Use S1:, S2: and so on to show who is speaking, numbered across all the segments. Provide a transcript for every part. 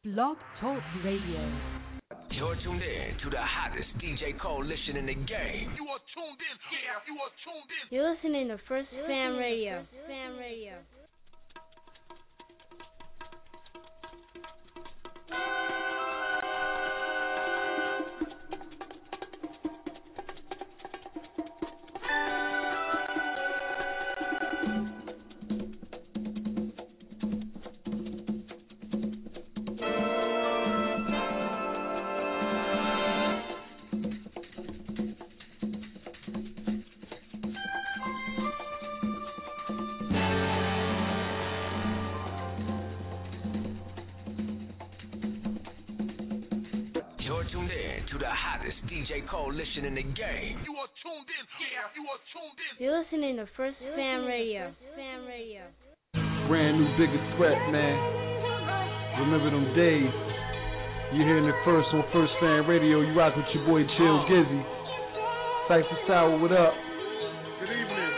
S1: Blog Talk Radio.
S2: You're tuned in to the hottest DJ coalition in the game.
S3: You are tuned in. Yeah, you are tuned in.
S4: You're listening to First Fam Radio. Fam Radio.
S2: Coalition in the game.
S3: You are tuned in. Yeah, you are tuned in.
S4: You're listening to First Fam Radio. Fam Radio.
S5: Brand new biggest threat, man. Remember them days. You're hearing it first on First Fam Radio. You rock with your boy Chill Gizzy. Cypher Sour, what up?
S6: Good evening.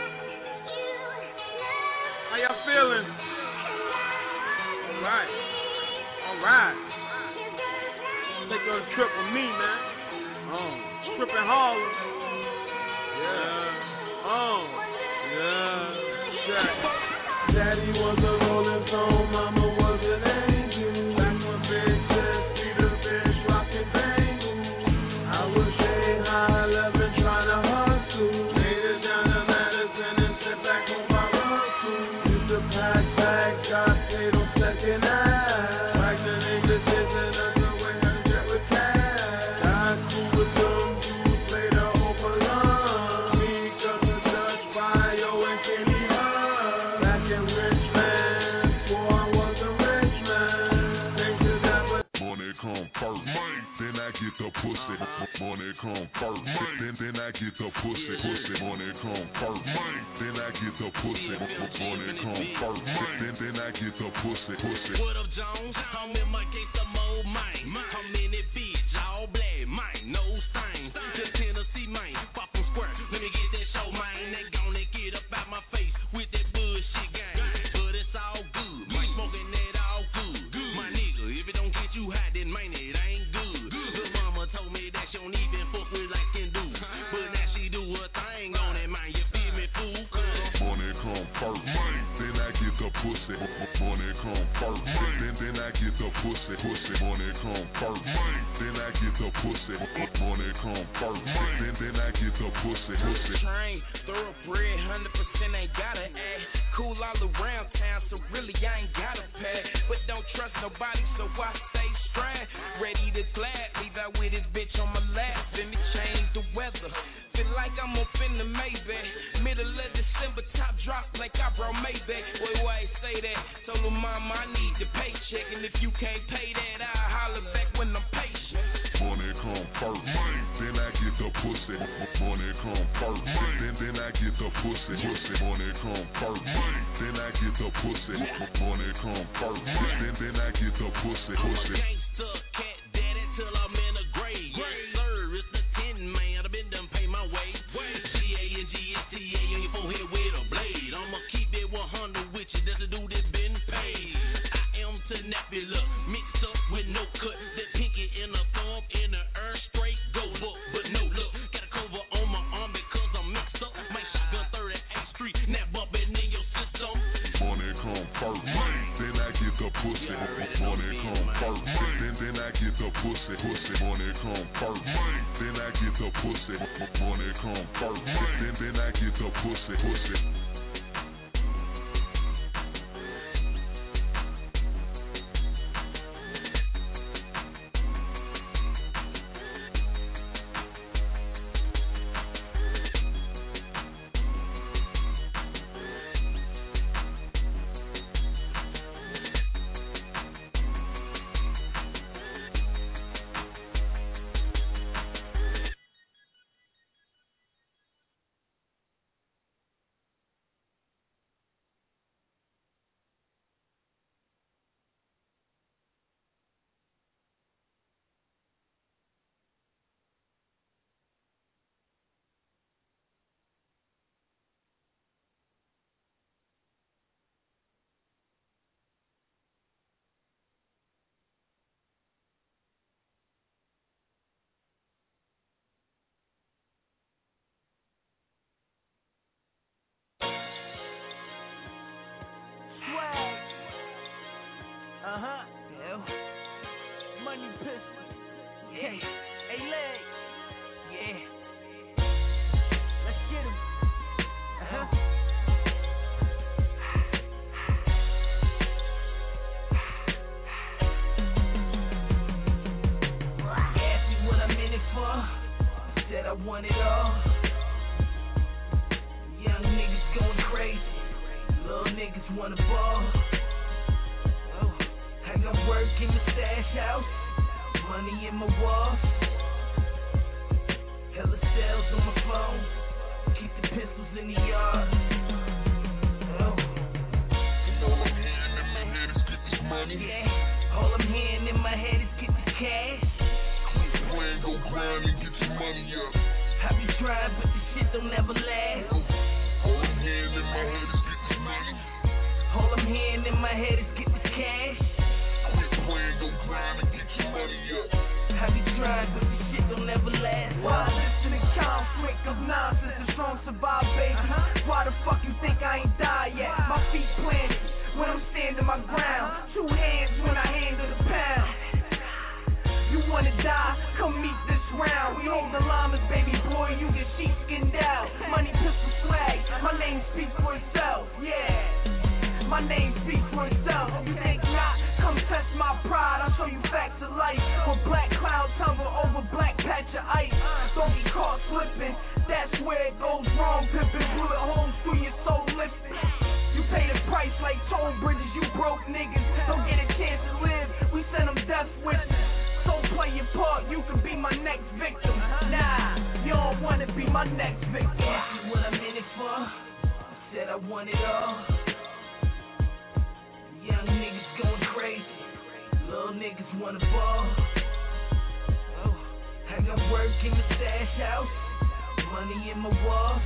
S6: How y'all feeling? All right. Take a trip with me, man. Trippin' Harlem. Yeah. Daddy was a rolling stone, mama was an angel. Back when Big Ted, Peter Fish, rockin' bangle. I was shade high 11 trying to hustle. Made it down to Madison and sit back on my Russell. Used to pack bags, got paid on second half. Back then they just kissing us away and jet with cash. Got cool with them.
S7: Money come first, then I get the pussy. Money come first, then I get the pussy. Money come first, then I get the pussy.
S8: What up, Jones? I'm in my gangsta mode, mine. I'm in it, bitch, all black, mine, no stain. Just Tennessee, mine, pop them square. Let me get that show, mine. They gonna get up out my face with that bullshit gang. But it's all good, mine, smoking that all good. My nigga, if it don't get you hot, then mine, it ain't good. Lil' mama told me that she don't even fuck with like can do. But now she do her thing on that, man. You feel me, fool?
S7: Money come first, then I get the pussy. Money come first, then I get the pussy. Money come first, then I get the pussy. Money come first, then I get the pussy.
S8: Train, thoroughbred, 100% ain't gotta act. Cool all around town, so really I ain't gotta pack. But don't trust nobody, so I stay strapped. Ready to clap, leave out with this bitch on my lap. Let me change the weather. Feel like I'm up in the Maybach. Middle of December, top drop like I brought Maybach. Why say that? Told her mama I need the paycheck, and if you can't pay that, I'll holler back when I'm patient.
S7: Money come first, then I get the pussy. Money come first, then I get the pussy. Money come first, then I get the pussy. Money come first, then I get the pussy.
S8: Gangsta cat daddy till I'm in a grave. Yes sir, it's the 10 man. I've been done pay my way. GANGSTA on your forehead with a blade. I'ma keep it 100 with you. That's a dude that's been paid. I am Tenebula, mixed up with no cut. That pinky in the thumb, in the earth, straight go up. But no look, got a cover on my arm because I'm mixed up. My shotgun 38th Street, now bumping in your system.
S7: Money come first, then I get the pussy. Money come first, then I get the pussy. Money come first, then I get the pussy. Money come first, then I get the pussy.
S8: Money pistol. Yeah. Hey, leg. Yeah. Let's get him. Ask me what I'm in it for. Said I want it all. Young niggas going crazy. Little niggas wanna ball. I got work in the stash house, money in my walls, hella sales on my phone, keep the pistols in the yard.
S7: And all I'm hearing in my head is get this money.
S8: Yeah, all I'm hearing in my head is get this cash.
S7: Quit playing, go grind and get your money up.
S8: I be trying, but this shit don't never last.
S7: All I'm hearing in my head is get this money.
S8: All I'm hearing in my head is get this cash.
S7: Go grind and get your money up.
S8: I be trying, but this shit don't never last.
S1: Why listen to conflict of nonsense and strong survive, baby? Why the fuck you think I ain't died yet? My feet planted when I'm standing my ground. 2 hands when I handle the pound. You wanna die? Come meet this round. We hold the llamas, baby boy, you get sheepskinned out. Money, pistol, swag, my name speaks for itself, yeah. My name speaks for itself. You think not? Come test my pride. I'll show you facts of life. When black clouds hover over black patch of ice, don't get caught slipping. That's where it goes wrong. Pippin' bullet holes through your soul lifting. You pay the price like toll bridges. You broke niggas don't get a chance to live. We send them death wishes. So play your part. You can be my next victim. Nah, you don't wanna be my next victim.
S8: Ask me what I'm in it for. Said I want it all. Young niggas going crazy, little niggas wanna ball. I got work in the stash house, money in my walls,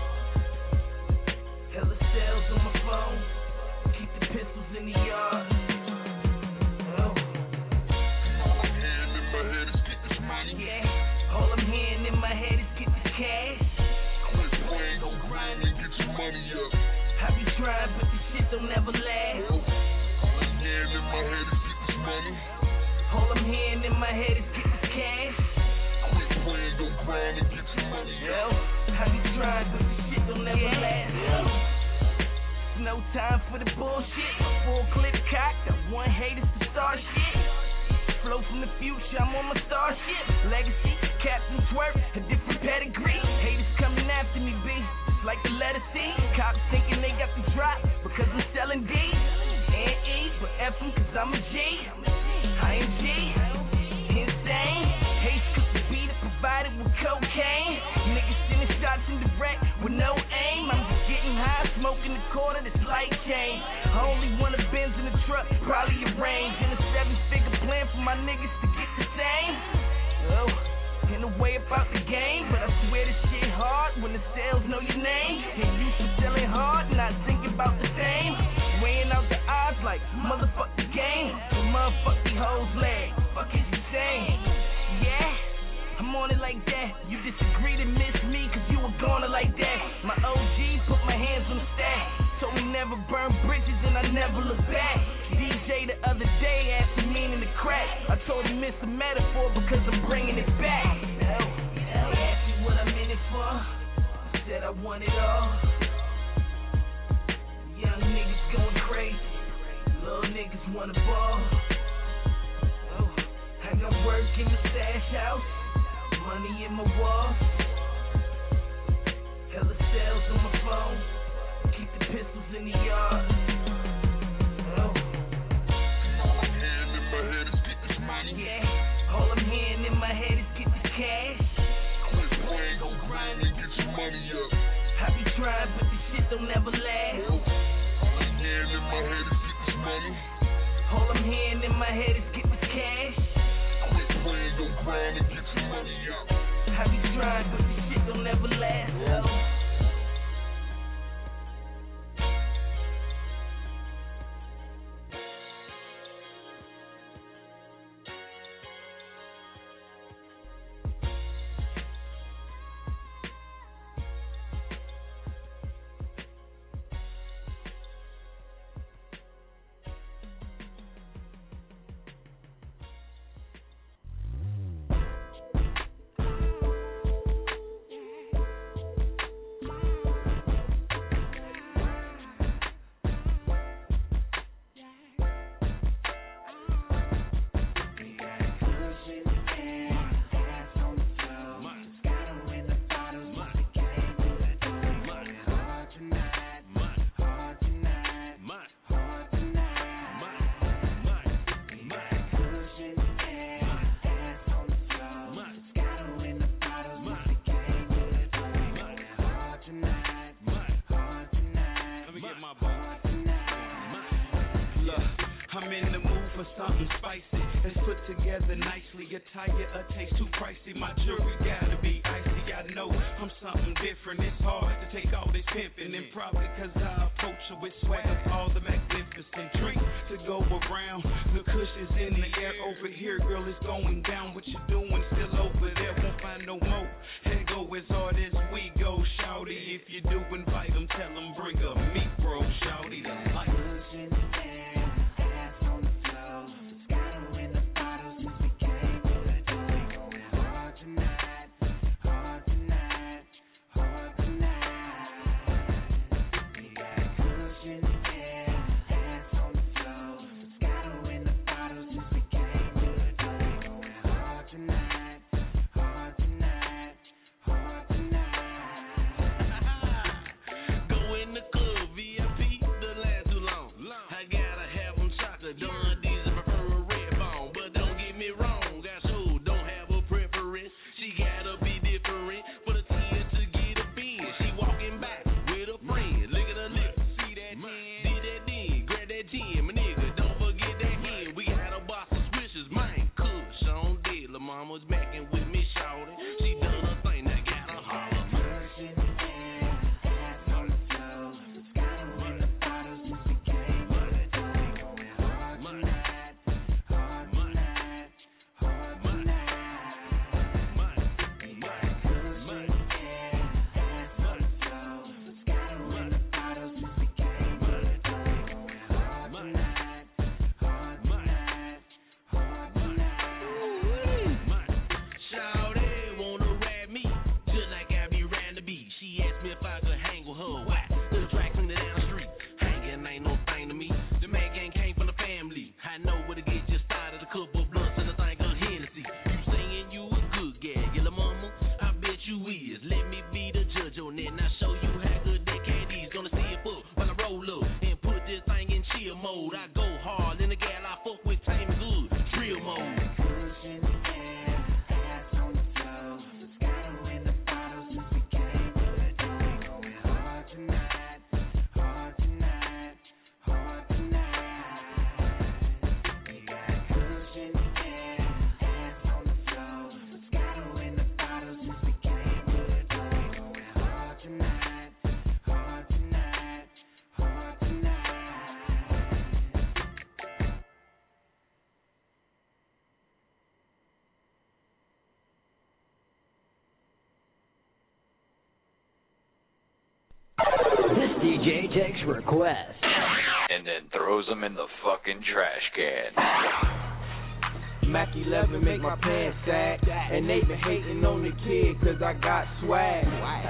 S8: hella sales on my phone, keep the pistols in the yard.
S7: All I'm hearing in my head is get this money.
S8: Yeah, all I'm hearing in my head is get this cash.
S7: Quit playing, go grind and get your money up.
S8: I be trying, but this shit don't never last.
S7: In my head is get this money.
S8: All I'm hearing in my head is get this cash.
S7: Quit playing, go grind and get your money up.
S8: I be trying, but this shit don't never last. It's no time for the bullshit. Full clip cocked, I want haters to start shit. Flow from the future, I'm on my starship. Legacy, Captain Twerk, a different pedigree. Haters coming after me, B, just like the letter C. Cops thinking they got the drop because I'm selling D. And E, but F them cause I'm a G. I am G, insane. Haste cause the beat is provided with cocaine. Niggas sending shots in direct with no aim. I'm just getting high, smoking the quarter that's light chain. I only want a Benz in the truck, probably a range. And a 7-figure plan for my niggas to get the same. In a way about the game, but I swear this shit hard when the sales know your name. And you should selling hard, not thinking about the same. Weighing out the odds like motherfuck the game. And motherfuck the hoes leg. Fuck is you saying? Yeah, I'm on it like that. You disagree to miss me cause you were gonna like that. My OG put my hands on the stack. Told me never burn bridges and I never look back. DJ the other day asked me meaning to crack. I told him it's a metaphor because I'm bringing it back. Ask me what I'm in it for. Said I want it all. Young niggas going crazy, little niggas wanna ball. I got work in the stash house, money in my walls, hella sales on my phone, keep the pistols in the yard.
S7: All I'm hearing in my head is get this money.
S8: Yeah, all I'm hearing in my head is get this cash.
S7: Quit playing, go grind and get your money up.
S8: I be trying, but this shit don't never last.
S7: All I'm hearing in my head is get this money.
S8: All I'm hearing in my head is get this cash.
S7: Quit playing, go grind and get your money up.
S8: I be trying, but this shit don't never last. put together nicely. Attire, a taste too pricey. My jewelry gotta be icy. I know I'm something different. It's hard to take all this pimping, and probably cause I approach her with swag, all the magnificent drink to go around. The cushions in the air over here, girl, it's going down. What you doing still over there? Won't find no more. Here go as hard as we go, shawty. If you do invite them, tell them bring a meat bro, shawty. That's like
S9: DJ takes requests
S10: and then throws them in the fucking trash can.
S11: Mac 11 make my pants sag, and they been hating on the kid cause I got swag.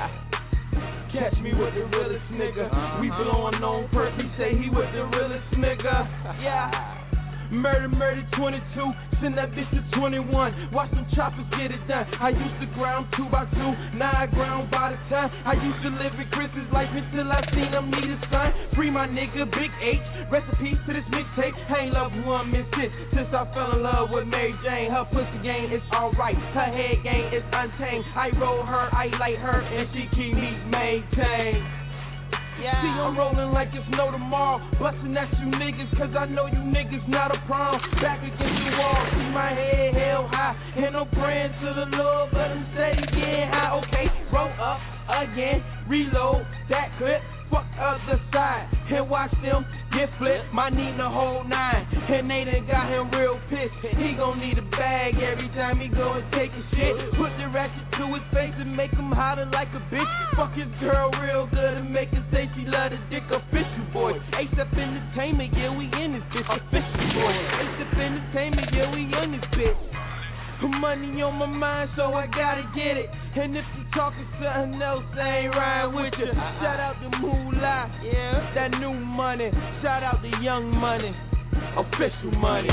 S11: Catch me with the realest nigga. We blowing on perk, he say he with the realest nigga. Yeah. Murder 22, send that bitch to 21. Watch them choppers get it done. I used to ground 2 by 2, now I ground by the ton. I used to live in Chris's life until I seen him need a son. Free my nigga, Big H, recipes to this mixtape. I ain't love one miss this, since I fell in love with Mary Jane. Her pussy game is alright, her head game is untamed. I roll her, I light her, and she keep me maintained. Yeah. See, I'm rolling like it's no tomorrow. Bustin' at you niggas, cause I know you niggas not a problem. Back against the wall, see my head held high. And I'm praying to the Lord, but I'm steady getting high. Okay, roll up again, reload that clip. Fuck other side, and watch them get flipped. My need the whole 9, and they done got him real pissed. He gon' need a bag every time he go and take a shit. Put the ratchet to his face and make him hotter like a bitch. Fuck his girl real good and make her say she love the dick. Official boy, ASAP Entertainment, yeah we in this bitch. Official boy, ASAP Entertainment, yeah we in this bitch. Money on my mind, so I gotta get it. And if you talking something else, I ain't riding with you. Shout out to Moolah, yeah, that new money. Shout out to Young Money, official money.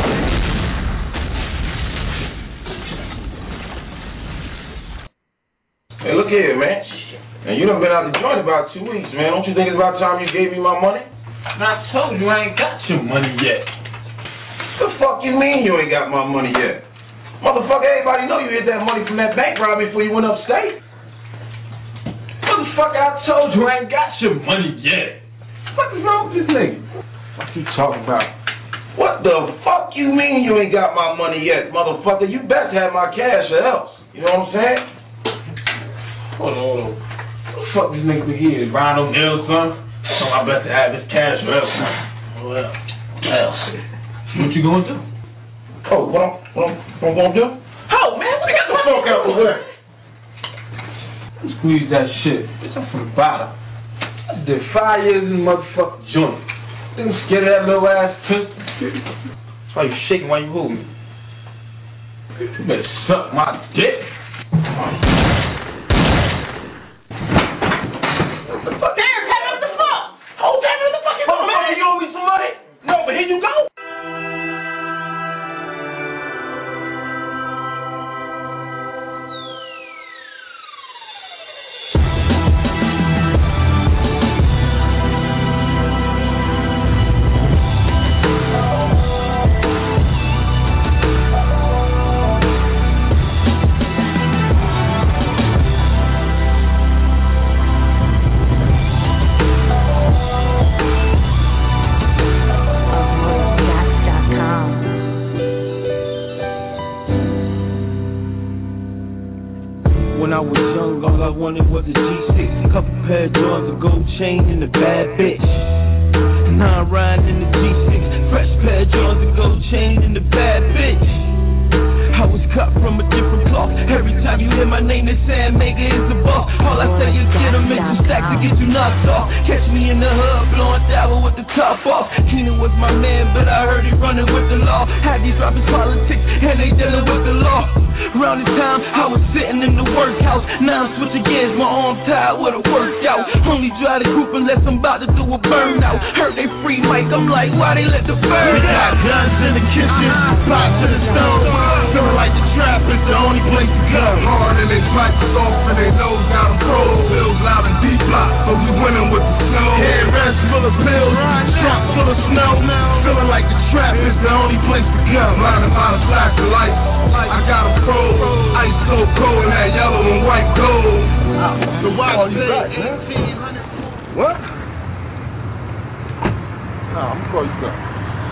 S12: Hey, look here, man. And you done been out the joint about 2 weeks, man. Don't you think it's about time you gave me my money?
S13: I told you I ain't got your money yet.
S12: The fuck you mean you ain't got my money yet? Motherfucker, everybody know you hid that money from that bank robbery before you went upstate.
S13: Motherfucker, I told you I ain't got your money yet.
S12: What is wrong with this nigga?
S13: What you talking about?
S12: What the fuck you mean you ain't got my money yet, motherfucker? You best have my cash or else. You know what I'm saying? Hold on. What the fuck this nigga think he is? Buying no deals, son? So I better have this cash or else. Well, else. What you gonna do? Oh, what I'm gonna do? Oh, man, get the fuck out of the way. Squeeze that shit. Bitch, I'm from the bottom. I did 5 years in the motherfucking joint. I'm scared of that little ass pistol. That's why you shaking while you hold me. You better suck my dick. What the fuck? Damn, Kevin, what the fuck? Hold that motherfucking phone, man. You owe me some money? No, but here you go.
S11: When I was young, all I wanted was a G6, couple pair of Jordans, a gold chain, and a bad bitch. Now I'm riding in the G6, fresh pair of Jordans, a gold chain, and a bad bitch. I was cut from a different cloth. Every time you hear my name, they say Mega is the boss. All I say is get them in 2 stacks to get you knocked off. Catch me in the hood, blowing dabble with the top off. Keenan was my man, but I heard he running with the law. Had these rappers politics, and they dealing with the law. Around the time, I was sitting in the workhouse. Now I'm switching gears, my arm tied with a workout. Only drive the group unless I'm about to do a burnout. Heard they free Mike, I'm like, why they let the bird out? Guns in the kitchen, pop to the stove. Feeling like the trap is the only place to go.
S6: Hard and they pipes off and they nose got them froze. Bills loud and deep block, but we winning with the snow.
S11: Headrest full of pills, trunk full of snow. Feeling like the trap is the only place to go.
S6: Blinded by the flash of lights, I got them froze. Ice so cold in that yellow and white gold.
S11: So why
S6: are you back, man? What? Nah, I'm gonna call you back.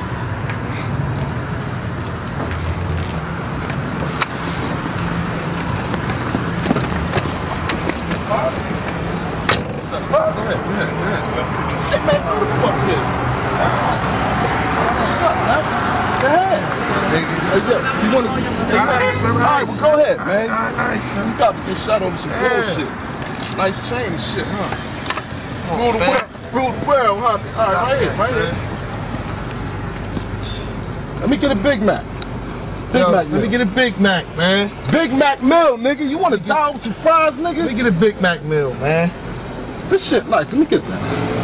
S11: Hey man, who the fuck is? What's up, man? Go ahead. You want to see? Alright, well go ahead, man. You got to get shot over some bullshit. Nice chain and shit, huh? Rule the world, huh? Alright, right here. Let me get a Big Mac. Let me get a Big Mac, man. Big Mac meal, nigga. You want to die with some fries, nigga? Let me get a Big Mac meal, man. This shit nice. Let me get that.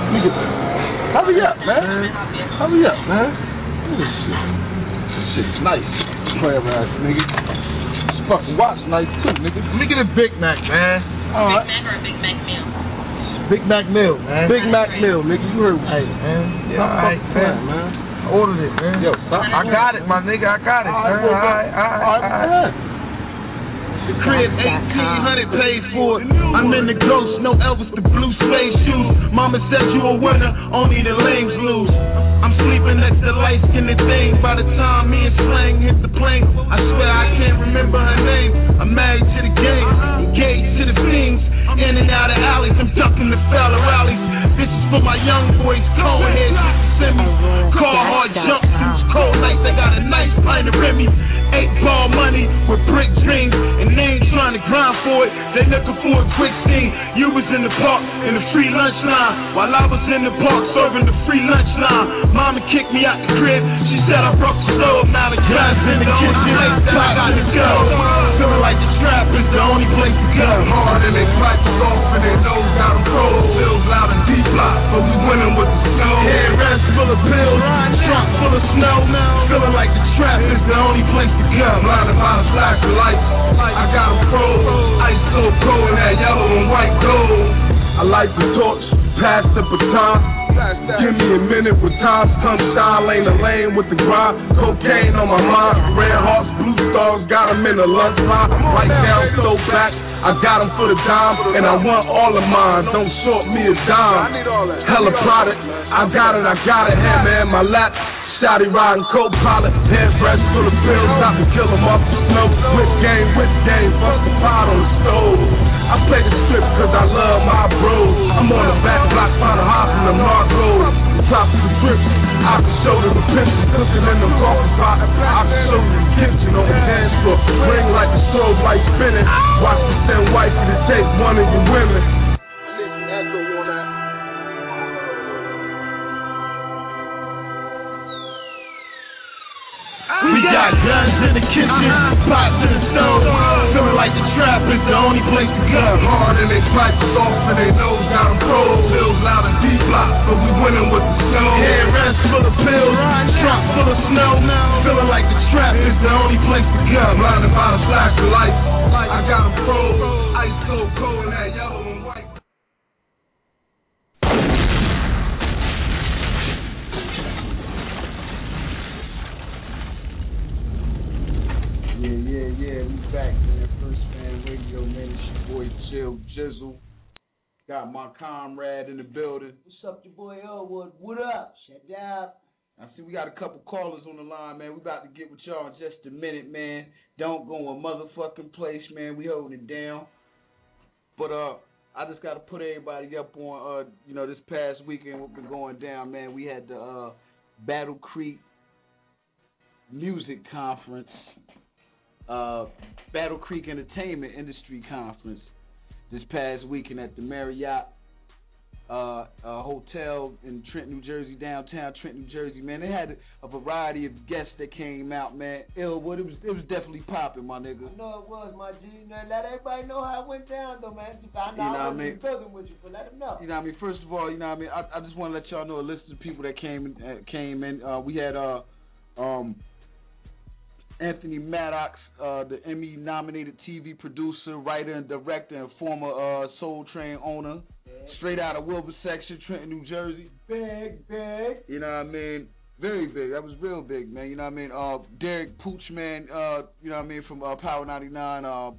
S11: Hurry up, man. Hurry up, man. Look at this shit. This shit's nice. Crab ass, nigga. This fucking watch nice too, nigga. Let me get a Big Mac, man. All right. Big Mac or a Big Mac meal? Big Mac meal, man. Big Mac meal, nigga. You heard me. Hey, man. Yeah, all right, man. I ordered it, man. Yo, stop. I got it, my nigga. I got it, man. All right. The crib 1800 paid for it. I'm in the ghost, no Elvis, the blue suede shoes. Mama said you a winner, only the lames lose. I'm sleeping next to light-skinned thing. By the time me and Slang hit the plane, I swear I can't remember her name. I'm married to the game, engaged to the fiends. In and out of alleys, I'm ducking the fella rallies. This is for my young boys, cold heads, send me. Car hard jumpsuits, cold nights, I got a nice pint of Remy. 8-ball money with brick dreams, and they ain't trying to grind for it. They looking for a quick scheme. You was in the park in the free lunch line, while I was in the park serving the free lunch line. Mama kicked me out the crib. She said I broke the stove. Now the guys in the kitchen, I got to go. Feeling like the trap is the only place to go.
S6: Hard and they pipes off and they nose got them froze. Bills loud and deep block, but we winning with the snow.
S11: Headrest full of pills, trunk full of snow. Feeling like the trap is the only place to go.
S6: Blinded by the flash of lights, I got them froze. Ice so cold in that yellow and white gold.
S11: I light the torch, pass the baton. Give me a minute with time, tongue style, lane to lane with the grind. Cocaine on my mind, red hearts, blue stars, got them in the lunch line. Right down, so back, I got them for the dime, and I want all of mine, don't short me a dime. Hella product, I got it, hammer in my lap.
S6: Shotty riding co-pilot, headrest full of pills, about to kill him off the snow. Whip game, bust the pot on the stove. I play the strip cause I love my bros. I'm on the back block trying to hop in the Margos. Top of the strip, I can show them the picture, cooking in the coffee pot. I can show you the kitchen on the dance floor. Ring like a strobe light spinning. Watch the send wifey to take one of your women. We got guns in the kitchen, pots in the stove. Feeling like the trap is the only place to go. Hard in they pipes off and they nose got them froze. Bills loud and deep block, but we winning with the snow. Headrest full of pills, trunk full of snow. Feeling like the trap is the only place to go. Blinded by the flash of lights, I got them froze. Ice so cold in that yellow and white.
S5: Yeah, we back, man. First Fan Radio, man. It's your boy Chill Jizzle. Got my comrade in the building.
S9: What's up, your boy Elwood? What up? Shut down.
S5: I see we got a couple callers on the line, man. We about to get with y'all in just a minute, man. Don't go a motherfucking place, man. We holding it down. But I just got to put everybody up on, this past weekend what been going down, man. We had the Battle Creek Music Conference. Battle Creek Entertainment Industry Conference this past weekend at the Marriott Hotel in Trenton, New Jersey, downtown Trenton, New Jersey. Man, they had a variety of guests that came out, man. It was definitely popping, my nigga.
S9: I know it was, my G. Let everybody know how it went down, though, man. I know I wasn't building with you, but let them know.
S5: You know what I mean? First of all, you know what I mean? I just want to let y'all know a list of people that came in. We had Anthony Maddox, the Emmy-nominated TV producer, writer, and director, and former Soul Train owner, straight out of Wilbur Section, Trenton, New Jersey.
S9: Big.
S5: You know what I mean? Very big. That was real big, man. You know what I mean? Derek Pooch, man, you know what I mean, from Power 99,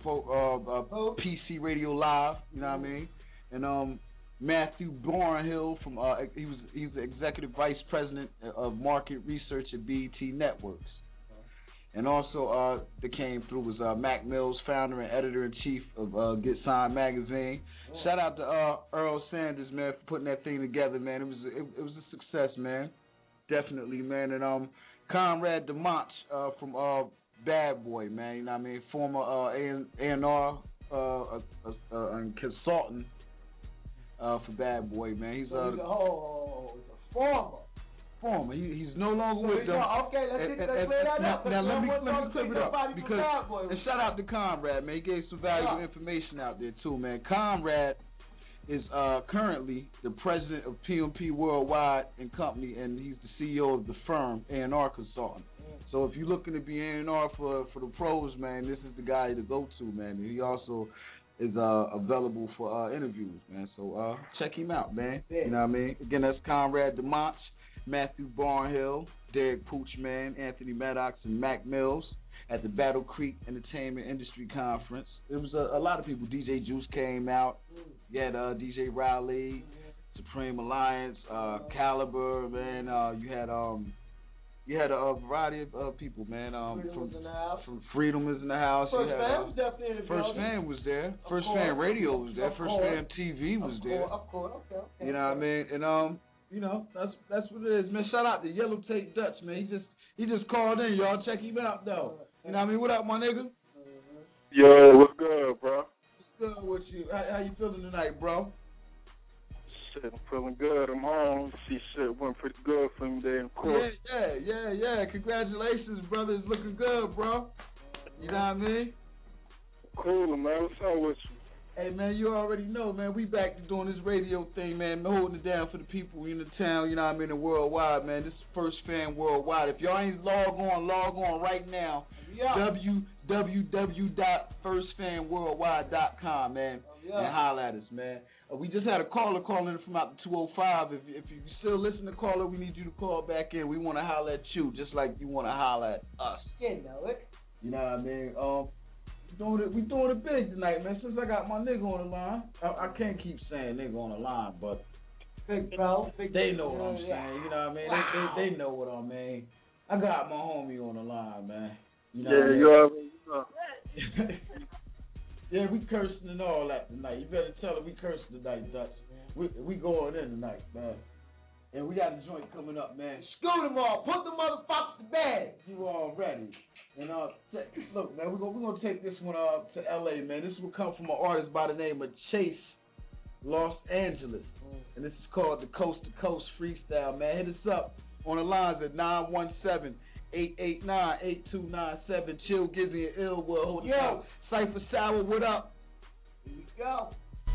S5: PC Radio Live, you know what I mean? And Matthew Barnhill from he's the executive vice president of market research at BET Networks. And also that came through was Mac Mills, founder and editor-in-chief of Get Signed magazine. Shout out to Earl Sanders, man, for putting that thing together, man. It was a success, man. Definitely, man. And Conrad DeMonch from Bad Boy, man. You know what I mean? Former A&R and consultant for Bad Boy, man. He's
S9: a former.
S5: He's no longer with them.
S9: Okay, let's clear that up.
S5: Now let me clear it up because and shout out to Conrad, man. He gave some valuable information out there too, man. Conrad is currently the president of PMP Worldwide and Company, and he's the CEO of the firm A&R Consultant. So if you're looking to be A&R for the pros, man, this is the guy to go to, man. And he also is available for interviews, man. So check him out, man. You know what I mean? Again, that's Conrad DeMonch, Matthew Barnhill, Derek Pooch, man, Anthony Maddox, and Mac Mills at the Battle Creek Entertainment Industry Conference. It was a lot of people. DJ Juice came out. You had DJ Riley, Supreme Alliance, Caliber, man. You had a variety of people, man. From Freedom is in the house.
S9: First Fan was definitely in the
S5: First Fan was there. First Fan Radio was there. First Fan TV was there.
S9: Of course. Okay.
S5: You know what I mean? And you know, that's what it is, man. Shout out to Yellow Tape Dutch, man. He just called in, y'all. Check him out, though. You know what I mean? What up, my nigga?
S14: Yo, what's good, bro?
S5: What's good with you? How you feeling tonight, bro?
S14: Shit, I'm feeling good. I'm home. See, shit went pretty good for me there in court.
S5: Yeah. Congratulations, brother. It's looking good, bro. You know what I mean?
S14: Cool, man. What's up with you?
S5: Hey, man, you already know, man, we back to doing this radio thing, man, holding it down for the people in the town, you know what I mean, and worldwide, man. This is First Fan Worldwide. If y'all ain't log on right now, www.firstfanworldwide.com, man, and holler at us, man. We just had a caller calling from out the 205. If you still listen to caller, we need you to call back in. We want to holler at you just like you want to holler at us.
S9: You know it.
S5: You know what I mean? We doing it big tonight, man. Since I got my nigga on the line, I can't keep saying nigga on the line, but
S9: Big bro.
S5: They know what I'm saying. You know what I mean? Wow. They know what I mean. I got my homie on the line, man. You know what I mean?
S14: You already know.
S5: Yeah, we cursing and all that tonight. You better tell her we cursing tonight, Dutch. We going in tonight, man. And we got a joint coming up, man.
S9: Scoot them all. Put the motherfuckers to bed.
S5: You all ready? And look, man, we're gonna take this one to LA, man. This will come from an artist by the name of Chase, Los Angeles, and this is called the Coast to Coast Freestyle, man. Hit us up on the lines at 917-889-8297. Chill, Gizzy, and Illwood. Hold it down. Cypher Sour, what up?
S9: Here we go.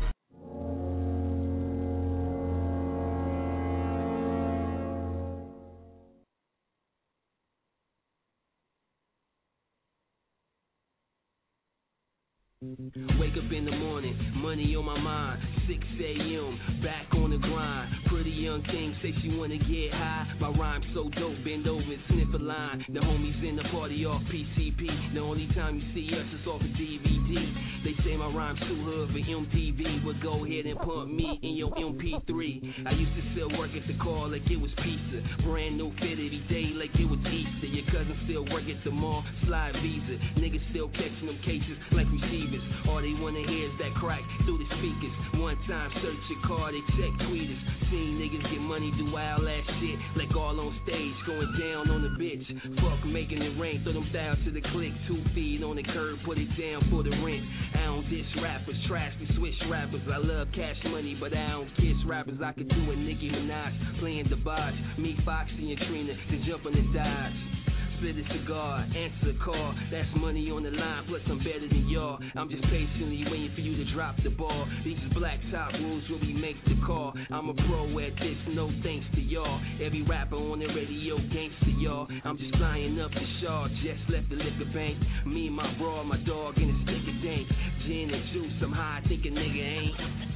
S8: Wake up in the morning, money on my mind, 6 a.m., back on the grind. Pretty young king say she wanna get high. My rhyme's so dope, bend over and sniff a line. The homies in the party off PCP. The only time you see us is off a DVD. They say my rhyme's too hood for MTV, but go ahead and pump me in your MP3. I used to sell work at the car like it was pizza. Brand new fit every day like it was Easter. Your cousin still work at the mall, slide visa. Niggas still catching them cases like receivers. All they wanna hear is that crack through the speakers. One time search your car, they check tweeters. Seen niggas get money, do wild ass shit, like all on stage, going down on the bitch. Fuck making it rain, throw them down to the click. 2 feet on the curb, put it down for the rent. I don't diss rappers, trash me switch rappers. I love cash money, but I don't kiss rappers. I could do a Nicki Minaj, playing the Dodge. Me, Foxy, and Trina, to jump in the Dodge. Split a cigar, answer the call. That's money on the line, plus I'm better than y'all. I'm just patiently waiting for you to drop the ball. These is black top rules where we make the call. I'm a pro at this, no thanks to y'all. Every rapper on the radio, gangster y'all. I'm just flying up the Shaw, just left the liquor bank. Me, my bra, my dog, and a stick of dank. Gin and juice, I'm high, I think a nigga ain't.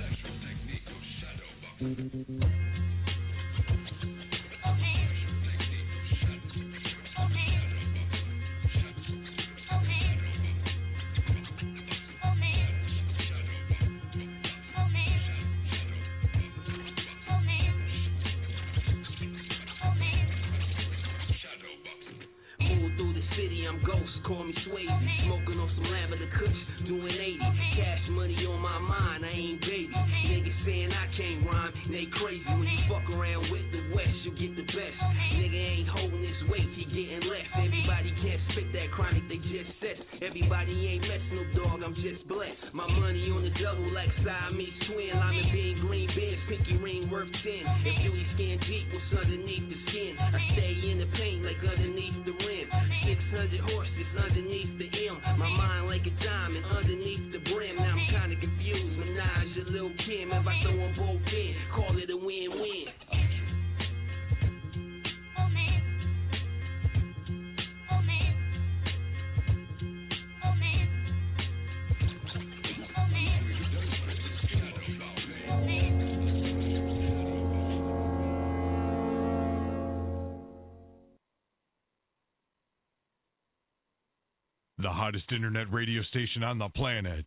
S8: I'm Ghost, call me Swayze. Smoking on some lavender kush, doing 80. Cash money on my mind, I ain't baby. Niggas saying I can't rhyme, they crazy. When you fuck around with the West, you get the best. Nigga ain't holding his weight, he getting left. Everybody can't spit that chronic, they just set. Everybody ain't messing no dog, I'm just blessed. My money on the double like Siamese twin. Lime and bean, green beans, pinky ring worth 10. If beauty skin deep, what's underneath the skin? I stay in the paint like underneath the rim. 600 horses underneath the M. My mind like a diamond underneath the brim. Now I'm kinda confused. Minaj, a Lil' Kim. If I throw them both in, call it a win-win.
S15: The hottest internet radio station on the planet.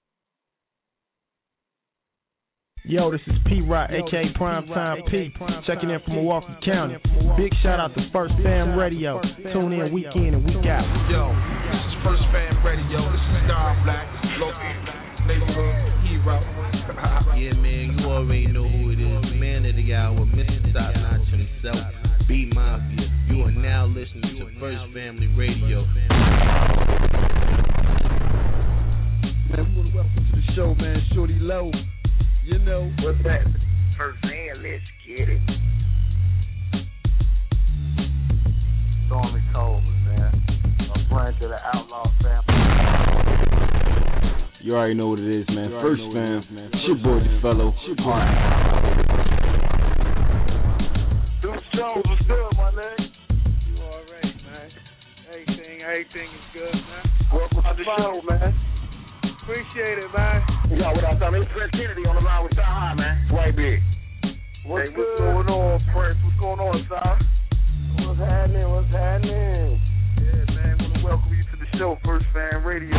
S16: Yo, this is P-Rock, a.k.a. Primetime P, checking in from Milwaukee County. Big shout out to First Fam Radio. Tune in week in and week out.
S17: Yo, this is First Fam Radio. This is Star Black, local neighborhood hero.
S18: Yeah, man, you already know who it is. Man of the hour, Mr. Top Notch himself, B Mafia. You are now listening to First Family Radio.
S5: Man, we want to welcome to the show, man. Shorty Low. You know.
S17: What's that? First hand, let's get it. Stormy Cold, man. I'm playing to the Outlaw family.
S5: You already know what it is, man. First Fam. It's your boy, the fellow.
S14: Deuce Jones, what's good, my nigga? You alright, man. Everything is good, man.
S17: Welcome to the show, man.
S14: Appreciate it, man.
S17: Yo, what up, Tommy? It's Fred Kennedy on the line with Star High, man. White Big.
S14: What's going on, Prince? What's going on, Star?
S9: What's happening?
S14: Yeah, man. I want to welcome you to the show, First Fan Radio.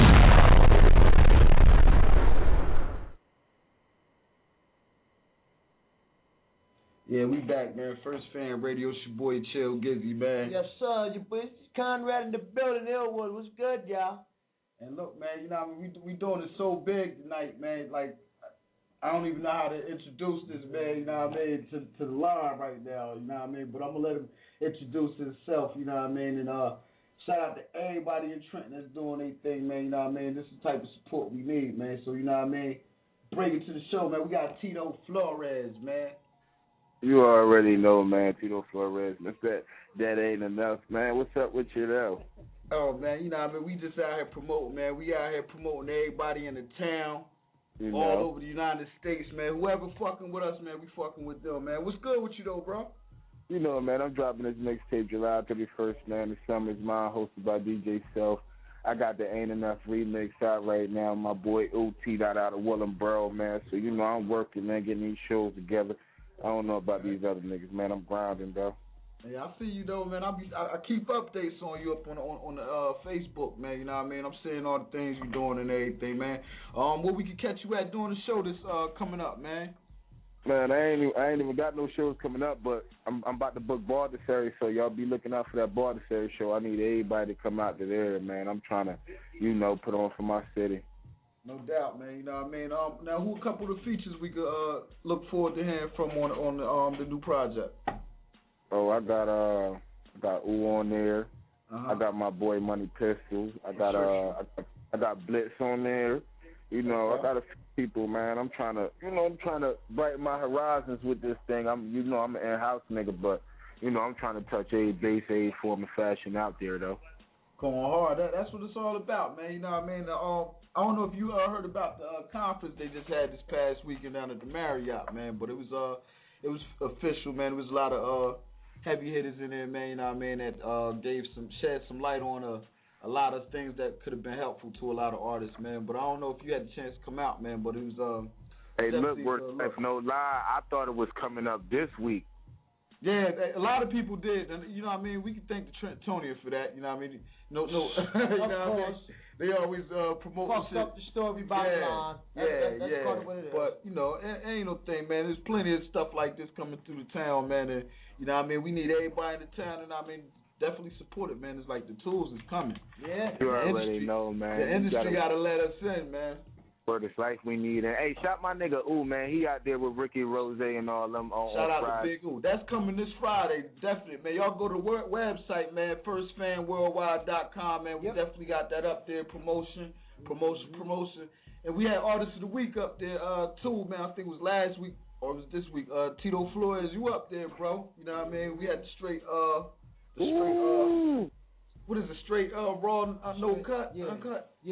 S5: Yeah, we back, man. First Fan Radio. It's your boy Chill Gizzy, man.
S9: Yes, sir. Your boy Conrad in the building. Elwood, what's good, y'all?
S5: And look, man, you know what I mean? We doing it so big tonight, man. Like, I don't even know how to introduce this, man, you know what I mean, to the line right now, you know what I mean? But I'm going to let him introduce himself, you know what I mean? And shout out to everybody in Trenton that's doing their thing, man, you know what I mean? This is the type of support we need, man. So, you know what I mean? Bring it to the show, man. We got Tito Flores, man.
S19: You already know, man, Tito Flores. That ain't enough, man. What's up with you, though?
S5: Oh, man, you know what I mean? We just out here promoting, man. We out here promoting everybody in the town, all over the United States, man. Whoever fucking with us, man, we fucking with them, man. What's good with you, though, bro?
S19: You know, man, I'm dropping this mixtape July 31st, man. The Summer's Mine, hosted by DJ Self. I got the Ain't Enough remix out right now. My boy OT out of Willenboro, man. So, you know, I'm working, man, getting these shows together. I don't know about these other niggas, man. I'm grinding, though.
S5: Yeah, I see you, though, man. I keep updates on you up on the Facebook, man. You know what I mean? I'm seeing all the things you're doing and everything, man. Where we can catch you at during the show that's coming up, man?
S19: Man, I ain't even got no shows coming up, but I'm about to book Border Series, so y'all be looking out for that Border Series show. I need everybody to come out to there, man. I'm trying to, you know, put on for my city.
S5: No doubt, man. You know what I mean? Now, who a couple of the features we could look forward to hearing from on the new project?
S19: Oh, I got Ooh on there. I got my boy Money Pistols. I got Blitz on there. You know, I got a few people, man. I'm trying to brighten my horizons with this thing. I'm an in-house nigga, but you know, I'm trying to touch every base, every form of fashion out there, though.
S5: Going hard. That's what it's all about, man. You know what I mean? I don't know if you heard about the conference they just had this past weekend down at the Marriott, man. But it was official, man. It was a lot of heavy hitters in there, man. You know what I mean? That shed some light on a lot of things that could have been helpful to a lot of artists, man. But I don't know if you had the chance to come out, man. But it was
S19: hey, look, if no lie, I thought it was coming up this week.
S5: Yeah, a lot of people did, and you know what I mean. We can thank the Trentonian for that. You know what I mean. No, you know what I mean. They always promote
S9: fucked up the story by the line. That's part of what it is.
S5: But you know, it ain't no thing, man. There's plenty of stuff like this coming through the town, man. And you know what I mean. We need everybody in the town, and I mean, definitely support it, man. It's like the tools is coming.
S9: Yeah,
S19: you already know, man.
S5: The industry gotta let us in, man.
S19: For this life we need. And hey, shout my nigga Ooh, man. He out there with Ricky Rose and all them on
S5: Shout out
S19: Friday.
S5: to Big Ooh. That's coming this Friday, definitely, man. Y'all go to the website, man, firstfanworldwide.com, man. We definitely got that up there, promotion. And we had Artist of the Week up there, too, man. I think it was last week, or it was this week. Tito Flores, you up there, bro. You know what I mean? We had the straight what is it, straight raw, no cut, uncut?
S19: Yeah,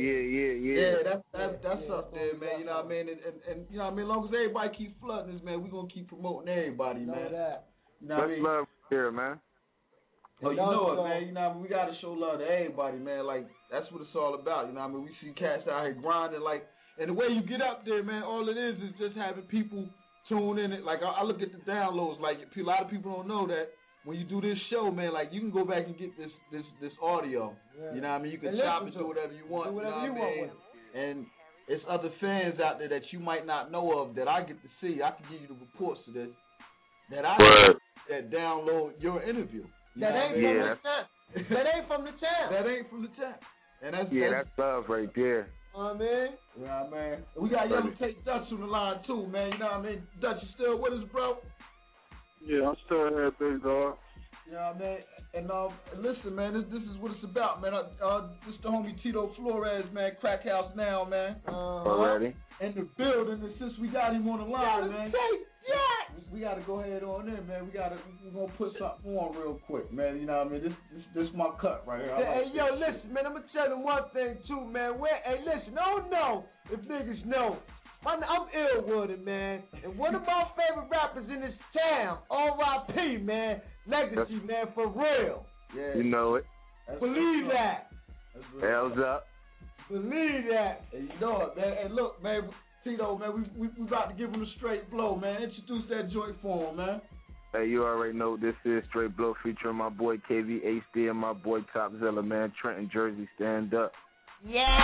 S5: that's up there, man. You know what I mean? And you know what I mean? As long as everybody keep flooding us, man, we're going to keep promoting everybody, man. You know what I mean?
S19: Love here, man.
S5: Oh, you know it, man. You know what I mean? We got to show love to everybody, man. Like, that's what it's all about. You know what I mean? We see cats out here grinding, like, and the way you get up there, man, all it is just having people tune in. Like, I look at the downloads. Like, a lot of people don't know that. When you do this show, man, like you can go back and get this audio. Yeah. You know what I mean? You can chop it, do whatever you want.
S9: Do whatever you want with it.
S5: And it's other fans out there that you might not know of that I get to see. I can give you the reports to this. That that download your interview.
S9: That ain't from the town. That ain't from the town.
S5: That ain't from the town. And
S19: that's love right there.
S5: Man. Yeah, man. We got Young Tate Dutch on the line too, man. You know what I mean? Dutch, you still with us, bro?
S14: Yeah, I'm still here, big dog.
S5: Yeah, man. And listen, man, this is what it's about, man. This the homie Tito Flores, man. Crack House now, man.
S19: Already.
S5: In the building, and since we got him on the line, man. We gotta go ahead on in, man. We're gonna put something on real quick, man. You know what I mean? This my cut right here.
S9: Hey, yo, listen, man. I'm gonna tell you one thing too, man. Hey, listen, I don't know if niggas know. I'm Illwooded, man, and one of my favorite rappers in this town, R.I.P., man, Legacy, man, for real.
S5: Yeah.
S19: You know it.
S9: Believe that.
S19: Hell's up.
S9: Believe that.
S5: And you know it, man. And look, man, Tito, man, we about to give him a straight blow, man. Introduce that joint for him, man.
S19: Hey, you already know this is Straight Blow featuring my boy KV HD and my boy Topzilla, man. Trenton, Jersey, stand up.
S9: Yeah.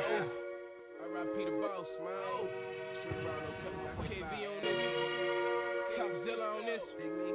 S8: R.I.P. the boss, man. KB on this. Dilla on this.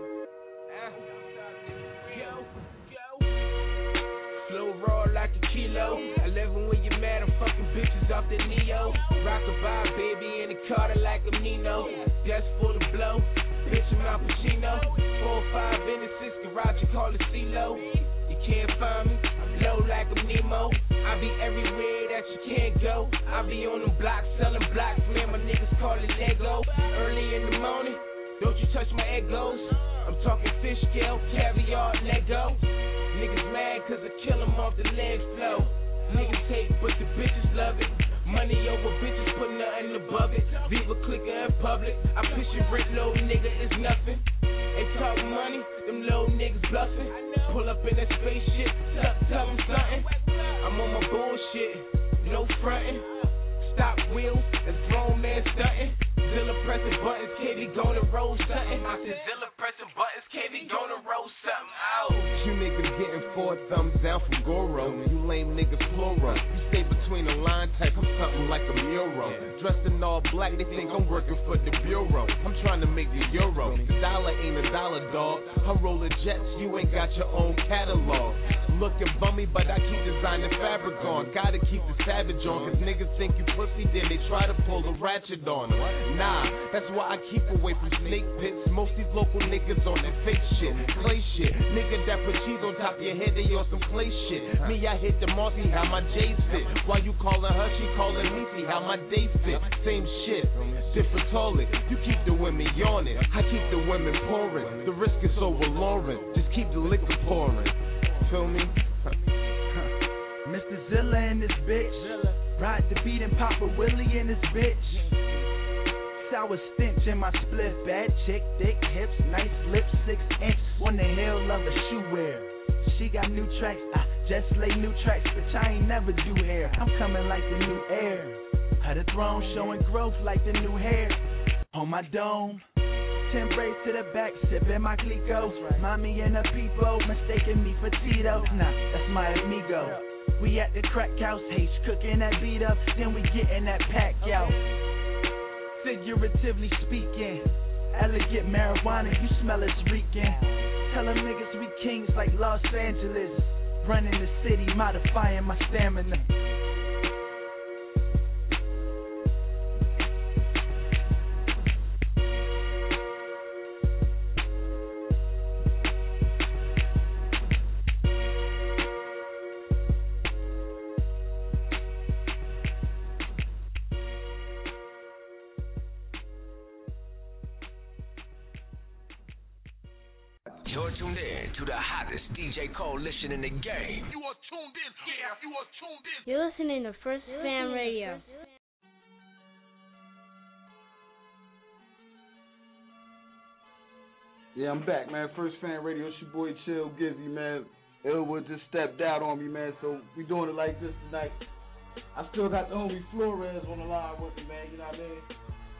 S8: Slow raw like a kilo. 11 when you're mad, I'm fucking bitches off the Neo. Rockabye, baby, in the Carter like a Nino. That's for the blow. Bitch, I'm Al Pacino. 4-5 in the 6 garage, you call it CeeLo. You can't find me, I'm low like I'm Nemo. I be everywhere that you can't go. I be on them blocks, selling blocks, man, my niggas call it Lego. Early in the morning, don't you touch my egos. I'm talking fish scale, caviar, Lego. Niggas mad cause I kill them off the leg flow. Niggas hate but the bitches love it. Money over bitches, put nothing above it. Viva clicker in public. I push your rent low, nigga, it's nothing. They talk money, them low niggas bluffing. Pull up in that spaceship, tell them something. I'm on my bullshit, no frontin'. Stop wheels, that's grown man stuntin'. Zilla pressing buttons, KB gonna roll something. I said Zilla pressing buttons, KB gonna roll something. Ow.
S11: You niggas getting 4 thumbs down from Goro. You lame niggas fluoro. You stay between the line type, I'm something like a mural. Dressed in all black, they think I'm working for the bureau. I'm trying to make the euro. The dollar ain't a dollar, dog. I roll the jets, you ain't got your own catalog. Looking bummy, but I keep designing fabric on. Gotta keep the savage on, cause niggas think you pussy, then they try to pull the ratchet on. Nah, that's why I keep away from snake pits. Most these local niggas on that fake shit, clay shit. Nigga that put cheese on top of your head, they on some clay shit. Me, I hit the Marcy, how my J's fit. While you calling her, she calling me, see how my day fit. Same shit, different toilet. You keep the women yawning, I keep the women pouring. The risk is so alluring, just keep the liquor pouring. Feel me?
S20: Mr. Zilla in this bitch. Ride the beat and Papa Willie in this bitch. Sour stench in my split. Bad chick, thick hips, nice lips, 6 inch. On the hill of a shoe wear. She got new tracks, I just lay new tracks, bitch, I ain't never do hair. I'm coming like the new air. Had a throne showing growth like the new hair. On my dome. 10 braids to the back, sipping my Clico. Mommy and a peepo, mistaking me for Tito. Nah, that's my amigo. We at the crack house, H cooking that beat up, then we getting that pack out. Figuratively speaking, elegant marijuana, you smell it's reeking. Tell them niggas we kings like Los Angeles. Running the city, modifying my stamina.
S2: You're tuned in to the hottest DJ coalition in the game.
S3: You are tuned in. Yeah, you are tuned in.
S4: You're listening to First Fam Radio.
S5: Yeah, I'm back, man. First Fan Radio. It's your boy Chill Gizzy, man. Elwood just stepped out on me, man. So we doing it like this tonight. I still got the homie Flores on the line with me, man. You know what I mean?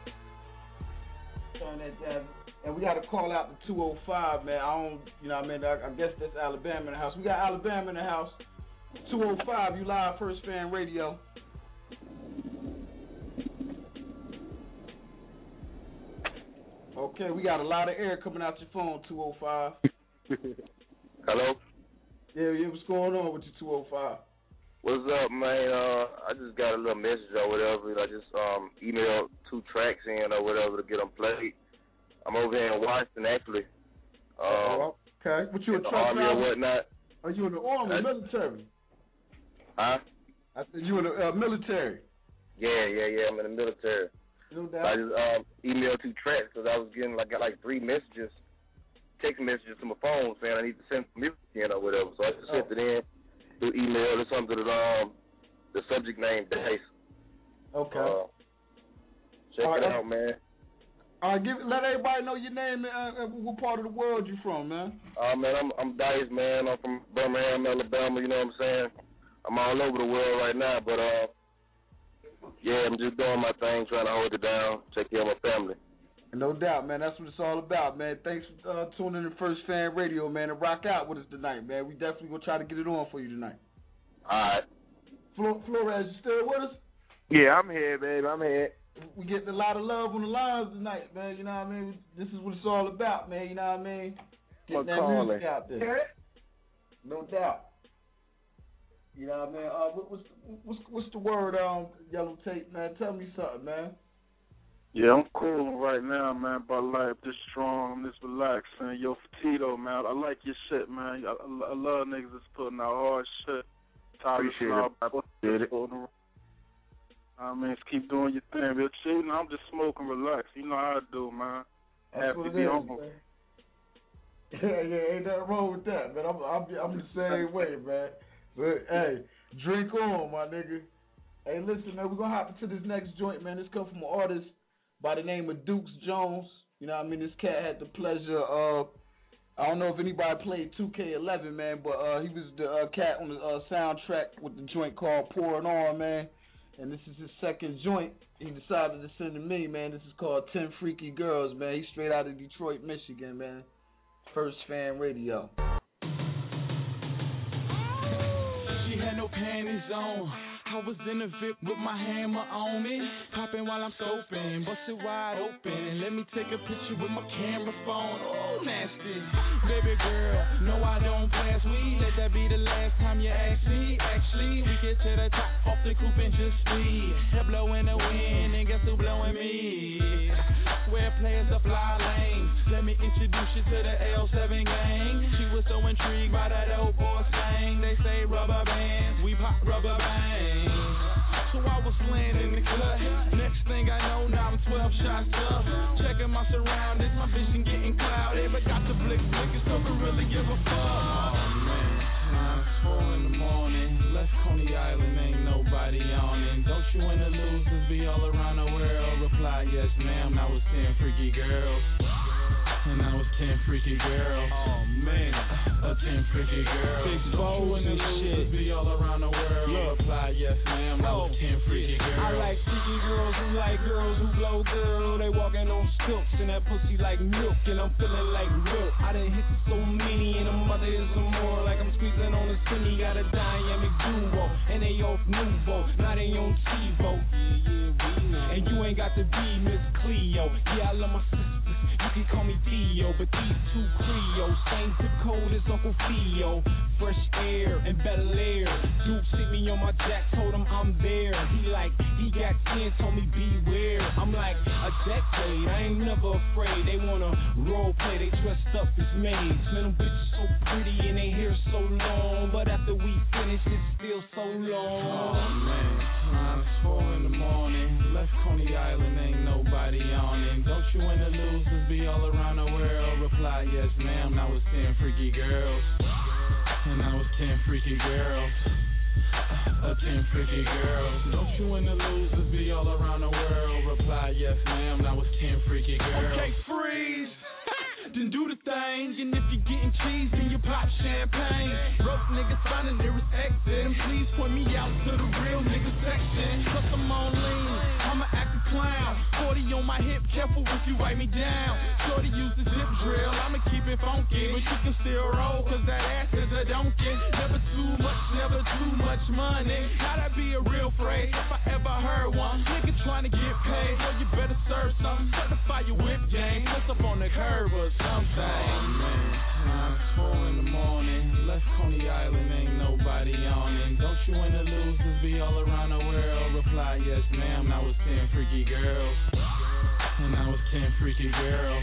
S5: Turn that down. And we got to call out the 205, man. I don't, you know what I mean? I guess that's Alabama in the house. We got Alabama in the house. 205, you live, First Fan Radio. Okay, we got a lot of air coming out your phone, 205.
S19: Hello?
S5: Yeah, what's going on with you, 205?
S19: What's up, man? I just got a little message or whatever. I just emailed 2 tracks in or whatever to get them played. I'm over here in Washington, actually.
S5: Okay. What you a
S19: the
S5: truck
S19: Army
S5: driver?
S19: or whatnot.
S5: Are you in the Army or military?
S19: Huh?
S5: I said you in the military.
S19: Yeah. I'm in the military.
S5: No
S19: So
S5: doubt.
S19: I just emailed 2 tracks because I was getting got 3 messages, text messages to my phone saying I need to send some music in or whatever. So I just sent it in through email or something to the subject name Dice.
S5: Okay.
S19: Check it out, man.
S5: All right, let everybody know your name and what part of the world you from, man.
S19: Man, I'm Dice, man. I'm from Birmingham, Alabama. You know what I'm saying? I'm all over the world right now, but yeah, I'm just doing my thing, trying to hold it down, take care of my family.
S5: No doubt, man. That's what it's all about, man. Thanks for tuning in to First Fan Radio, man, and rock out with us tonight, man. We definitely gonna try to get it on for you tonight.
S19: All right.
S5: Flores, you still with us?
S14: Yeah, I'm here, baby. I'm here.
S5: we getting a lot of love on the lines tonight, man. You know what I mean? This is what it's all about, man. You know what I mean? Getting that music out there. No doubt. You know what I mean? What's the word, Yellow Tape, man? Tell me something, man.
S19: Yeah, I'm cool right now, man. But life, this strong, this relaxing. Yo, Fatito, man, I like your shit, man. I love niggas that's putting out hard shit. Appreciate it. I mean, just keep doing your thing, real chill. You know, I'm just smoking, relax. You know how I do, man. Happy to be home.
S5: Yeah, ain't nothing wrong with that, man. I'm the same way, man. But hey, drink on, my nigga. Hey, listen, man, we're gonna hop into this next joint, man. This comes from an artist by the name of Dukes Jones. You know what I mean? This cat had the pleasure of, I don't know if anybody played 2K11, man, but he was the cat on the soundtrack with the joint called Pour It On, man. And this is his second joint. He decided to send to me, man. This is called 10 Freaky Girls, man. He's straight out of Detroit, Michigan, man. First Fan Radio.
S20: She had no panties on. I was in the VIP with my hammer on it, popping while I'm scoping, bust it wide open, and let me take a picture with my camera phone. Oh, nasty, baby girl, no I don't play sweet. Let that be the last time you ask me. Actually, we get to the top off the coupe and just speed. Hair blowing the wind, and guess who blowing me? Swear players up fly lanes. Let me introduce you to the L7 gang. She was so intrigued by that old boy slang. They say rubber bands, we pop rubber bands. So I was laying in the cut. Next thing I know, now I'm 12 shots up. Checking my surroundings, my vision getting cloudy. But got the blick flickers, so can really give a fuck. Oh man, now it's 4 in the morning. Left Coney Island, ain't nobody on it. Don't you win the losers be all around the world? Reply yes ma'am, now it's 10 freaky girls. And I was 10 freaky girls. Oh man, 10 freaky girls. Big Bo and the shit be all around the world. Look, reply yes ma'am, I was 10 freaky girls. I like freaky girls who like girls who blow through. They walking on stilts and that pussy like milk, and I'm feeling like milk. I done hit so many and the mother is some more. Like I'm squeezing on a skinny, got a dynamic duo, and they off Nuvo, now they on TiVo. And you ain't got to be Miss Cleo. Yeah, I love my sisters. You can call me Theo, but these two Creoles, same zip code as Uncle Theo. Fresh air and Bel Air. Dude hit me on my jack, told him I'm there. He got 10, told me beware. I'm like, a decade, I ain't never afraid. They wanna role play, they dressed up as maids. Man, them bitches so pretty and they hair so long, but after we finish, it's still so long. Oh man, now it's 4 in the morning. Left Coney Island, ain't nobody on it. Don't you win the losers be all around the world? Reply yes ma'am, now it's 10 freaky girls. And I was 10 freaky girls. 10 freaky girls. Don't you win the losers be all around the world? Reply yes ma'am, now it's 10 freaky girls. Okay, freeze. Then do the thing, and if you're getting cheese, then you pop champagne. Broke niggas finding nearest exit, and please point me out to the real nigga section. Cause I'm on lean, I'ma act a clown. 40 on my hip, careful if you write me down. Shorty use the zip drill, I'ma keep it funky, but you can still roll, cause that ass is a donkey. Never too much money. Gotta be a real phrase if I ever heard one. Nigga trying to get paid, so you better serve something. Certify your whip game, press up on the curb or something. Oh man, now it's 4 in the morning. Left Coney Island, ain't nobody on it. Don't you win the losers be all around the world? Reply yes ma'am, now it's 10 freaky girls. And I was 10 freaky girls.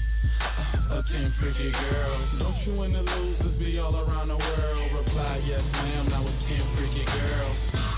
S20: 10 freaky girls. Don't you win the losers be all around the world? Reply yes ma'am, now it's 10 freaky girls.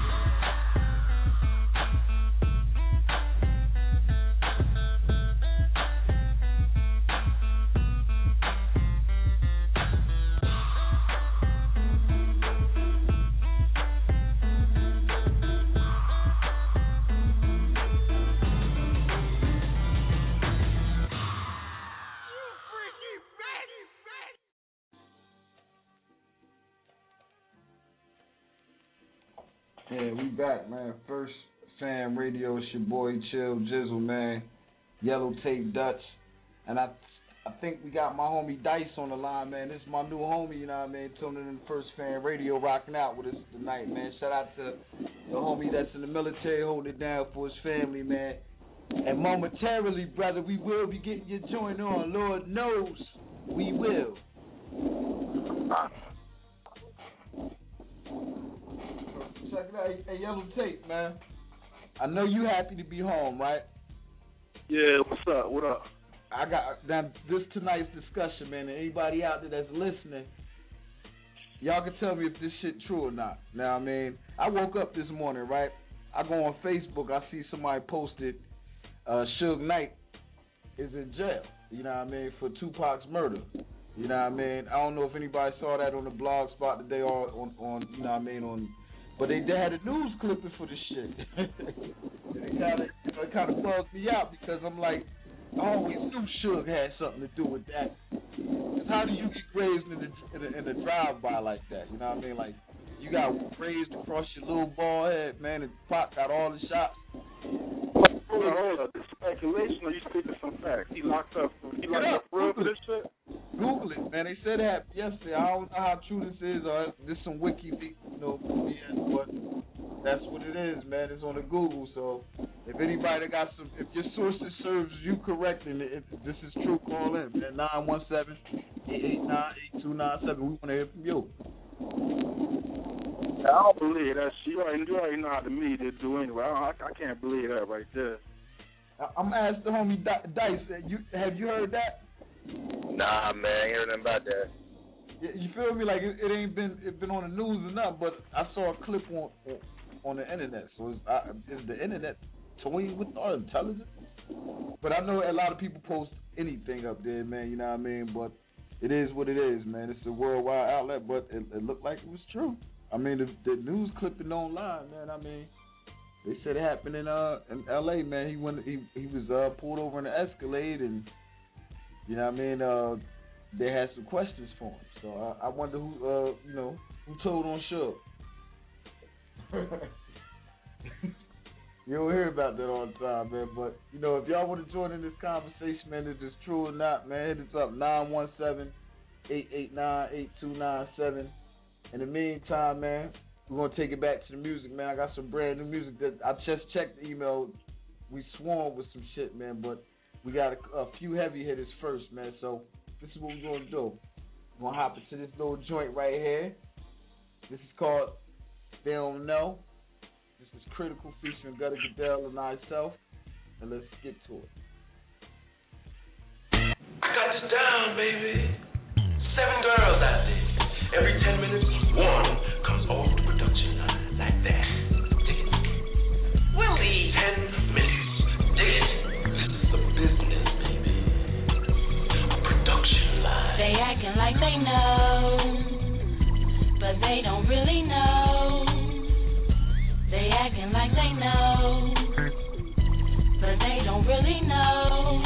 S5: Yeah, we back, man. First Fan Radio, it's your boy Chill Jizzle, man. Yellow Tape Dutch. And I think we got my homie Dice on the line, man. This is my new homie, you know what I mean? Tuning in First Fan Radio, rocking out with us tonight, man. Shout out to the homie that's in the military, holding it down for his family, man.
S9: And momentarily, brother, we will be getting your joint on. Lord knows we will. Check it out. Hey, Yellow Tape, man. I know you happy to be home, right?
S14: Yeah, what's up? What up?
S9: I got now this tonight's discussion, man, and anybody out there that's listening, y'all can tell me if this shit true or not. Now, I mean, I woke up this morning, right? I go on Facebook, I see somebody posted Suge Knight is in jail, you know what I mean, for Tupac's murder. You know what I mean? I don't know if anybody saw that on the blog spot today or on you know what I mean, but they had a news clipping for this shit. It kind of bugged me out because I'm like, I always knew Suge had something to do with that. Because how do you get grazed in a drive-by like that? You know what I mean? Like, you got grazed across your little bald head, man, and Pop got all the shots.
S14: Hold up. This speculation or you speaking some facts? He locked up for real for this shit?
S9: Google it, man. They said it happened yesterday. I don't know how true this is or this some WikiLeaks, you know, but that's what it is, man. It's on the Google. So if anybody got some, if your sources serves you correct and if this is true, call in, man. 917-889-8297. We want to hear from you.
S14: I don't believe that shit. You already know how the media do anyway. I can't believe that right there.
S9: I'm asking the homie Dice. Have you heard that?
S21: Nah, man, I ain't heard nothing about that.
S9: You feel me? Like it ain't been on the news or nothing, but I saw a clip on the internet. So is the internet toying with our intelligence? But I know a lot of people post anything up there, man. You know what I mean? But it is what it is, man. It's a worldwide outlet, but it looked like it was true. I mean, the news clipping online, man. I mean, they said it happened in L.A., man. He was pulled over in an Escalade, and you know what I mean. They had some questions for him, so I wonder who told on Suge. You don't hear about that all the time, man. But you know, if y'all want to join in this conversation, man, if it's true or not, man, hit us up 917-889-8297. In the meantime, man, we're gonna take it back to the music, man. I got some brand new music that I just checked the email. We swarmed with some shit, man, but we got a few heavy hitters first, man. So this is what we're gonna do. We're gonna hop into this little joint right here. This is called They Don't Know. This is Critical featuring Gutter Goodell and myself, and let's get to it.
S22: I got this down, baby. 7 girls out there. Every 10 minutes, one comes off the production line like that. Dig it. We'll leave 10 minutes. Dig it. This is the business, baby. A production line.
S23: They acting like they know, but they don't really know. They acting like they know, but they don't really know.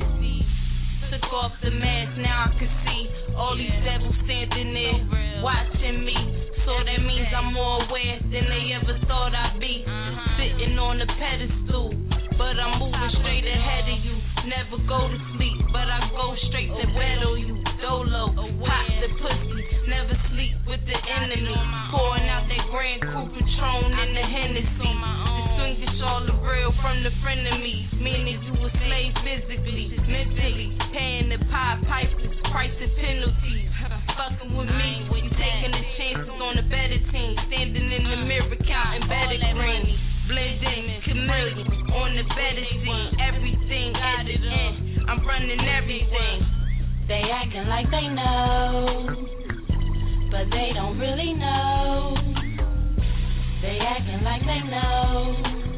S23: Took off the mask, now I can see all these devils standing there watching me. So that means I'm more aware than they ever thought I'd be. Sitting on a pedestal, but I'm moving straight ahead of you. Never go to sleep, but I go straight to bed on you. Dolo, pop the pussy, never sleep with the enemy. Pouring out that Grand Coupe Patron in the Hennessy. Distinguish all the real from the frenemies. Meaning you a slave physically, mentally. Paying the pipers, price and penalties. Fucking with me, you taking the chances on a better team. Standing in the mirror counting better green. Blending, chameleon, on the better scene. Everything at the end, I'm running everything. They acting like they know, but they don't really know. They acting like they know,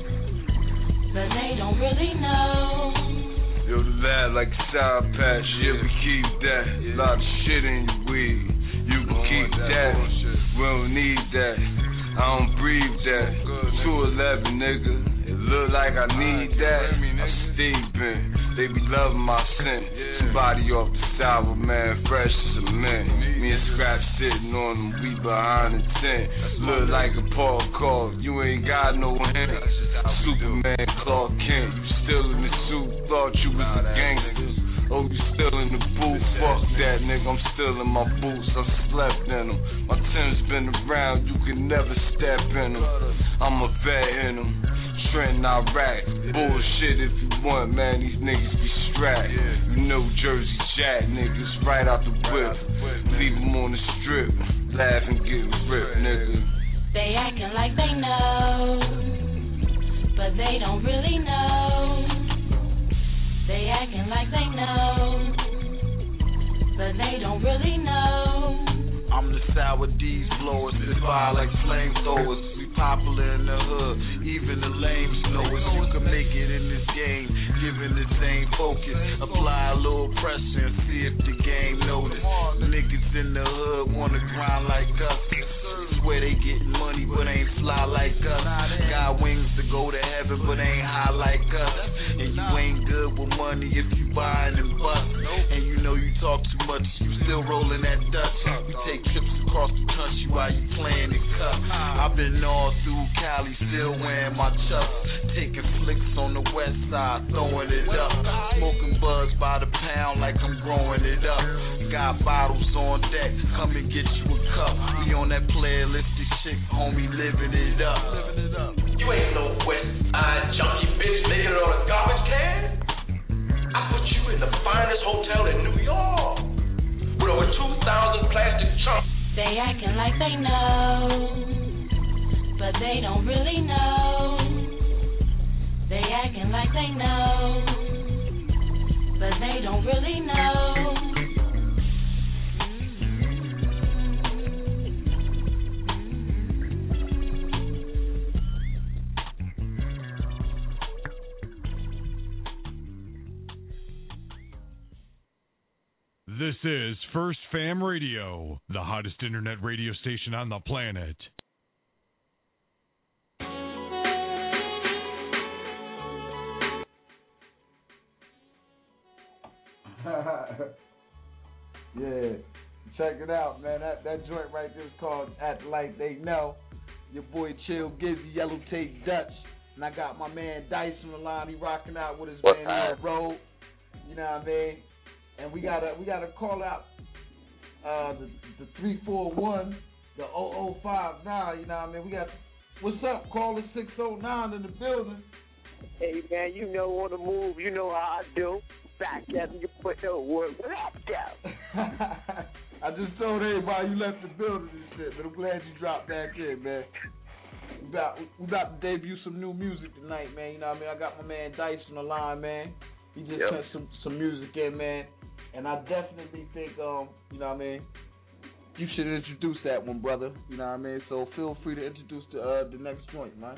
S23: but they don't really know.
S24: Yo, the lad like a sound patch, yeah, we keep that. Lot of shit in your weed, you can keep that. We don't need that, I don't breathe that. 211, nigga, it look like I need that. I'm steeping, they be loving my scent. Somebody off the sour, man, fresh as a mint. Me and Scrap sitting on them, we behind the tent. Look like a Paul Call, you ain't got no hint. Superman, Clark Kent, you still in the suit, thought you was a gangster. Oh, you still in the booth, fuck that nigga, I'm still in my boots, I slept in them. My Tim's been around, you can never step in them. I'm a vet in them, Trenton, Iraq. Bullshit if you want, man, these niggas be strapped. You know Jersey Jack niggas right out the whip. Leave them on the strip, laugh and get ripped, nigga.
S23: They acting like they know, but they don't really know. They acting like they know, but they don't really know.
S1: I'm the sour D's blowers, spit fire like flamethrowers. We popular in the hood, even the lames know us. You can make it in this game, given the same focus. Apply a little pressure and see if the game notice. Niggas in the hood wanna grind like us. Swear they getting money but ain't fly like us. Got wings to go to heaven but ain't high like us. And you ain't good with money if you buying and bust. And you know you talk too much, you still rolling that Dutch. You take trips across the country while you playing it cup. I've been all through Cali, still wearing my chucks. Taking flicks on the west side, throwing it up. Smoking buds by the pound like I'm growing it up. Got bottles on deck, come and get you a cup. We on that playlist, this shit, homie, living it up.
S22: You ain't no West Side junkie bitch making it on a garbage can. I put you in the finest hotel in New York with over 2,000 plastic chunks.
S23: They acting like they know, but they don't really know. They acting like they know, but they don't really know.
S15: This is First Fam Radio, the hottest internet radio station on the planet.
S9: Yeah, check it out, man. That joint right there is called Act Like They Know. Your boy Chill Gizzy, Yellow Tape Dutch, and I got my man Dice on the line. He rocking out with his man on the road. You know what I mean? And we gotta call out the 341, the 0059. You know what I mean? We got what's up? Caller 609 in the building.
S7: Hey man, you know on the move. You know how I do. Back at you put no word. What up, though?
S9: I just told everybody you left the building and shit, but I'm glad you dropped back in, man. We about to debut some new music tonight, man. You know what I mean? I got my man Dice on the line, man. He just sent some music in, man. And I definitely think, you know what I mean, you should introduce that one, brother. You know what I mean? So feel free to introduce the next joint, man.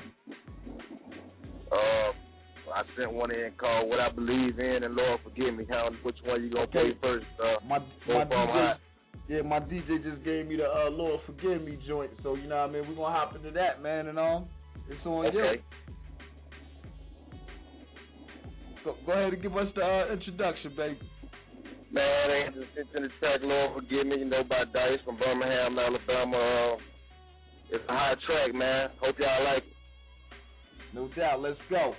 S21: I sent one in called What I Believe In, and Lord Forgive Me. Which one you gonna play first?
S9: My DJ just gave me the Lord Forgive Me joint. So, you know what I mean? We're going to hop into that, man, and it's on you. So go ahead and give us the introduction, baby.
S21: Man, I just sent in the track Lord Forgive Me, you know, by Dice from Birmingham, Alabama. It's a hot track, man. Hope y'all like it.
S9: No doubt. Let's go.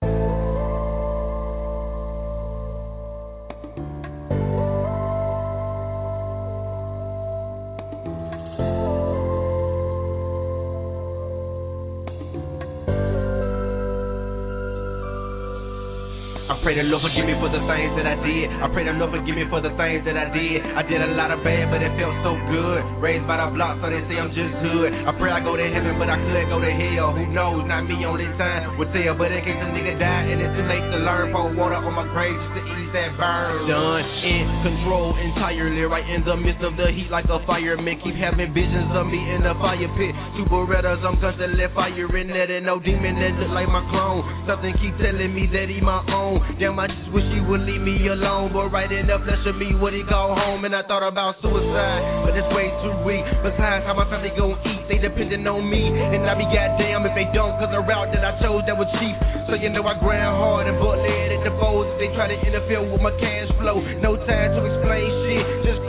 S10: I pray the Lord forgive me for the things that I did. I pray the Lord forgive me for the things that I did. I did a lot of bad, but it felt so good. Raised by the block, so they say I'm just good. I pray I go to heaven, but I could go to hell. Who knows? Not me on this time would tell. But in case a nigga die and it's too late to learn, pour water on my grave just to ease that burn. Done in control entirely, right in the midst of the heat like a fireman. Keep having visions of me in the fire pit. Two Berettas, I'm constantly firing that, and no demon that look like my clone. Something keep telling me that he my own. Damn, I just wish he would leave me alone. But right in the flesh of me would he go home. And I thought about suicide, but it's way too weak. Besides, how my family gon' eat, they depending on me. And I be goddamn if they don't, cause the route that I chose that was cheap. So you know I grind hard and butt lead at the foes if they try to interfere with my cash flow. No time to explain shit, just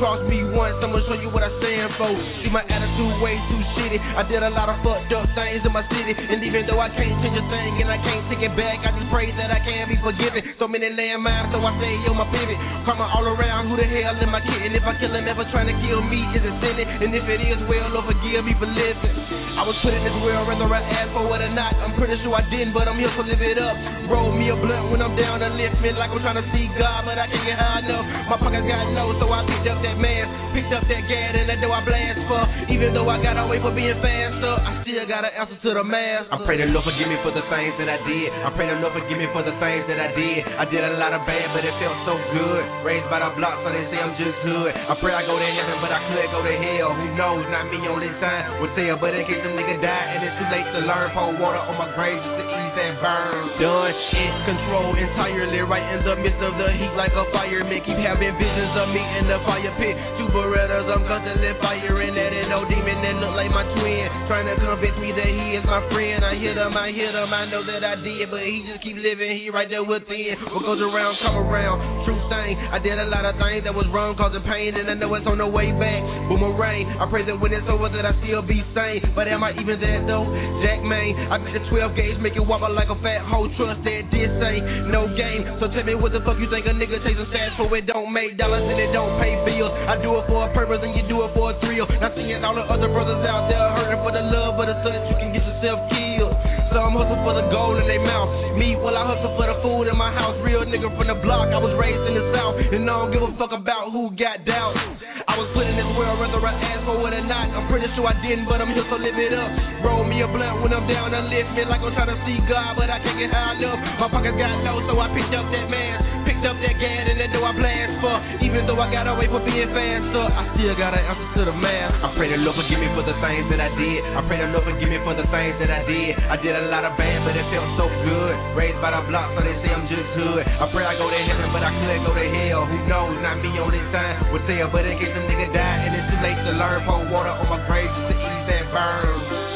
S10: cross me once, I'ma show you what I stand for. See, my attitude way too shitty. I did a lot of fucked up things in my city, and even though I can't change a thing and I can't take it back, I just pray that I can be forgiven. So many landmines, so I stay on my pivot. Karma all around, who the hell am I kidding? If I kill him, never trying to kill me, is it sinning? And if it is, well, Lord, forgive me for living. I was put in this world, whether I asked for it or not. I'm pretty sure I didn't, but I'm here to live it up. Roll me a blunt when I'm down to lift me like I'm trying to see God, but I can't get high enough. My pockets got low, so I picked up that mask, picked up that gas, and that door I blast for. Even though I got away for being faster, I still got an answer to the master. I pray the Lord forgive me for the things that I did. I pray the Lord forgive me for the things that I did. I did a lot of bad, but it felt so good. Raised by the block, so they say I'm just hood. I pray I go to heaven, but I could go to hell. Who knows? Not me on this time would tell, but in case them niggas die and it's too late to learn, pour water on my grave just to ease that burn. Done in control entirely, right in the midst of the heat like a fireman. Keep having visions of me in the fire pit. Two Berettas, I'm constantly firing at it. No demon that look like my twin, trying to convince me that he is my friend. I hit him, I know that I did, but he just keep living, he right there within. What goes around, come around, true thing. I did a lot of things that was wrong, causing pain, and I know it's on the way back. Boomerang, I pray that when it's over that I still be sane. But am I even that though? Jack Maine, I bet the 12 gauge make it wobble like a fat hoe. Trust that this ain't no game. So tell me what the fuck you think a nigga chasing stats for? It don't make dollars and it don't pay bills. I do it for a purpose and you do it for a thrill. Not seeing all the other brothers out there hurting for the love of the such you can get yourself killed. Some hustle for the gold in their mouth. Me, well, I hustle for the food in my house. Real nigga from the block, I was raised in the South, and I don't give a fuck about who got doubt. I was put in this world whether I asked for it or not. I'm pretty sure I didn't, but I'm here to live it up. Roll me a blunt when I'm down and lift me like I'm trying to see God, but I can't get high enough. My pockets got low, so I picked up that mask, picked up that gas, and that door I blast for. Even though I got away for being faster, I still got an answer to the mask. I pray the Lord forgive me for the things that I did. I pray the Lord forgive me for the things that I did. I did a lot of bad, but it felt so good. Raised by the block, so they say I'm just hood. I pray I go to heaven, but I could go to hell. Who knows? Not me on this time would tell, but in case them niggas die and it's too late to learn, pour water on my grave just to ease that burn.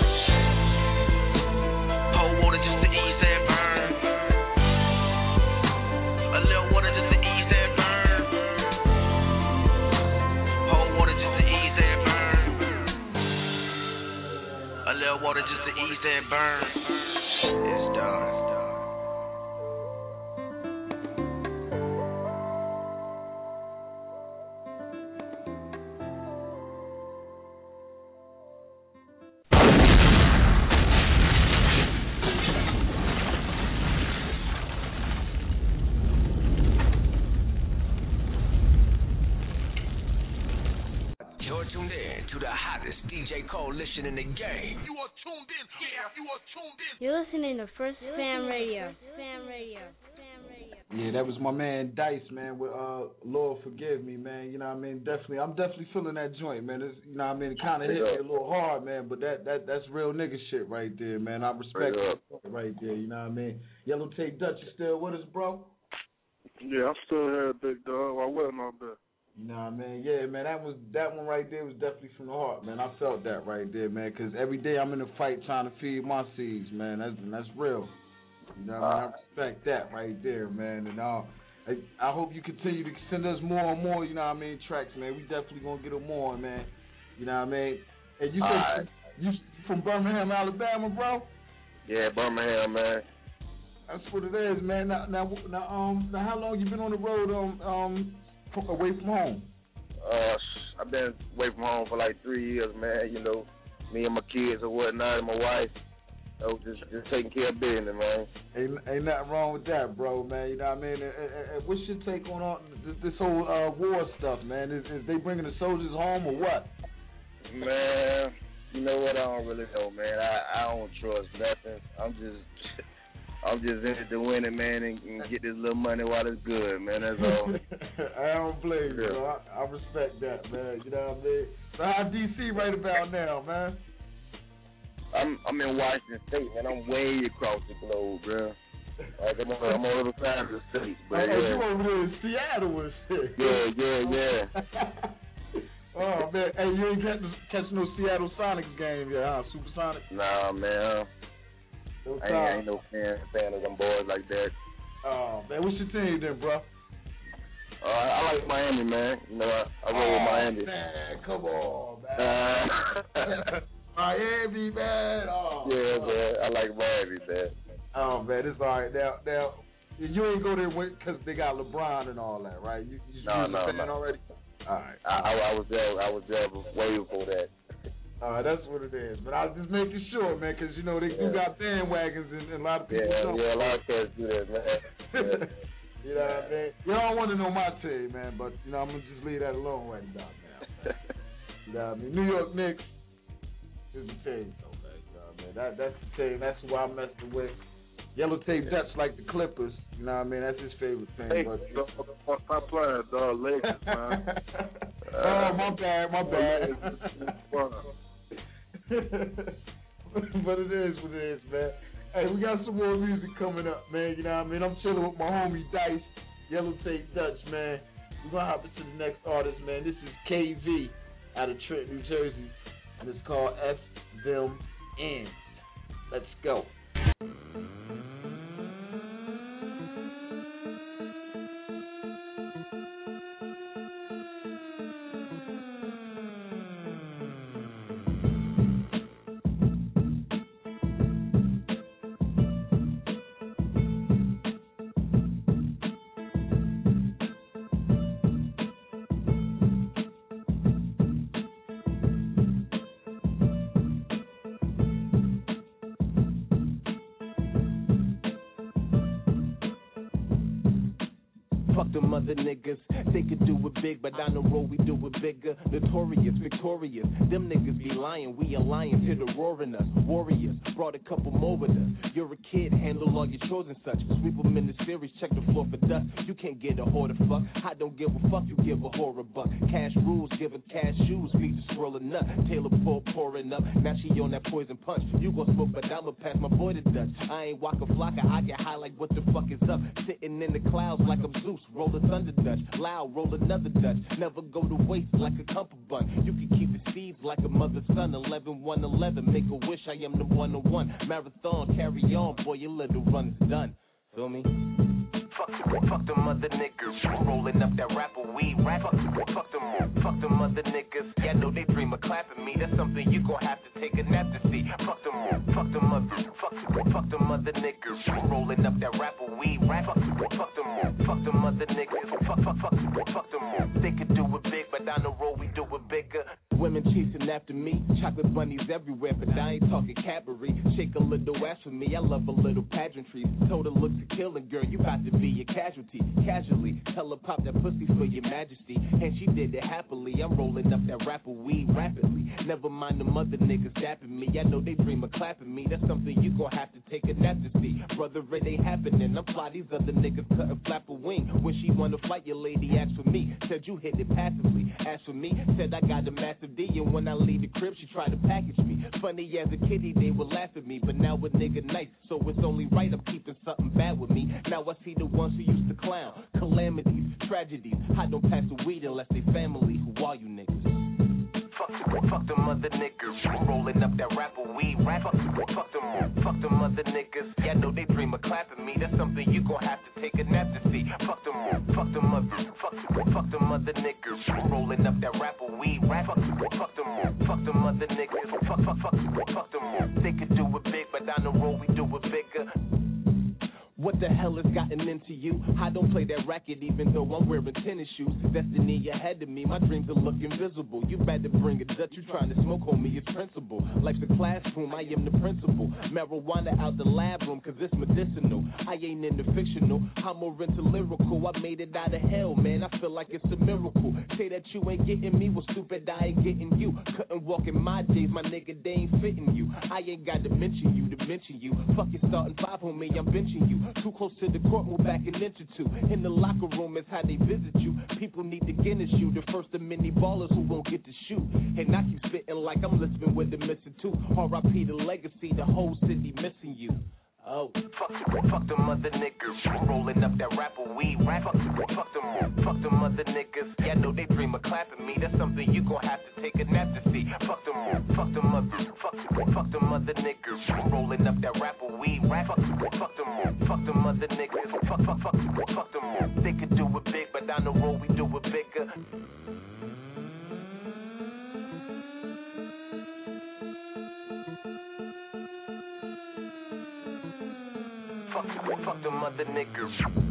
S10: Pour water just to ease that burn. A little water just to ease that burn. Pour water just to ease that burn. A little water just to ease that burn. It's done.
S2: Coalition in the game.
S3: You are tuned in. Yeah, you are tuned in.
S4: You're listening to First Fam Radio.
S5: Yeah, that was my man Dice, man, with Lord Forgive Me, man. You know what I mean? Definitely, I'm definitely feeling that joint, man. It's, you know what I mean? It kind of hit me a little hard, man, but that's real nigga shit right there, man. I respect that right there, you know what I mean? Yellow Tape Dutch, you still with us, bro?
S14: Yeah, I'm still here, big dog. I wasn't on that.
S5: You know what I mean? Yeah, man, that one right there was definitely from the heart, man. I felt that right there, man, because every day I'm in a fight trying to feed my seeds, man. That's real. You know what I mean? I respect that right there, man. And I hope you continue to send us more and more, you know what I mean, tracks, man. We definitely going to get them more, man. You know what I mean? And you said you from Birmingham, Alabama, bro?
S21: Yeah, Birmingham, man.
S5: That's what it is, man. Now, how long you been on the road away from home?
S21: I've been away from home for like 3 years, man. You know, me and my kids and whatnot, and my wife. So just taking care of business, man.
S5: Ain't nothing wrong with that, bro, man. You know what I mean? What's your take on all this whole war stuff, man? Is they bringing the soldiers home or what?
S21: Man, you know what? I don't really know, man. I don't trust nothing. I'm just in it to win it, man, and get this little money while it's good, man. That's all.
S5: I don't blame you, bro. I respect that, man. You know what I mean? So how D.C. right about now, man?
S21: I'm in Washington State, man. I'm way across the globe, bro. Like I'm on the other side of the state. But
S5: you over there in Seattle and shit.
S21: Yeah.
S5: Oh, man. Hey, you ain't catch no Seattle Sonics game yet, huh? Supersonic?
S21: Nah, man. I ain't no fan of them boys like that.
S5: Oh, man. What's your team then, bro?
S21: I like Miami, man. You know, I roll with Miami.
S9: Man, come on, man. Miami, man. Oh,
S21: yeah, man. I like Miami, man.
S9: Oh, man, it's all right. Now, you ain't go there because they got LeBron and all that, right? You
S21: no.
S9: already? All right.
S21: I was there way before that.
S9: That's what it is. But I was just making sure, man, because, you know, they do got bandwagons and a lot of people don't.
S21: Yeah, a lot of cats do that, man.
S9: You know what I mean? You don't want to know my team, man, but, you know, I'm going to just leave that alone right now, man. You know what I mean? New York Knicks is the team, though, man. You know what I mean? That's the team. That's who I'm messing with. Yellow Tape Dutch like the Clippers. You know what I mean? That's his favorite thing.
S14: Hey,
S9: but
S14: stop playing, dog. Lakers, man.
S9: My bad. But it is what it is, man. Hey, we got some more music coming up, man. You know what I mean? I'm chilling with my homie Dice, Yellow Tape Dutch, man. We're going to hop into the next artist, man. This is KV out of Trenton, New Jersey. And it's called F Them In. Let's go.
S11: Them other niggas, they could do it big, but down the road we do it bigger. Notorious, victorious, them niggas be lying. We are lions, here to roaring us. Warriors, brought a couple more with us. You're a kid, handle all your chores and such. Sweep them in the series, check the floor for dust. You can't get a whore to fuck. I don't give a fuck, you give a whore a buck. Cash rules, give her cash shoes, feet to swirl a nut. Taylor pouring up, now she on that poison punch. You gon' smoke, but I'ma pass my boy to Dutch. I ain't Waka Flocka, I get high like what the fuck is up. Sitting in the clouds like I'm Zeus, roll a thunder Dutch. Loud, roll another Dutch. Never go to waste like a cummerbund. You can keep the seeds like a mother's son. 11-1-11, make a wish, I am the 1-on-1. Marathon, carry on, boy, your little run's done. Feel me? Fuck them other niggas, rolling up that rapper weed rap. Fuck them other niggas. Yeah, I know they dream of clapping me. That's something you gon' have to take a nap to see. Fuck them other niggas, rolling up that rapper weed rap. Fuck them other niggas. Fuck them. They could do it big, but down the road we do it bigger. Women chasing after me, chocolate bunnies everywhere, but I ain't talking Cadbury. Shake a little ass for me, I love a little pageantry. Told her look to killing, girl, you got to be a casualty. Casually, tell her pop that pussy for your majesty. And she did it happily, I'm rolling up that rapper weed rapidly. Never mind them other niggas dapping me, I know they dream of clapping me. That's something you gon' have to take a nap to see. Brother, it ain't happening, I'm fly, these other niggas couldn't flap a wing. When she wanna fight, your lady asked for me. Said you hit it passively, asked for me. Said I got a massive D, and when I leave the crib, she tried to package me. Funny as a kitty, they would laugh at me, but now a nigga nice, so it's only right I'm keeping something bad with me. Now I see the ones who used to clown, calamities, tragedies. I don't pass the weed unless they family. Who are you niggas? Fuck them other niggas, rolling up that rapper weed rap. Fuck them other niggas. Yeah, I know they dream of clapping me. That's something you gon' have to take a nap to see. Fuck them other niggas, rolling up that rapper weed rap. Fuck them other niggas. Fuck them. They could do it big, but down the road we do it bigger. What the hell has gotten into you? I don't play that racket even though I'm wearing tennis shoes. Destiny ahead of me, my dreams will look invisible. You better bring a Dutch, you trying to smoke, homie, it's principle. Life's a classroom, I am the principal. Marijuana out the lab room, cause it's medicinal. I ain't into fictional, I'm more into lyrical. I made it out of hell, man, I feel like it's a miracle. Say that you ain't getting me, well stupid, I ain't getting you. Couldn't walk in my days, my nigga, they ain't fitting you. I ain't got to mention you. Fuck it, starting five, homie, I'm benching you. Too close to the court, move back an inch or two. In the locker room is how they visit you. People need to Guinness you. The first of many ballers who won't get to shoot. And I keep spitting like I'm listening with the missing tooth. R.I.P. the legacy, the whole city missing you. Oh, fuck them other niggas, rolling up that rapper weed rap. Fuck them other niggas. Yeah, I know they dream of clapping me. That's something you gon' have to take a nap to see. Fuck them other niggas, rolling up that rapper weed rap. Fuck them other niggas. Fuck them. They could do it big, but down the road we
S2: Fuck them other niggas.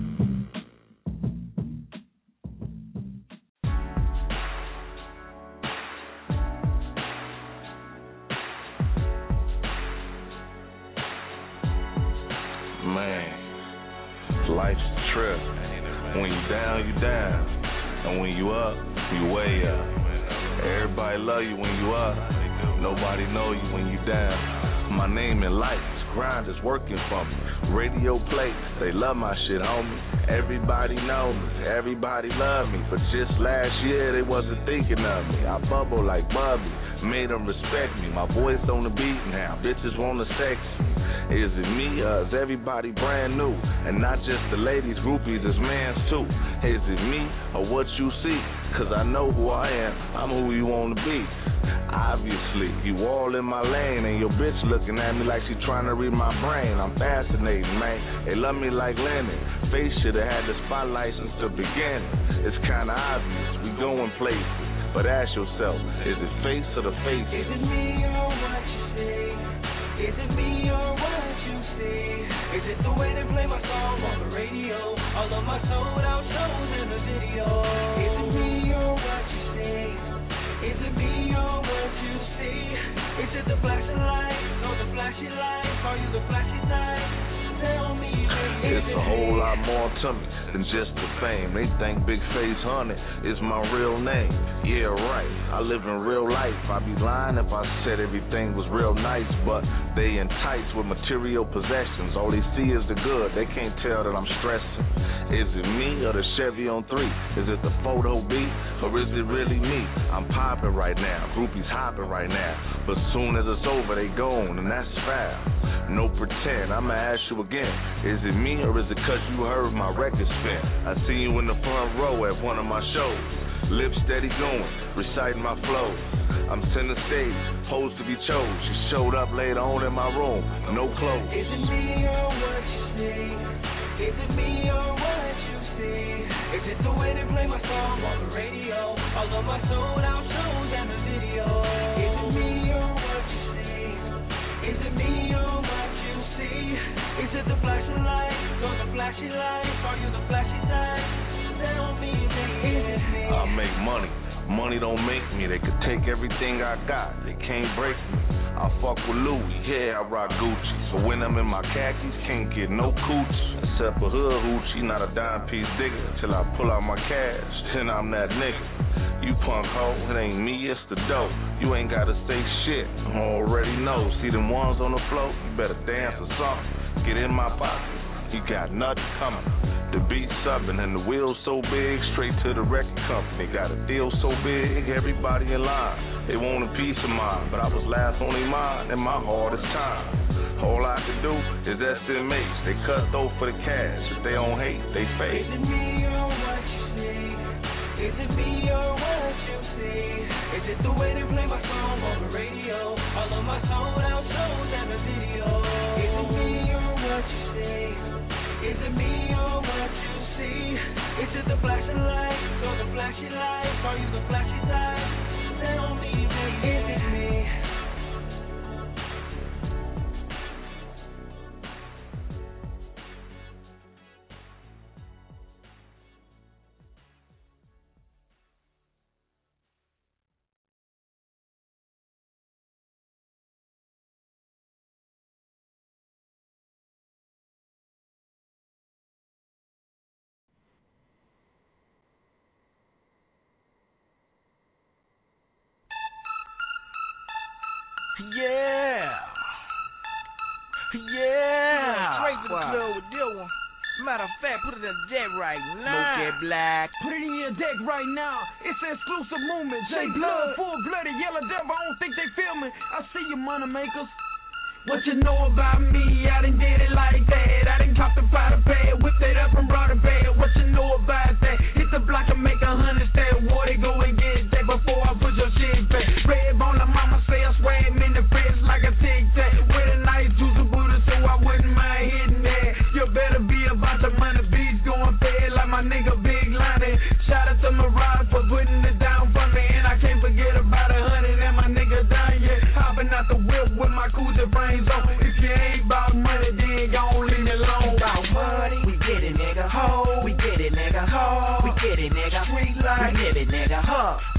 S6: Life's a trip. When you down, you down. And when you up, you way up. Everybody love you when you up. Nobody know you when you down. My name in life, grind is working for me. Radio play, they love my shit, homie. Everybody know me, everybody love me. But just last year, they wasn't thinking of me. I bubble like Bubby, made them respect me. My voice on the beat now, bitches wanna sex me. Is it me or is everybody brand new? And not just the ladies, groupies, it's mans too. Is it me or what you see? Cause I know who I am, I'm who you wanna be. Obviously, you all in my lane, and your bitch looking at me like she trying to read my brain. I'm fascinating, man. They love me like Lennon. Face should've had the spotlight since the beginning. It's kinda obvious, we going places. But ask yourself, is it face or the face?
S12: Is it me or what you see? Is it me or what you see? Is it the way they play my song on the radio? All of my sold out shows in the video. Is it me or what you see? Is it me or what you see? Is it the flashing lights or the flashy lights? Are you the flashy type? Tell me, baby.
S6: It's a whole lot more to me than just the fame. They think Big Face Honey is my real name. Yeah, right. I live in real life. I'd be lying if I said everything was real nice, but they enticed with material possessions. All they see is the good. They can't tell that I'm stressing. Is it me or the Chevy on 3? Is it the photo beat or is it really me? I'm popping right now. Groupies hopping right now. But soon as it's over, they gone, and that's foul. No pretend. I'ma ask you again. Is it me or is it cause you heard my record spin? I see you in the front row at one of my shows. Lips steady going, reciting my flows. I'm center stage, posed to be chose. She showed up later on in my room, no clothes.
S12: Is it me or what you see? Is it me or what you see? Is it the way they play my song on the radio? All of my sold out shows and the video. Is it me or what you see? Is it me or what you see? Is it the flashing lights or the flashy lights? Are you the flashy type? Tell me, baby. Is it me?
S6: I make money. Money don't make me. They could take everything I got. They can't break me. I fuck with Louis. Yeah, I rock Gucci. So when I'm in my khakis, can't get no coochie. Except for hood hoochie, not a dime piece digger. Till I pull out my cash, then I'm that nigga. You punk hoe, it ain't me, it's the dope. You ain't gotta say shit, I already know. See them ones on the floor, you better dance or something. Get in my pocket, you got nothing coming. The beat subbing and the wheels so big, straight to the record company. Got a deal so big, everybody in line. They want a piece of mine, but I was last on their mind in my hardest time. All I can do is estimates. They cut though for the cash. If they don't hate, they fake.
S12: Is it me or what you see? Is it me or what you see? Is it the way they play my song on the radio? All of my sold out shows and the video. Is it me or what you see? Is it me or what you see? Is it the flashing lights or the flashy lights? Are you the flashy type? Tell me, baby, is it me?
S8: Yeah. Straight to the club with this one. Matter of fact, put it in the deck right now. Smoke that black.
S13: Put it in your deck right now. It's an exclusive movement. J Blood, full blooded yellow devil. I don't think they feel me. I see you, money makers. What you know about me? I done did it like that. I done copped the powder bag, whipped it up and brought it back. What you know about that? Hit the block and make 100 stack. Water, go and get that before I put your shit back. Red bone, la mama say I swear him in the face like a tic-tac. With a nice juice of Buddha, so I wouldn't mind hitting that. You better be about the money, beats going fed like my nigga Big Lonnie. Shout out to Mariah for putting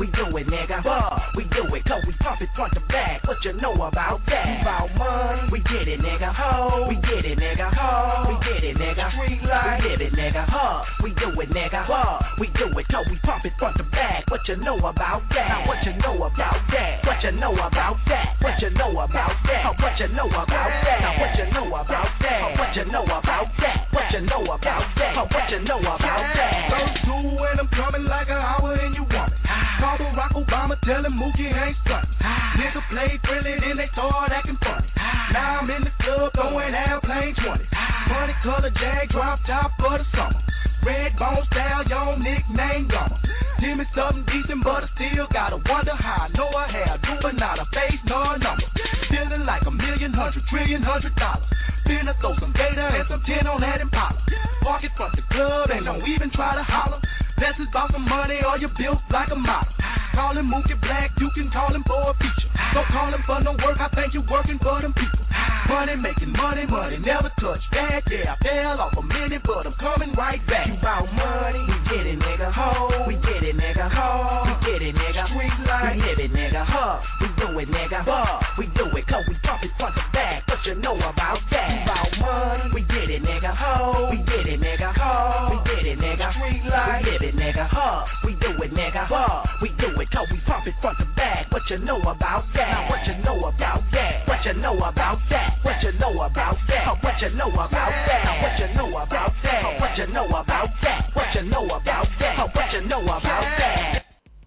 S20: we do it, nigga. We do it, cause we pump it front to back. What you know about that? We bout money, we get it, nigga. Ho, we get it, nigga. Ho, we get it, nigga. Street life, we live it, nigga. We do it, nigga. We do it, cause we pump it front to back. What you know about that? Now what you know about that? What you know about that? What you know about that? What you know about that? Now what you know about that? What you know about that? What you know about that? What you know about that?
S11: Those two and I'm coming like an hour and you want it. Call Barack Obama, tell him Mookie ain't stunning. Nigga played friendly, then they start acting funny. Now I'm in the club throwing airplane 20. Money color jag, drop top for the summer. Red bone style, young nickname Gummer. Give me something decent, but I still gotta wonder how I know I have. Doing not a face nor a number. Feeling like $1 million, $100 trillion, $100. Finna throw some data and some 10 on that Impala. Park it front the club and don't even try to holler. This is about some money or you built like a model. Call him Mookie Black, you can call him for a feature. Don't call him for no work, I think you working for them people. Money making money, never touch that. Yeah, I fell off a minute, but I'm coming right back. You bout money, we get it, nigga. Ho, we get it, nigga. Ho, we get it, nigga. Street life, we live it, nigga. We do it, nigga. We do it, cause we pump it front to back. What you know about that? You bout money, we get it, nigga. Ho, we get it, nigga. Ho, we get it, nigga. Street life, we live it, nigga. We do it, nigga. We do it, cause we pump it front to back. What you know about that? Now what you know about that? What you know about that? What you know about that? What you know about that? What you know about that? What you know about that? What you know about that? What you know about that?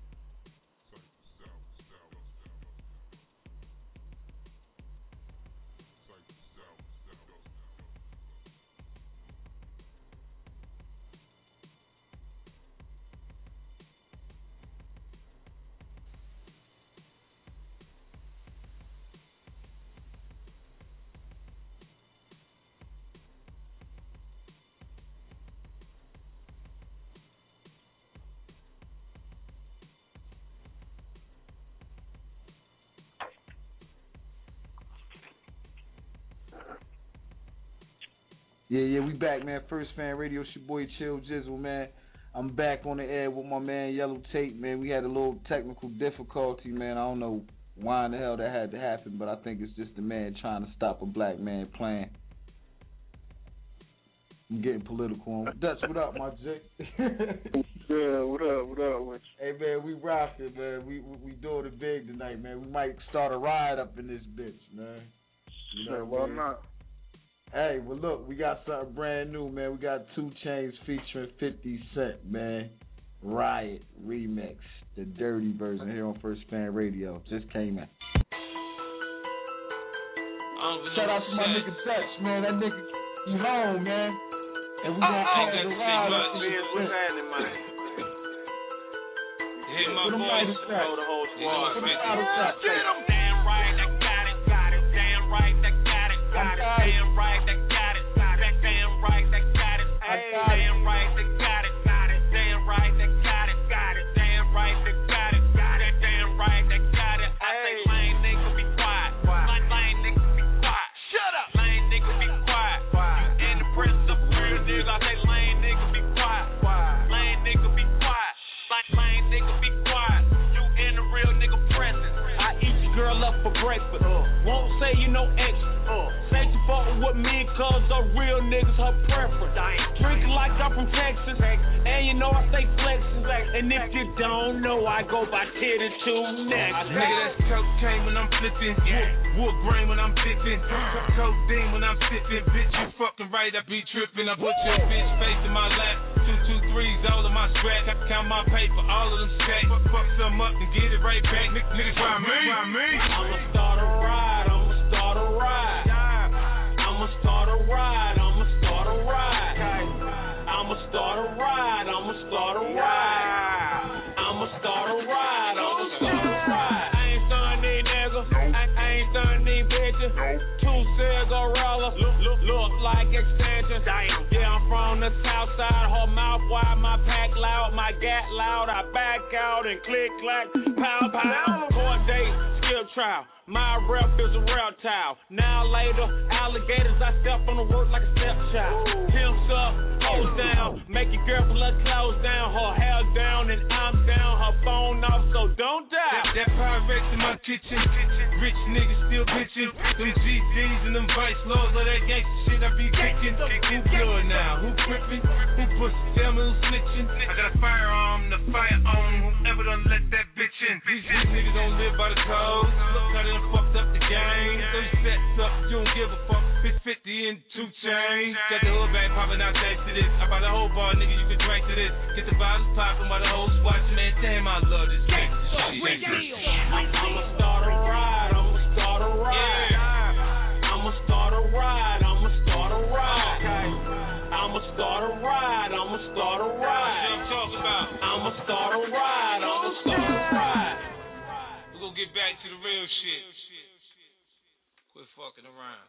S5: Yeah, we back, man. First Fan Radio, it's your boy Chill Jizzle, man. I'm back on the air with my man Yellow Tape, man. We had a little technical difficulty, man. I don't know why in the hell that had to happen, but I think it's just the man trying to stop a black man playing. I'm getting political on Dutch. What up, my J?
S14: Yeah, what up with you?
S5: Hey, man, we rocking, man. We doing it big tonight, man. We might start a riot up in this bitch, man. You know
S14: why not?
S5: Hey, well, look, we got something brand new, man. We got 2 Chainz featuring 50 Cent, man. Riot Remix, the dirty version here on First Fan Radio. Just came in.
S9: Shout out to my nigga Dutch, man. That nigga, he home, man. And we gonna call it a ride up in this
S24: what's happening, man? Hit my voice, the whole squad.
S3: Get him. Damn right, I got it. Damn right, I got it. Damn right, I got it. Damn right, I got it. Damn right, I got it. Damn right, I got it. Damn right, I got it. Damn right, I got it. I say, lame nigga, be quiet. Lame nigga, be quiet. Shut up. Lame nigga, be quiet. In the presence of real nigga, I say, lame nigga, be quiet. Lame nigga, be quiet. Lame nigga, be quiet. You in the real nigga presence. I eat your girl up for breakfast. Won't say you no extra. Say you fuckin' with me cause the real niggas her preference. Drinkin' like I'm from Texas, and you know I stay flexin'. And if you don't know, I go by 10 and 2 next.
S24: Nigga, that's cocaine when I'm flippin'. Wood grain when I'm dippin'. Codeine when I'm sippin'. Bitch, you fucking right, I be trippin'. I put your bitch face in my lap. 2, 2, 3s all of my scratch. Count my paper, all of them stacks. Fuck some up and get it right back. Niggas try me.
S3: I'ma start a ride. I'ma start a ride. I'ma start a ride. I'ma start a ride. I'ma start a ride. I'ma start a ride. I'ma start a ride. I'ma start a ride. I ain't stunning these niggas. I ain't stunning these bitches. 2 cigarillas look like extensions. Yeah, I'm from the south side. Her mouth wide, my pack loud, my gat loud. I back out and click clack, pow pow. Court date, skip trial. My rep is a reptile. Now later, alligators, I step on the work like a stepchild. Pimps up, hoes down, make your girl pull her clothes down, her hair down, and I'm down, her phone off, so don't die.
S8: That Pyrex in my kitchen, rich niggas still bitching. Them GDs and them vice lords, all that gangsta shit I be kicking. Who blood now? Who crippin'? Who pussy? Tell me who snitching? I got a firearm, the fire on. Whoever done let that bitch in. These niggas don't live by the code. Look how they done fucked up the game. 30 sets up, you don't give a fuck. Bitch 50 in 2 chains. Got the hood bag popping out thanks to this. I bought a whole bar, nigga, you can drink to this. Get the bottles popping while the hoes watching, man. Damn, I love this shit.
S3: I'ma start a ride, I'ma start a ride. I'ma start a ride, I'ma start a ride. I'ma start a ride, I'ma start a ride. I'ma start a ride, I'ma start a ride.
S8: We're gonna get back to the real shit. Quit fucking around.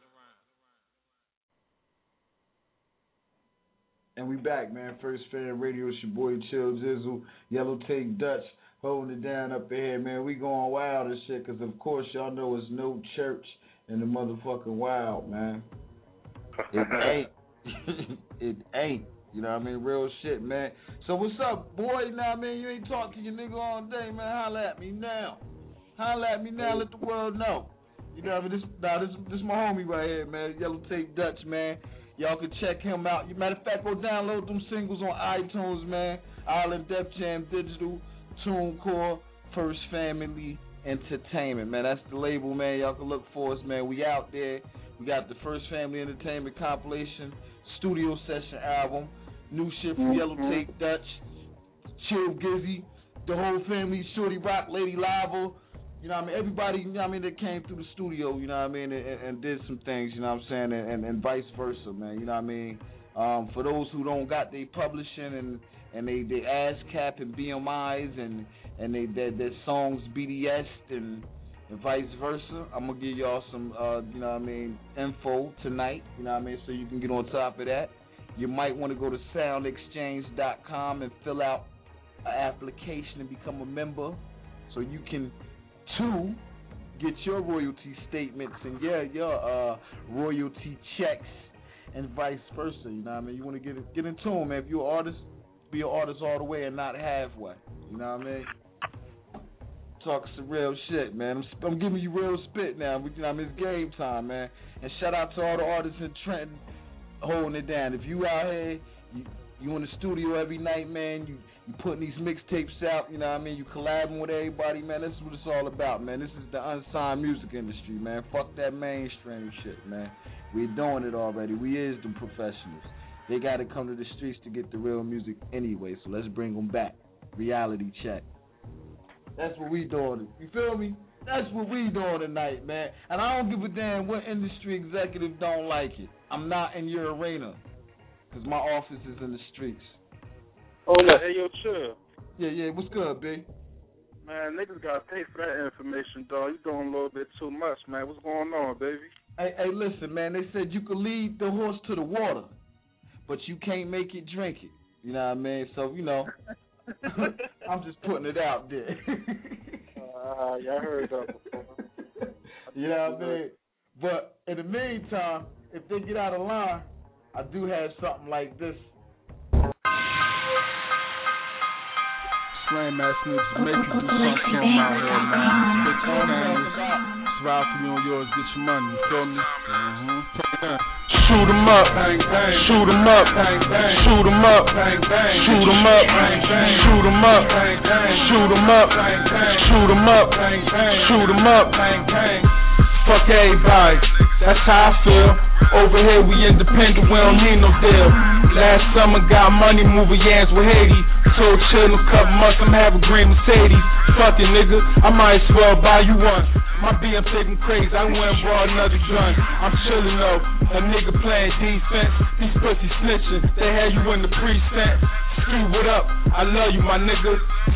S5: And we back, man. First Fan Radio, it's your boy Chill Jizzle, Yellow Tape Dutch, holding it down up ahead, man. We going wild and shit, because of course y'all know it's no church in the motherfucking wild, man. It ain't. It ain't. You know what I mean? Real shit, man. So what's up, boy? You know what I mean? You ain't talked to your nigga all day, man. Holla at me now. Holla at me now. Let the world know. You know what I mean? This my homie right here, man. Yellow Tape Dutch, man. Y'all can check him out. Matter of fact, go download them singles on iTunes, man. Island Def Jam Digital, TuneCore, First Family Entertainment, man. That's the label, man. Y'all can look for us, man. We out there. We got the First Family Entertainment compilation, studio session album, new shit from Yellow Tape Dutch, Chill Gizzy, the whole family, Shorty Rock, Lady Lava. You know what I mean? Everybody, you know what I mean, that came through the studio, you know what I mean, and did some things, you know what I'm saying, and vice versa, man, you know what I mean? For those who don't got their publishing and they ASCAP and BMIs and their songs BDS and vice versa, I'm going to give y'all some, you know what I mean, info tonight, you know what I mean, so you can get on top of that. You might want to go to soundexchange.com and fill out an application and become a member so you can, two, get your royalty statements and your royalty checks and vice versa, you know what I mean? You want to get in tune, man. If you're an artist, be an artist all the way and not halfway, you know what I mean? Talk some real shit, man. I'm giving you real spit now, but you know what I mean? It's game time, man. And shout out to all the artists in Trenton holding it down. If you out here, you in the studio every night, man, you putting these mixtapes out, you know what I mean? You collabing with everybody, man. This is what it's all about, man. This is the unsigned music industry, man. Fuck that mainstream shit, man. We're doing it already. We is the professionals. They got to come to the streets to get the real music anyway, so let's bring them back. Reality check. That's what we doing. You feel me? That's what we doing tonight, man. And I don't give a damn what industry executive don't like it. I'm not in your arena, because my office is in the streets.
S14: Oh, hey, yo, Chill.
S5: Yeah, what's good, B?
S14: Man, niggas gotta pay for that information, dog. You doing a little bit too much, man. What's going on, baby?
S5: Hey, listen, man. They said you could lead the horse to the water, but you can't make it drink it. You know what I mean? So, you know, I'm just putting it out there.
S14: Y'all heard that before.
S5: You know what I mean? But in the meantime, if they get out of line, I do have something like this.
S16: Slam ass niggas make you do something out here, man. Bitch, ride for you and yours, get your money, you feel me? Shoot 'em up, bang bang. Shoot 'em up, bang bang. Shoot 'em up, bang bang. Shoot 'em up, bang bang. Shoot 'em up, bang bang. Shoot 'em up, bang bang. Shoot 'em up, bang bang. Shoot 'em up, bang bang. Fuck everybody, that's how I feel. Over here we independent, we don't need no deal. Last summer got money moving yams with Haiti. Told Chill in a couple months I'm having green Mercedes. Fuck it, nigga, I might as well buy you one. My BM taking crazy, I went and brought another gun. I'm chillin' though, a nigga playing defense. These pussies snitching, they had you in the precinct. Street, what up? I love you, my nigga.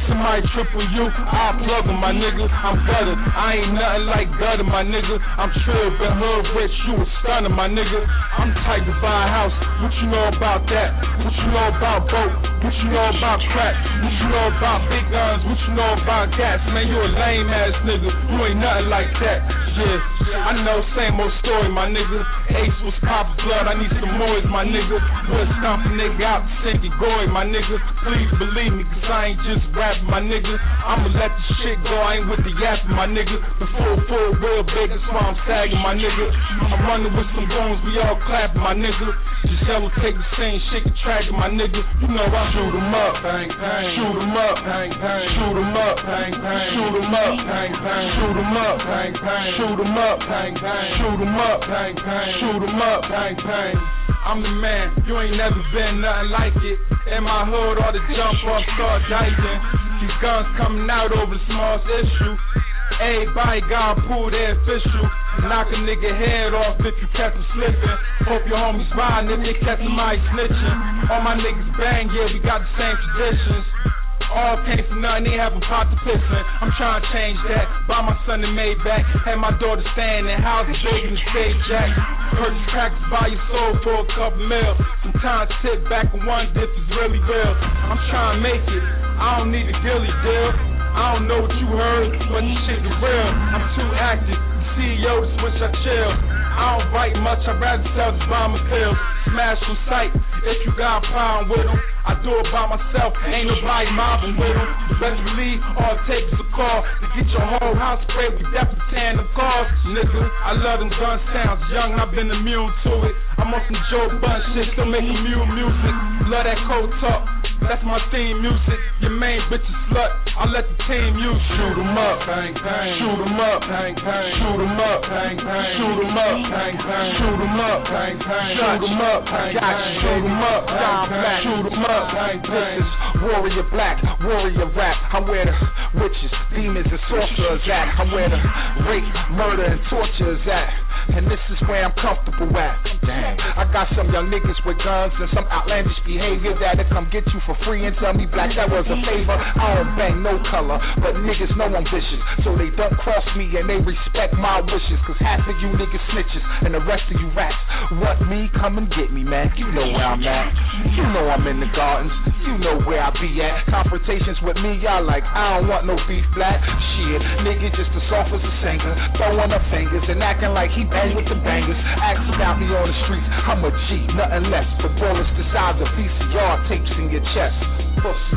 S16: somebody triple you, I'll plug him, my nigga. I'm gutted, I ain't nothing like gutter, my nigga. I'm trill, been hood rich, you a stunner, my nigga. I'm tight to buy a house, what you know about that? What you know about boat? What you know about crack? What you know about big guns? What you know about gas? Man, you a lame ass nigga, you ain't nothing like that. Yeah, I know, same old story, my nigga. Ace was Pop's blood, I need some more, my nigga. Would stomp a nigga out, sink it, gory, my nigga. Please believe me, cause I ain't just rapping, my nigga. I'ma let the shit go, I ain't with the yapping, my nigga. The full real big, that's why I'm sagging, my nigga. I'm running with some goons, we all clapping, my nigga. Just yellow take the same shit, get tragic, my nigga. You know I shoot 'em up, bang, bang. Shoot 'em up, bang, bang. Shoot 'em up, bang, bang. Shoot 'em up, bang, bang. Shoot 'em up, bang, bang. Shoot 'em up, bang, bang. Shoot 'em up, bang, bang. Shoot 'em up, bang, bang. I'm the man, you ain't never been nothing like it. In my hood, all the jump off start diving. These guns coming out over the smallest issue. Everybody gotta pull their official. Knock a nigga head off if you catch him slipping. Hope your homies riding if they catch somebody snitching. All my niggas bang, yeah, we got the same traditions. All came from nothing, they haven't popped the piston. I'm trying to change that. Buy my son a Maybach. Had my daughter staying in houses big in the stage jack. Purchase crackers, buy your soul for a couple mil. Sometimes sit back and wonder if it's really real. I'm trying to make it. I don't need a dilly deal. I don't know what you heard, but this shit is real. I'm too active. CEO to switch, I chill. I don't write much, I'd rather sell this bomb and pills. Smash from sight, if you got a problem with them. I do it by myself, ain't nobody mobbing with them. Best believe, all it takes is a call to get your whole house sprayed with definitely tearing the cars. Nigga, I love them gun sounds, young, I've been immune to it. I'm on some Joe Budden shit, still making music. Love that cold talk, that's my theme music. Your main bitch is slut, I let the team use it. Shoot 'em up, bang, bang. Shoot 'em up, bang, bang. Shoot 'em up, bang, bang. Shoot 'em up, bang, bang. Shoot 'em up, bang, bang. Shoot 'em up, bang, bang. Shoot 'em up, bang, bang. Shoot 'em up, bang, bang. This is warrior black, warrior rap. I'm where the witches, demons, and sorcerers at. I'm where the rape, murder, and torture is at. And this is where I'm comfortable at. Dang, I got some young niggas with guns and some outlandish behavior that'll come get you for free and tell me black that was a favor. I don't bang no color, but niggas know I'm vicious, so they don't cross me and they respect my wishes. Cause half of you niggas snitches and the rest of you rats want me, come and get me, man. You know where I'm at. You know I'm in the gardens. You know where I be at. Confrontations with me, y'all like, I don't want no beef black. Shit, nigga just as soft as a singer, throwing up fingers and acting like he bang with the bangers. Ask about me on the streets, I'm a G, nothing less. The bullets the size of VCR tapes in your chest. Pussy.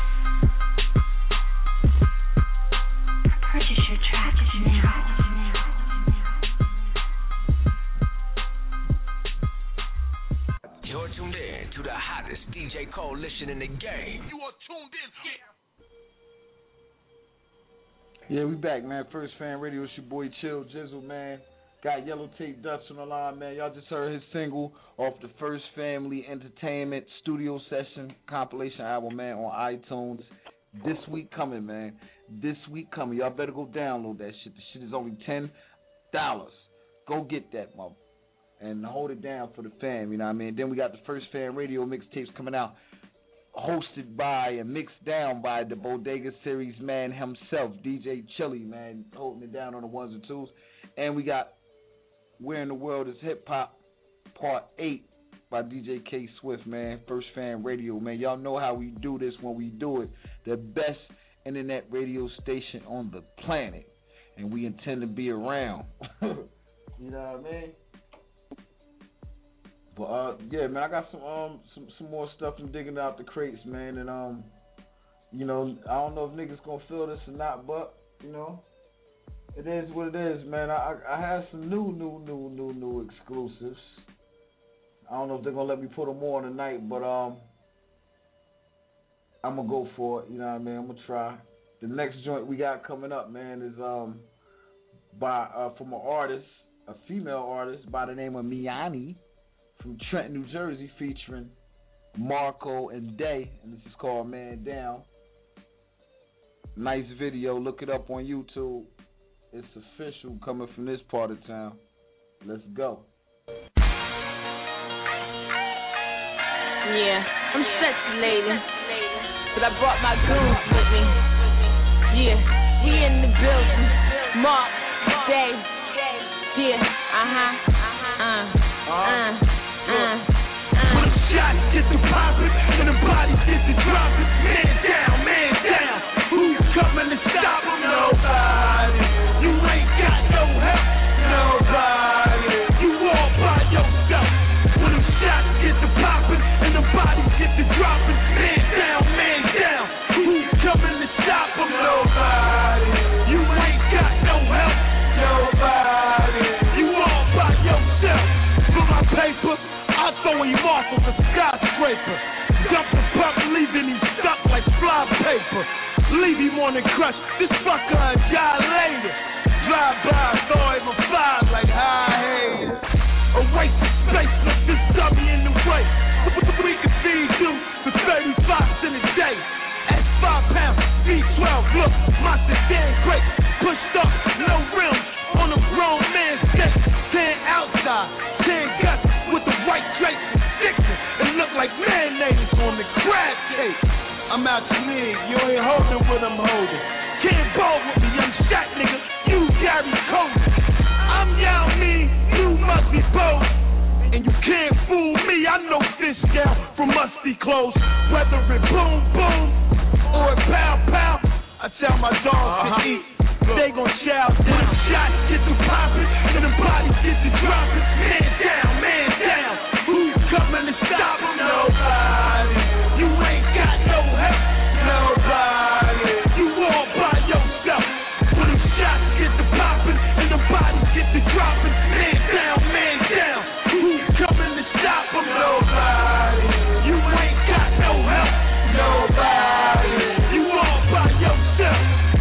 S23: Purchase your tracks now.
S2: You're tuned in to the hottest DJ coalition in the game.
S3: You are tuned in.
S5: Yeah, we back, man. First Fan Radio, it's your boy Chill Jizzle, man. Got Yellow Tape Dutch on the line, man. Y'all just heard his single off the First Family Entertainment studio session compilation album, man, on iTunes. This week coming, man. This week coming. Y'all better go download that shit. The shit is only $10. Go get that, mother. And hold it down for the fam, you know what I mean? Then we got the First Fan Radio mixtapes coming out, hosted by and mixed down by the Bodega Series man himself, DJ Chili, man, holding it down on the ones and twos. And we got Where in the World is Hip Hop Part 8 by DJ K Swift, man. First Fan Radio, man. Y'all know how we do this when we do it. The best internet radio station on the planet. And we intend to be around. You know what I mean? But yeah, man, I got some more stuff I'm digging out the crates, man, and you know, I don't know if niggas gonna feel this or not, but you know, it is what it is, man. I have some new exclusives. I don't know if they're gonna let me put them on tonight, but I'm gonna go for it. You know what I mean? I'm gonna try. The next joint we got coming up, man, is from an artist, a female artist by the name of Miani, from Trenton, New Jersey, featuring Marco and Day, and this is called Man Down. Nice video, look it up on YouTube. It's official, coming from this part of town. Let's go.
S4: Yeah, I'm sexy lady.
S1: but I brought my goons with me. Yeah, we in the building. Mark, Dave. Yeah,
S13: When the shots get to poppin' and the bodies get to droppin', man down. Who's coming to stop 'em? Nobody. You ain't got no help. Nobody. You all by yourself. When the shots get to poppin' and the bodies get to droppin', man down. Who's coming to stop 'em? Nobody. You ain't got no help. Nobody. You all by yourself. For my paper, I throw him off of a skyscraper. Dump the pup, leaving him stuck like fly paper. Leave him on the crush, this fucker a die later. Drive by, throw him a fly like high haters. A waste of space, look this dummy in the way. We can feed you for 35 in a day. At 5 pounds, B12, look, my sedan great. Pushed up, no rims, on a grown man's skate. 10 outside, 10 guts with the white drapes and stickers. It look like mayonnaise on the crab cake. I'm out your league, you ain't holding what I'm holding. Can't ball with me, young shot nigga, you Gary Coleman. I'm Yao Ming, you must be bold. And you can't fool me, I know fish down from musty clothes. Whether it boom boom or it pow pow, I tell my dogs to eat. They gon' shout when the shots get to poppin' and the bodies get to droppin'. Man down. Who's coming to stop 'em? Nobody. You ain't got no help. Nobody. You all by yourself. When the shots get to poppin' and the bodies get to droppin'. Man down. Who's coming to stop 'em? Nobody. You ain't got no help. Nobody. You all by yourself.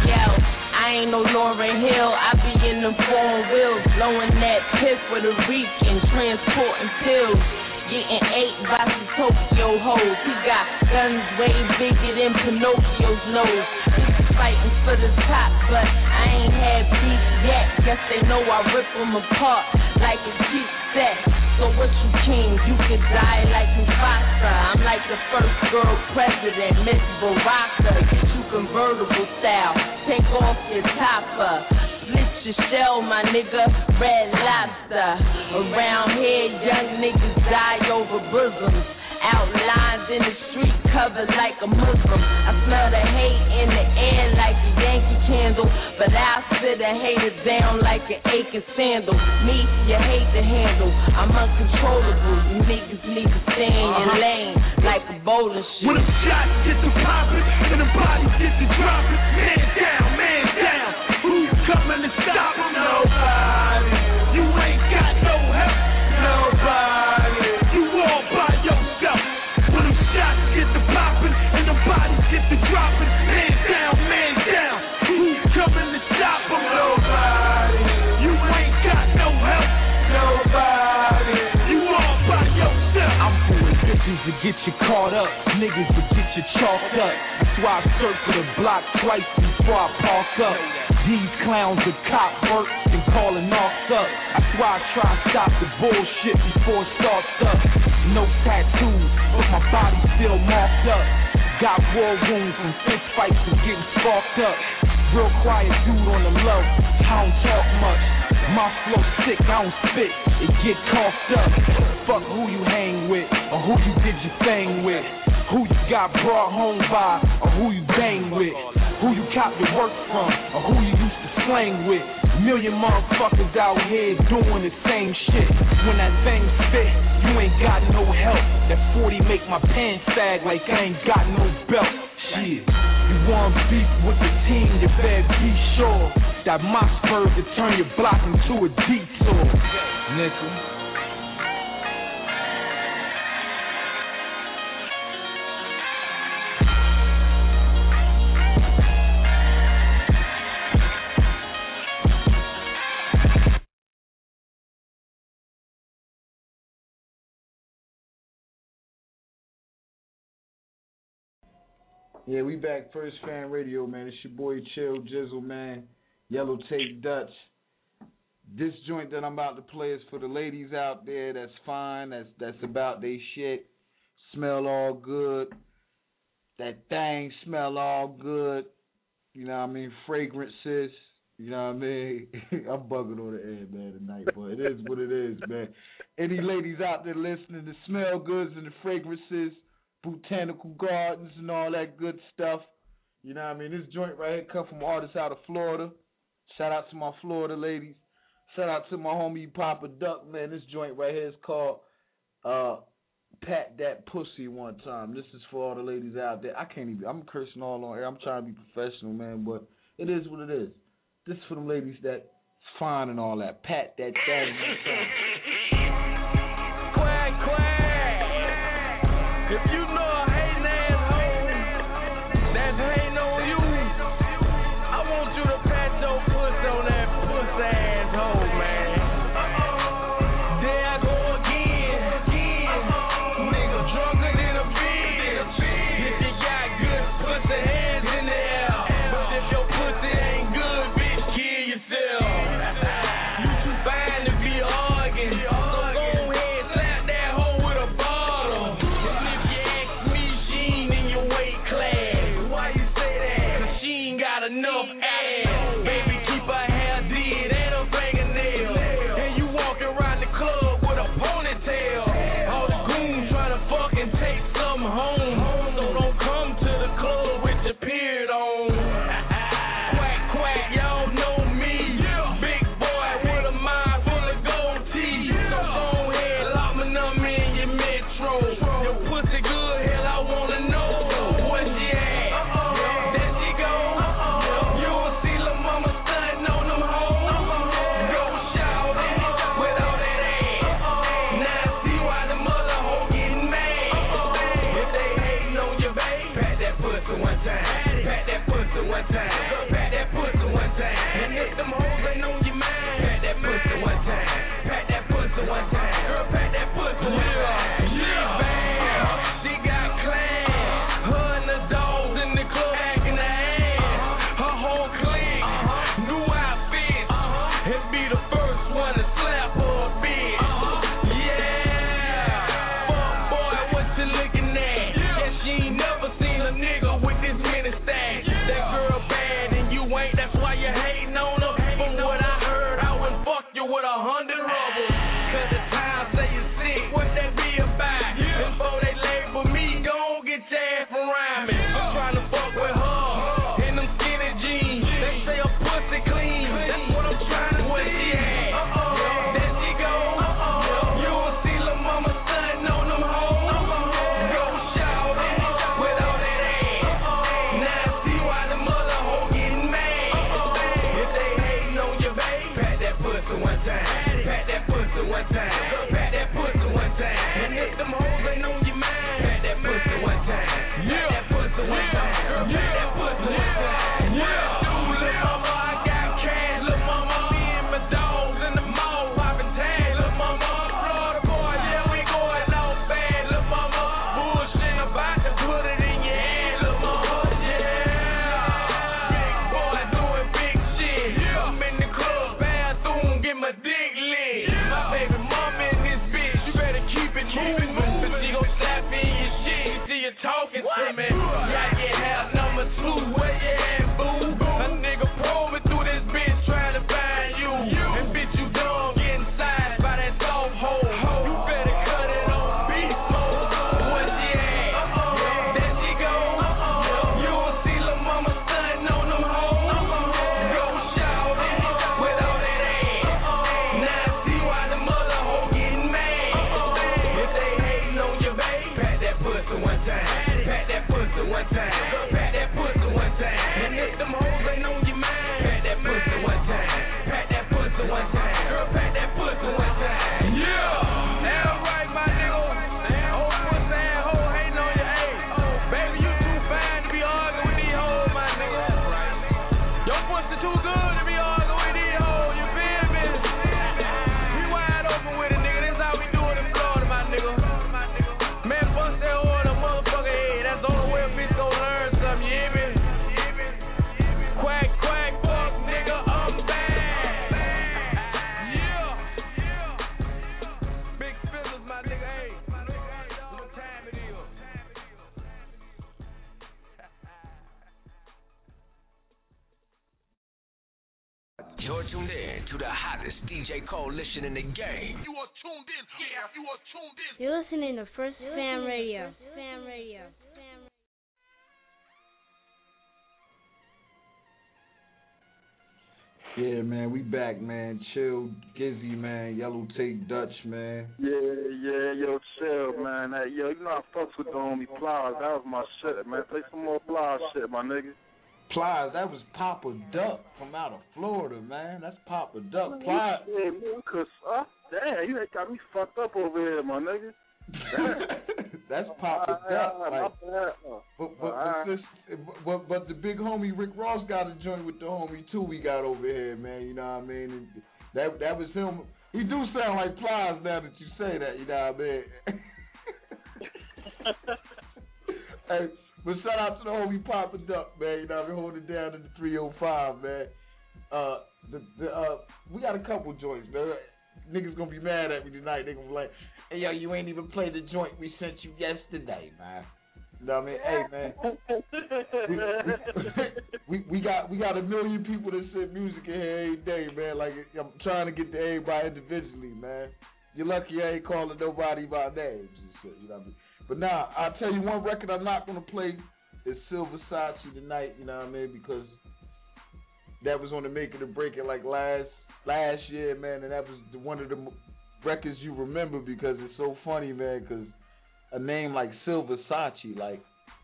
S1: I ain't no Lauryn Hill, I be in them foreign wheels, blowing that piff for the reek and transporting pills. Getting ate by some Tokyo hoes. He got guns way bigger than Pinocchio's nose. Just fighting for the top, but I ain't had beef yet. Guess they know I rip them apart like a cheap set. So what you king, you could die like Mufasa. I'm like the first girl president, Miss Baraka. Get you convertible style, take off your topper. Split your shell, my nigga, Red Lobster. Around here, young niggas die over bosoms. Outlines in the street, covered like a Muslim. I smell the hate in the air like a Yankee candle, but I'll sit a hater down like an aching sandal. Me, you hate to handle, I'm uncontrollable. You niggas need to stay in your lane like a bowling shoe.
S13: When the shots get to poppin' and the bodies get to droppin', man down. Who's coming to stop 'em? Nobody. You ain't got no help. Nobody. You all by yourself. When the shots get to poppin' and the bodies get to droppin', man down. Who's coming to stop 'em? Nobody. You ain't got no help. Nobody. You all by yourself.
S20: I'm pulling bitches to get you caught up, niggas to get you chalked up. That's why I circle the block twice before I park up. These clowns are cop work and calling offs up. That's why I try to stop the bullshit before it starts up. No tattoos, but my body still marked up. Got war wounds from fist fights and getting sparked up. Real quiet dude on the low, I don't talk much. My flow sick, I don't spit, it get coughed up. Fuck who you hang with, or who you did your thing with. Who you got brought home by, or who you bang with. Who you cop your work from, or who you used to slang with. Million motherfuckers out here doing the same shit. When that thing spit, you ain't got no help. That 40 make my pants sag like I ain't got no belt. Shit, you want beef with the team, you better be sure that my spurs to turn your block into a detour, nigga.
S5: Yeah, we back. First Fan Radio, man. It's your boy Chill Jizzle, man. Yellow Tape Dutch. This joint that I'm about to play is for the ladies out there that's fine, that's about they shit, smell all good, that thing smell all good. You know what I mean? Fragrances. You know what I mean? I'm bugging on the air, man, tonight, but it is what it is, man. Any ladies out there listening to smell goods and the fragrances, botanical gardens and all that good stuff. You know what I mean? This joint right here come from artists out of Florida. Shout out to my Florida ladies. Shout out to my homie Papa Duck, man. This joint right here is called Pat That Pussy One Time. This is for all the ladies out there. I'm cursing all on air. I'm trying to be professional, man, but it is what it is. This is for them ladies that's fine and all that. Pat that thing one time.
S8: Quack, quack. If you know a hating asshole that's hating on you, I want you to pat your pussy on that pussy asshole, man. There I go again. Nigga drunker than a bitch. If you got good pussy, hands in the air. But if your pussy ain't good, bitch, kill yourself. You too fine to be arguing.
S2: You're tuned in to the hottest DJ coalition in the game.
S3: You are tuned in. Yeah, you are tuned in.
S4: You're listening to First Fam Radio. Fam Radio.
S5: Yeah, man, we back, man. Chill, Gizzy, man. Yellow Tape Dutch, man.
S14: Yeah, yo, chill, man. Hey, yo, you know I fucks with the homie Plies. That was my shit, man. Play some more Plies shit, my nigga.
S5: Plies, that was Papa Duck from out of Florida, man. That's Papa Duck. Plies.
S14: Yeah, man, cause, damn, you ain't got me fucked up over here, my nigga.
S5: That's Papa Duck. But the big homie Rick Ross got a joint with the homie too. We got over here, man. You know what I mean? And that was him. He do sound like Plies now that you say that. You know what I mean? Hey, but shout out to the homie Papa Duck, man. You know what I mean? Holding it down in the 305, man. We got a couple joints, man. Niggas gonna be mad at me tonight. They gonna be like, "Hey, yo, you ain't even played the joint we sent you yesterday, man." You know what I mean? Hey, man, we got a million people that send music in here every day, man. Like, I'm trying to get to everybody individually, man. You're lucky I ain't calling nobody by names and shit. You know what I mean? But now, I'll tell you one record I'm not gonna play is Silver Sachi tonight. You know what I mean? Because that was on the make it or break it like last year, man, and that was one of the records you remember because it's so funny, man, because a name like Silver Sachi, like,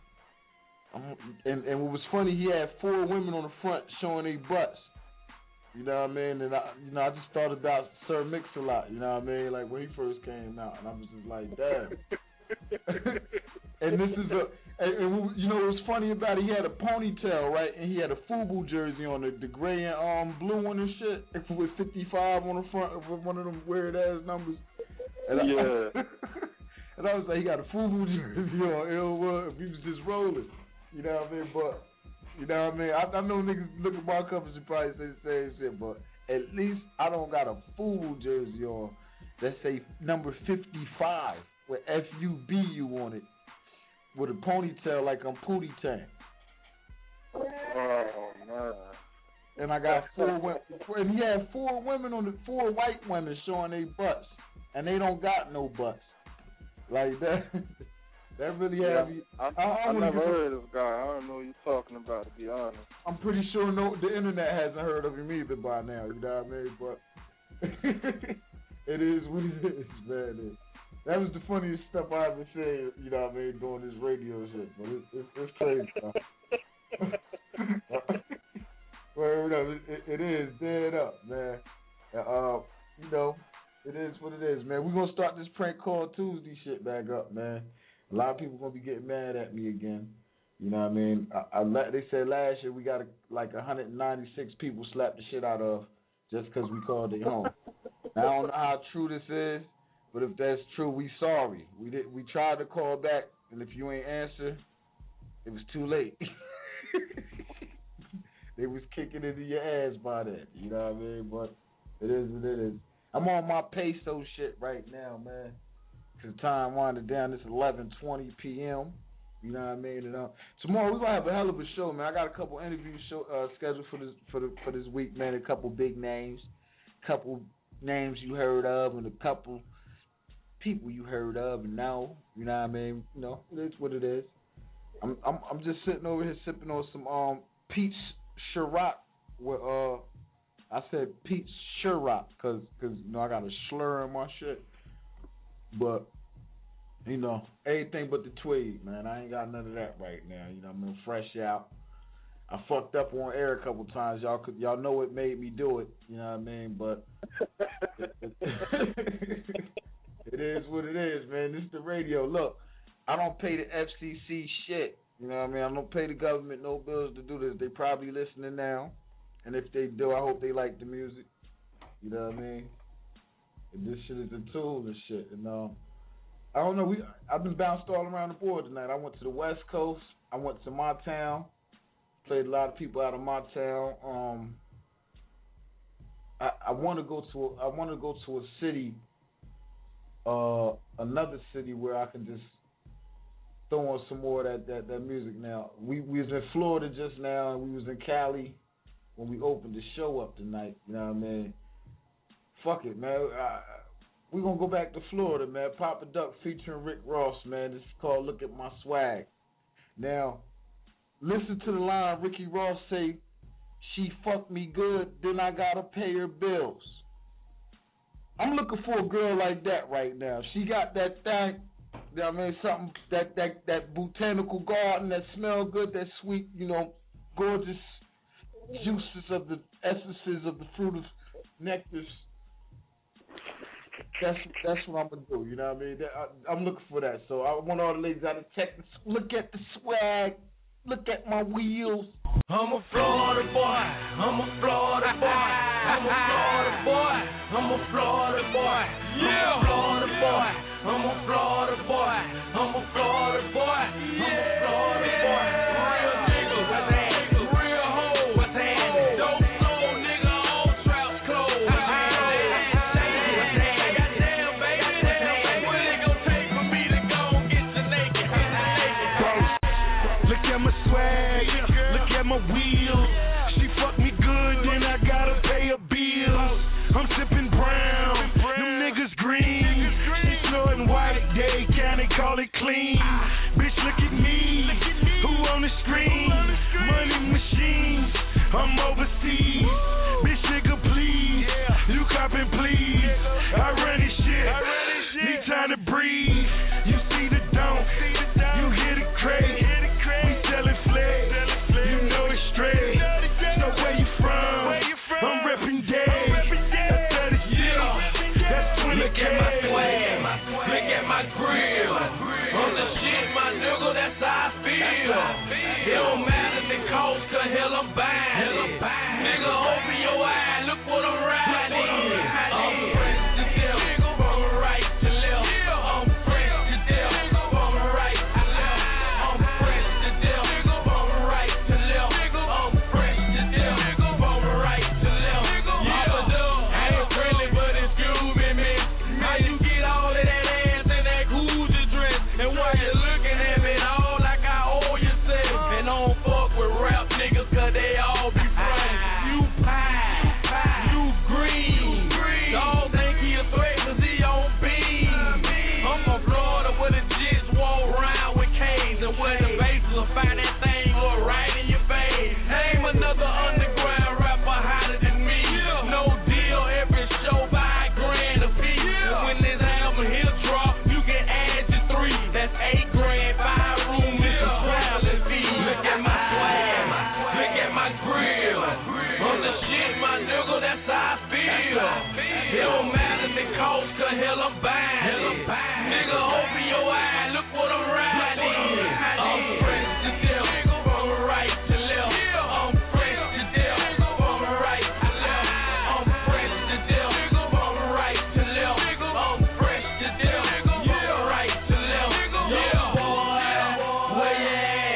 S5: and what was funny, he had 4 women on the front showing their butts, you know what I mean, and I just thought about Sir Mix-a-Lot, you know what I mean, like when he first came out, and I was just like, damn. And this is and you know what was funny about it? He had a ponytail, right? And he had a FUBU jersey on, the gray and blue one and shit, with 55 on the front of one of them weird ass numbers. And and I was like, he got a FUBU jersey on. If he was just rolling, you know what I mean? But you know what I mean? I know niggas look at my covers and probably say the same shit, but at least I don't got a FUBU jersey on that say number 55. With FUBU on it, with a ponytail like I'm Pootie Tang.
S14: Oh man!
S5: And I got 4 women, and he had 4 women on the 4 white women showing their butts, and they don't got no butts like that. That really had me.
S14: I never heard of this guy. I don't know what you're talking about, to be honest.
S5: I'm pretty sure the internet hasn't heard of him either by now. You know what I mean? But it is what it is, man. That was the funniest stuff I ever said, you know what I mean, doing this radio shit. But it's crazy, man. Well, it is dead up, man. You know, it is what it is, man. We're going to start this Prank Call Tuesday shit back up, man. A lot of people going to be getting mad at me again. You know what I mean? They said last year we got like 196 people slapped the shit out of just because we called it home. Now, I don't know how true this is. But if that's true, we sorry. We tried to call back, and if you ain't answer, it was too late. They was kicking into your ass by that. You know what I mean? But it is what it is. I'm on my peso shit right now, man. Cause time winding down. It's 11:20 p.m. You know what I mean? And, tomorrow we're gonna have a hell of a show, man. I got a couple interviews scheduled for this week, man. A couple big names, couple names you heard of, and a couple people you heard of and know, you know what I mean? You know, it's what it is. I'm just sitting over here sipping on some peach Ciroc with I said peach Ciroc cause you know I got a slur in my shit. But you know, everything but the tweed, man. I ain't got none of that right now. You know, I'm fresh out. I fucked up on air a couple times. Y'all know what made me do it. You know what I mean? But it is what it is, man. This is the radio. Look, I don't pay the FCC shit. You know what I mean? I don't pay the government no bills to do this. They probably listening now. And if they do, I hope they like the music. You know what I mean? And this shit is a tool and shit. And I don't know. I've been bounced all around the board tonight. I went to the West Coast. I went to my town. Played a lot of people out of my town. I want to go to a city, another city where I can just throw on some more of that music. Now we was in Florida just now, and we was in Cali
S17: when we opened the show up tonight. You know what I mean? Fuck it, man. We're going to go back to Florida, man. Papa Duck featuring Rick Ross, man. This is called Look at My Swag. Now, listen to the line Ricky Ross say, she fucked me good, then I got to pay her bills. I'm looking for a girl like that right now. She got that thing, you know what I mean, something, that botanical garden that smell good, that sweet, you know, gorgeous juices of the essences of the fruit of nectars. That's what I'm going to do, you know what I mean? I'm looking for that. So I want all the ladies out of Texas, look at the swag, look at my wheels.
S8: I'm a Florida boy, I'm a Florida boy, I'm a Florida boy, I'm a Florida boy, yeah. I'm a Florida boy, I'm a Florida boy, I'm a Florida boy, I'm a Florida boy. Real nigga, what's happening? Real hoe, what's happening? Dope soul nigga, all traps closed. What's happening? Goddamn baby, what it gonna take for me to go and get you naked? Look at my swag, look at my wheels. She fuck me good, then I gotta pay her bills. I'm sipping brown, them niggas green. She snorting white, they can't call it clean. Bitch, look at me, who on the screen? Money machines, I'm overseas. Bitch, nigga, please, you copping, please. I run this shit, need time to breathe. You see the don't, you hear the crate. We sellin' flag, you know it's straight. So where you from? I'm reppin' dead. That's 36, that's 20K. Look at my swag, look at my grill. On the shit, my nigga, that's how I feel. It don't matter the cost, cause hell I'm buying it. Nigga, open your eye, look what I'm riding. I'm fresh to death, from right to left. I'm fresh to death, from right to left. I'm fresh to death, from right to left. I'm fresh to death, from right to left. I ain't friendly, but excuse me, man. How you get all of that ass and that Gucci dress? And why you looking at me all like I owe you sex? And don't fuck with rap niggas, cause they all be friends. You pie, you green. Dog think he a threat cause he on beam. I'm from Florida where the jits walk around with canes, and where the bases will find that thing go right in your face. Name another underground rapper hotter than me. No deal, every show by $1,000 a piece. And when this album here drop, you can add your 3. That's $8,000, 5 room and some traveling fees. Look at my swag, look at my grill. On the shit, my nigga, that's how I feel. It don't matter the cost, cause hell I'm buying it. Nigga, open your eye, look what I'm riding. I'm fresh to death, from right to left. I'm fresh to death, from right to left. I'm fresh to death, from right to left. I'm fresh to death, from right to left. Yeah, boy, where you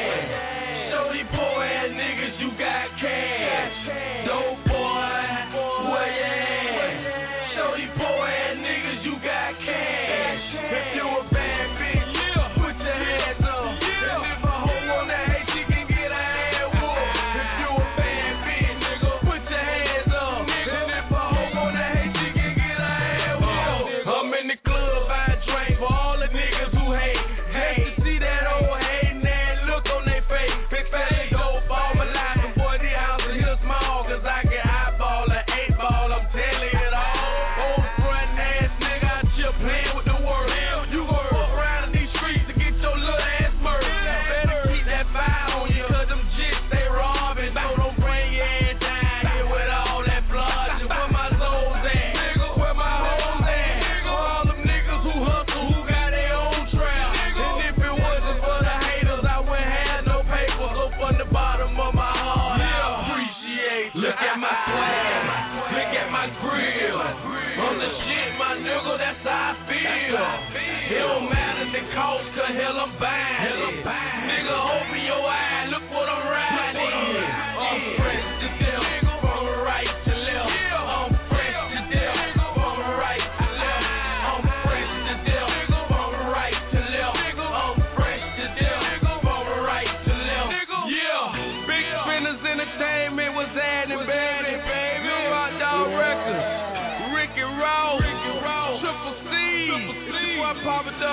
S8: at? Show these poor ass niggas you got cash. Dope boy, where you at? Show these poor ass niggas you got cash. If you a bad bitch, put your hands up. And if a hoe wanna hate, she can get her ass whooped. If you a bad bitch, nigga, put your hands up. And if a hoe wanna hate, she can get her ass whooped. I'm in the club, I drink for all the niggas who hate. Just to see that old hating ass look on their face. Big fat dope all my life, and boy, the house is here small, cause I can eyeball an 8-ball, I'm telling it all. Old front ass nigga out here playing with the world. You gon' fuck around in these streets to get your little ass murdered. Better keep that fire on you, cause them jits they robbing. So don't bring your ass down here with all that blood. Just where my souls at, nigga, where my hoes at. For all them niggas who hustle, who got their own trap. And if it wasn't for the haters, I wouldn't have no paper. So from the bottom of my heart, I appreciate. Look at my swag, look at my grill. On the shit, my nigga, that's how I feel. It don't matter the cost, cause hell I'm buying it. Nigga, open your eye, look what I'm riding. I'm fresh to death, from right to left. I'm fresh to death, from right to left. I'm fresh to death, from right to left. I'm fresh to death, from right to left. Yeah, Big Spinners Entertainment was adding back.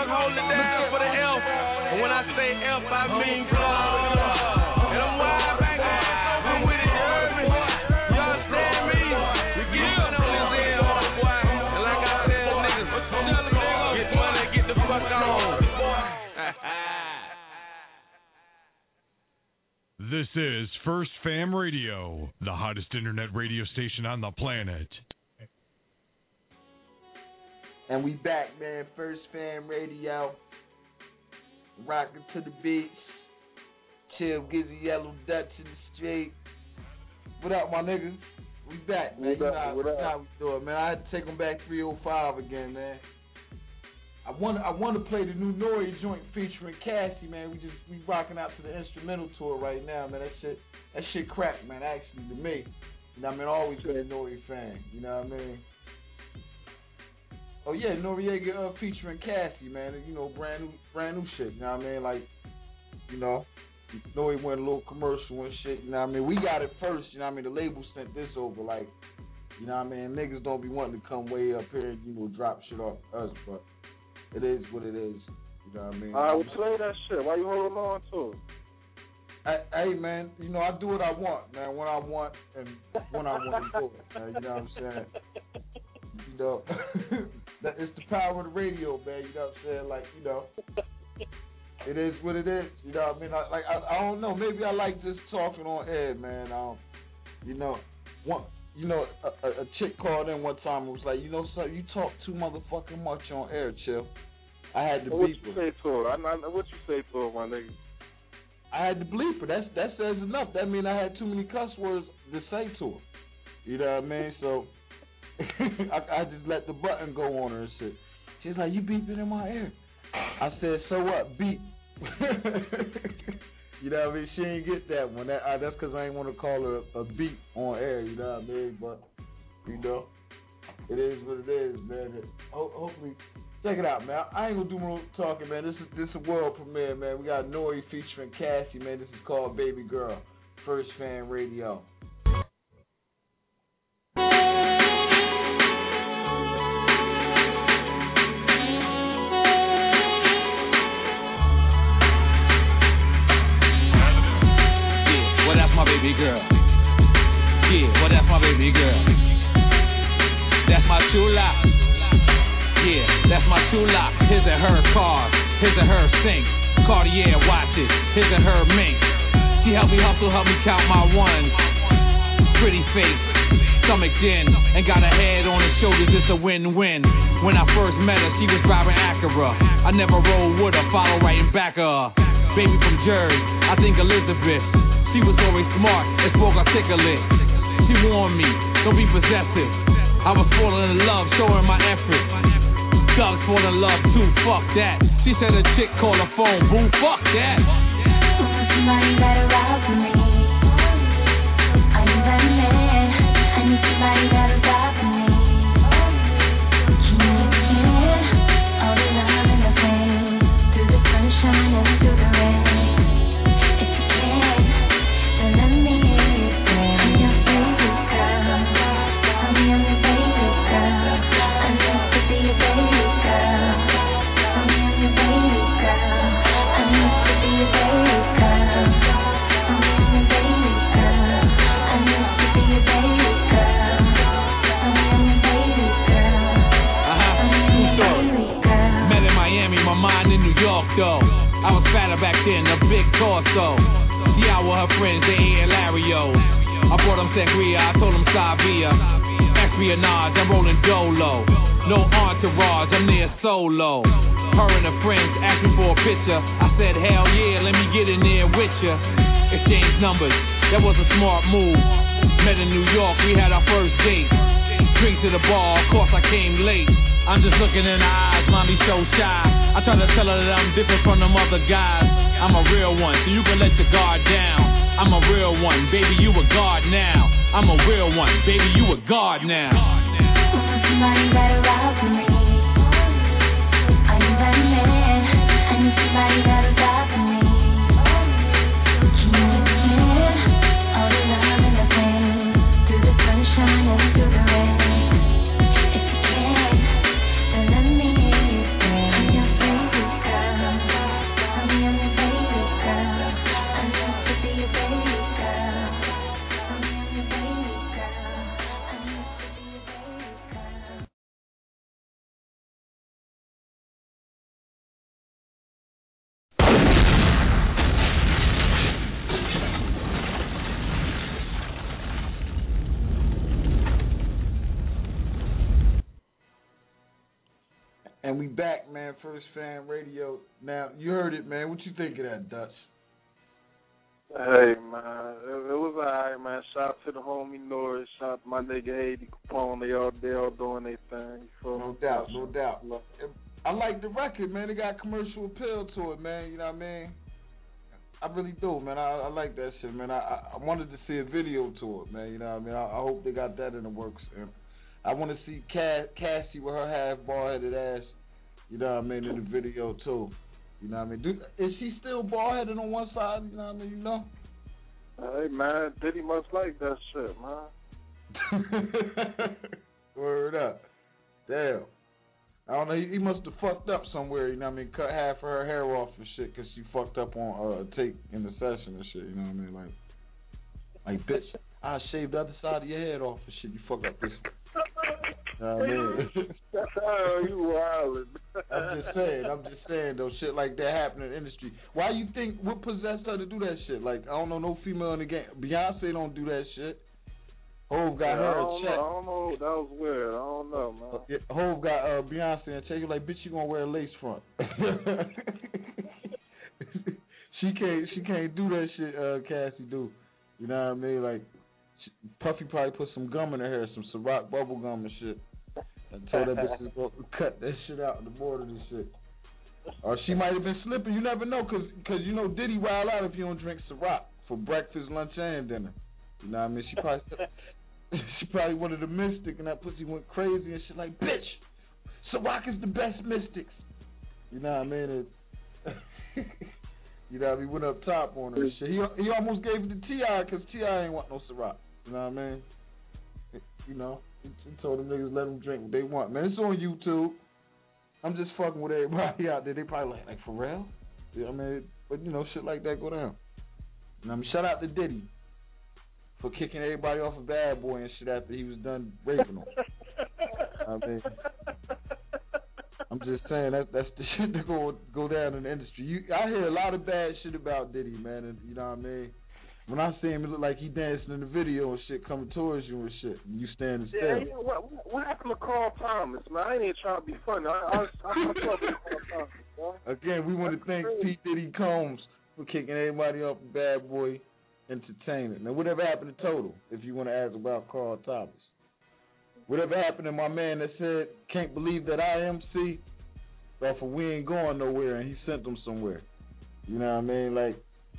S8: Young, hold it down for the F. And when I say F, I mean club. And I'm wide back I'm with it, you heard me? You understand me? You get money on this end, boy. And like I tell niggas, get money, get the fuck on.
S15: This is First Fam Radio, the hottest internet radio station on the planet.
S17: And we back, man. First Fam Radio. Rocking to the beats. Chill, Gizzy, Yellow Dutch in the street. What up, my niggas? We back, man.
S14: What up,
S17: how we do it, man. I had to take them back 305 again, man. I want to play the new Nori joint featuring Cassie, man. We rocking out to the instrumental tour right now, man. That shit crack, man. Actually, to me, you know what I mean. Always been a Nori fan, you know what I mean. Oh yeah, Noriega featuring Cassie, man. You know, brand new shit. You know what I mean? Like, you know, Nori went a little commercial and shit. You know what I mean? We got it first. You know what I mean? The label sent this over, like, you know what I mean? Niggas don't be wanting to come way up here and, you know, drop shit off us, but it is what it is. You know what I mean?
S14: I would play that shit. Why you holding on to it?
S17: Hey, man, you know, I do what I want, man, when I want and when I want to do it, man. You know what I'm saying? You know, it's the power of the radio, man. You know what I'm saying? Like, you know, it is what it is. You know what I mean? I don't know. Maybe I like just talking on air, man. You know, a chick called in one time and was like, you know, son, you talk too motherfucking much on air, chill. I had to bleep her.
S14: What you say to her? What you say to her, my nigga?
S17: I had to bleep her. That says enough. That means I had too many cuss words to say to her. You know what I mean? So I just let the button go on her and shit. She's like, you beeping in my ear. I said, so what? Beep. You know what I mean? She ain't get that one. That's because I ain't want to call her a beep on air. You know what I mean? But, you know, it is what it is, man. Hopefully, check it out, man. I ain't going to do more talking, man. This is a world premiere, man. We got Nori featuring Cassie, man. This is called Baby Girl. First Fan Radio.
S18: My baby girl. Yeah, well that's my baby girl. That's my chula. Yeah, that's my chula. His and her cars, his and her sink. Cartier watches, his and her mink. She helped me hustle, helped me count my ones. Pretty face, stomach in, and got her head on her shoulders, it's a win-win. When I first met her, she was driving Acura. I never rolled with her, follow right in back of her. Baby from Jersey, I think Elizabeth. She was always smart and spoke articulate. She warned me, don't be possessive. I was falling in love, showing my effort. Thugs fall in love too, fuck that. She said a chick called her phone, boo, fuck that.
S12: Somebody better rock for me. I need that man. I need somebody that'll rock for me. Can all the love and the pain, through the sunshine and through the rain.
S18: Though I was fatter back then, a big torso. Yeah, with her friends, they ate Lario. I brought them sangria, I told them Savia. Espionage, I'm rolling dolo. No entourage, I'm near solo. Her and her friends asked me for a picture. I said, hell yeah, let me get in there with ya. Exchange numbers, that was a smart move. Met in New York, we had our first date. Drink to the bar, of course I came late. I'm just looking in her eyes, mommy so shy. I try to tell her that I'm different from them other guys. I'm a real one, so you can let your guard down. I'm a real one, baby, you a guard now. I'm a real one, baby, you a guard now.
S12: Somebody better rock for me. I need that man. I need somebody that'll rock for me. All the love and the pain, through the sunshine and through the rain. If you can, then let me stay. I'm your baby
S17: And we back, man. First Fan Radio. Now, you heard it, man. What you think of that, Dutch?
S14: Hey, man. It was alright, man. Shout out to the homie Norris. Shout out to my nigga Haiti Capone. They all doing their thing.
S17: No doubt. I like the record, man. It got commercial appeal to it, man. You know what I mean? I really do, man. I like that shit, man. I wanted to see a video to it, man. You know what I mean? I hope they got that in the works. And I want to see Cassie with her half bald-headed ass, you know what I mean, in the video, too. You know what I mean? Is she still bald-headed on one side, you know what I mean, you know?
S14: Hey, man, Diddy must like that shit, man.
S17: Word up. Damn. I don't know, he must have fucked up somewhere, you know what I mean, cut half of her hair off and shit because she fucked up on a tape in the session and shit, you know what I mean? Like, bitch, I'll shave the other side of your head off and shit, you fuck up this. You know what I mean?
S14: You wildin'.
S17: I'm just saying, though, shit like that happen in the industry. Why you think, what possessed her to do that shit? Like, I don't know, no female in the game. Beyonce don't do that shit. Hov got her a check.
S14: I don't know, that was weird. I don't know, man.
S17: Hov got Beyonce and check. Like, bitch, you gonna wear a lace front. She can't do that shit Cassie do. You know what I mean? Like, Puffy probably put some gum in her hair, some Ciroc bubble gum and shit. And told that bitch to go cut that shit out in the border and shit. Or she might have been slipping. You never know, cause you know Diddy wild out if you don't drink Ciroc for breakfast, lunch, and dinner. You know what I mean? She probably one of the mystics, and that pussy went crazy and shit. Like, bitch, Ciroc is the best mystics. You know what I mean? You know, he went up top on her and shit. He almost gave it to T.I. because T.I. ain't want no Ciroc. You know what I mean? You know, he told them niggas let them drink what they want. Man, it's on YouTube. I'm just fucking with everybody out there. They probably like for real? You know what I mean? But, you know, shit like that go down. You know what I mean? Shout out to Diddy for kicking everybody off of Bad Boy and shit after he was done raping them. I mean, I'm just saying that's the shit that go down in the industry. I hear a lot of bad shit about Diddy, man, and you know what I mean? When I see him, it look like he dancing in the video and shit, coming towards you and shit, and you standing still.
S14: Yeah, what happened to Carl Thomas, man? I ain't even trying to be funny. I Carl Thomas, man.
S17: Again, we want to thank P. Diddy Combs for kicking everybody off of Bad Boy Entertainment. Now, whatever happened to Total, if you want to ask about Carl Thomas? Whatever happened to my man that said, can't believe that I MC, off of We Ain't Going Nowhere, and he sent them somewhere. You know what I mean? Like,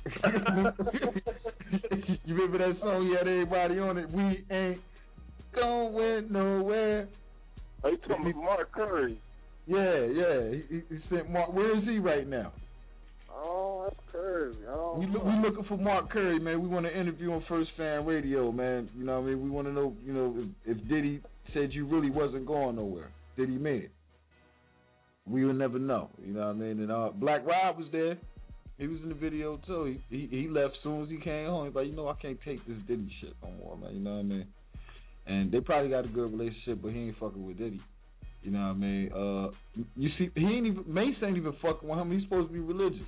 S17: you remember that song? He had everybody on it. We ain't going nowhere.
S14: Are you talking about Mark Curry?
S17: Yeah. He sent Mark. Where is he right now?
S14: Oh, that's crazy.
S17: We looking for Mark Curry, man. We want to interview on First Fan Radio, man. You know what I mean? We want to know, you know, if Diddy said you really wasn't going nowhere. Did he mean it? We will never know. You know what I mean? And Black Rob was there. He was in the video too. He left as soon as he came home. He's like, you know, I can't take this Diddy shit no more, man. You know what I mean? And they probably got a good relationship, but he ain't fucking with Diddy. You know what I mean? You see, Mace ain't even fucking with him. He's supposed to be religious.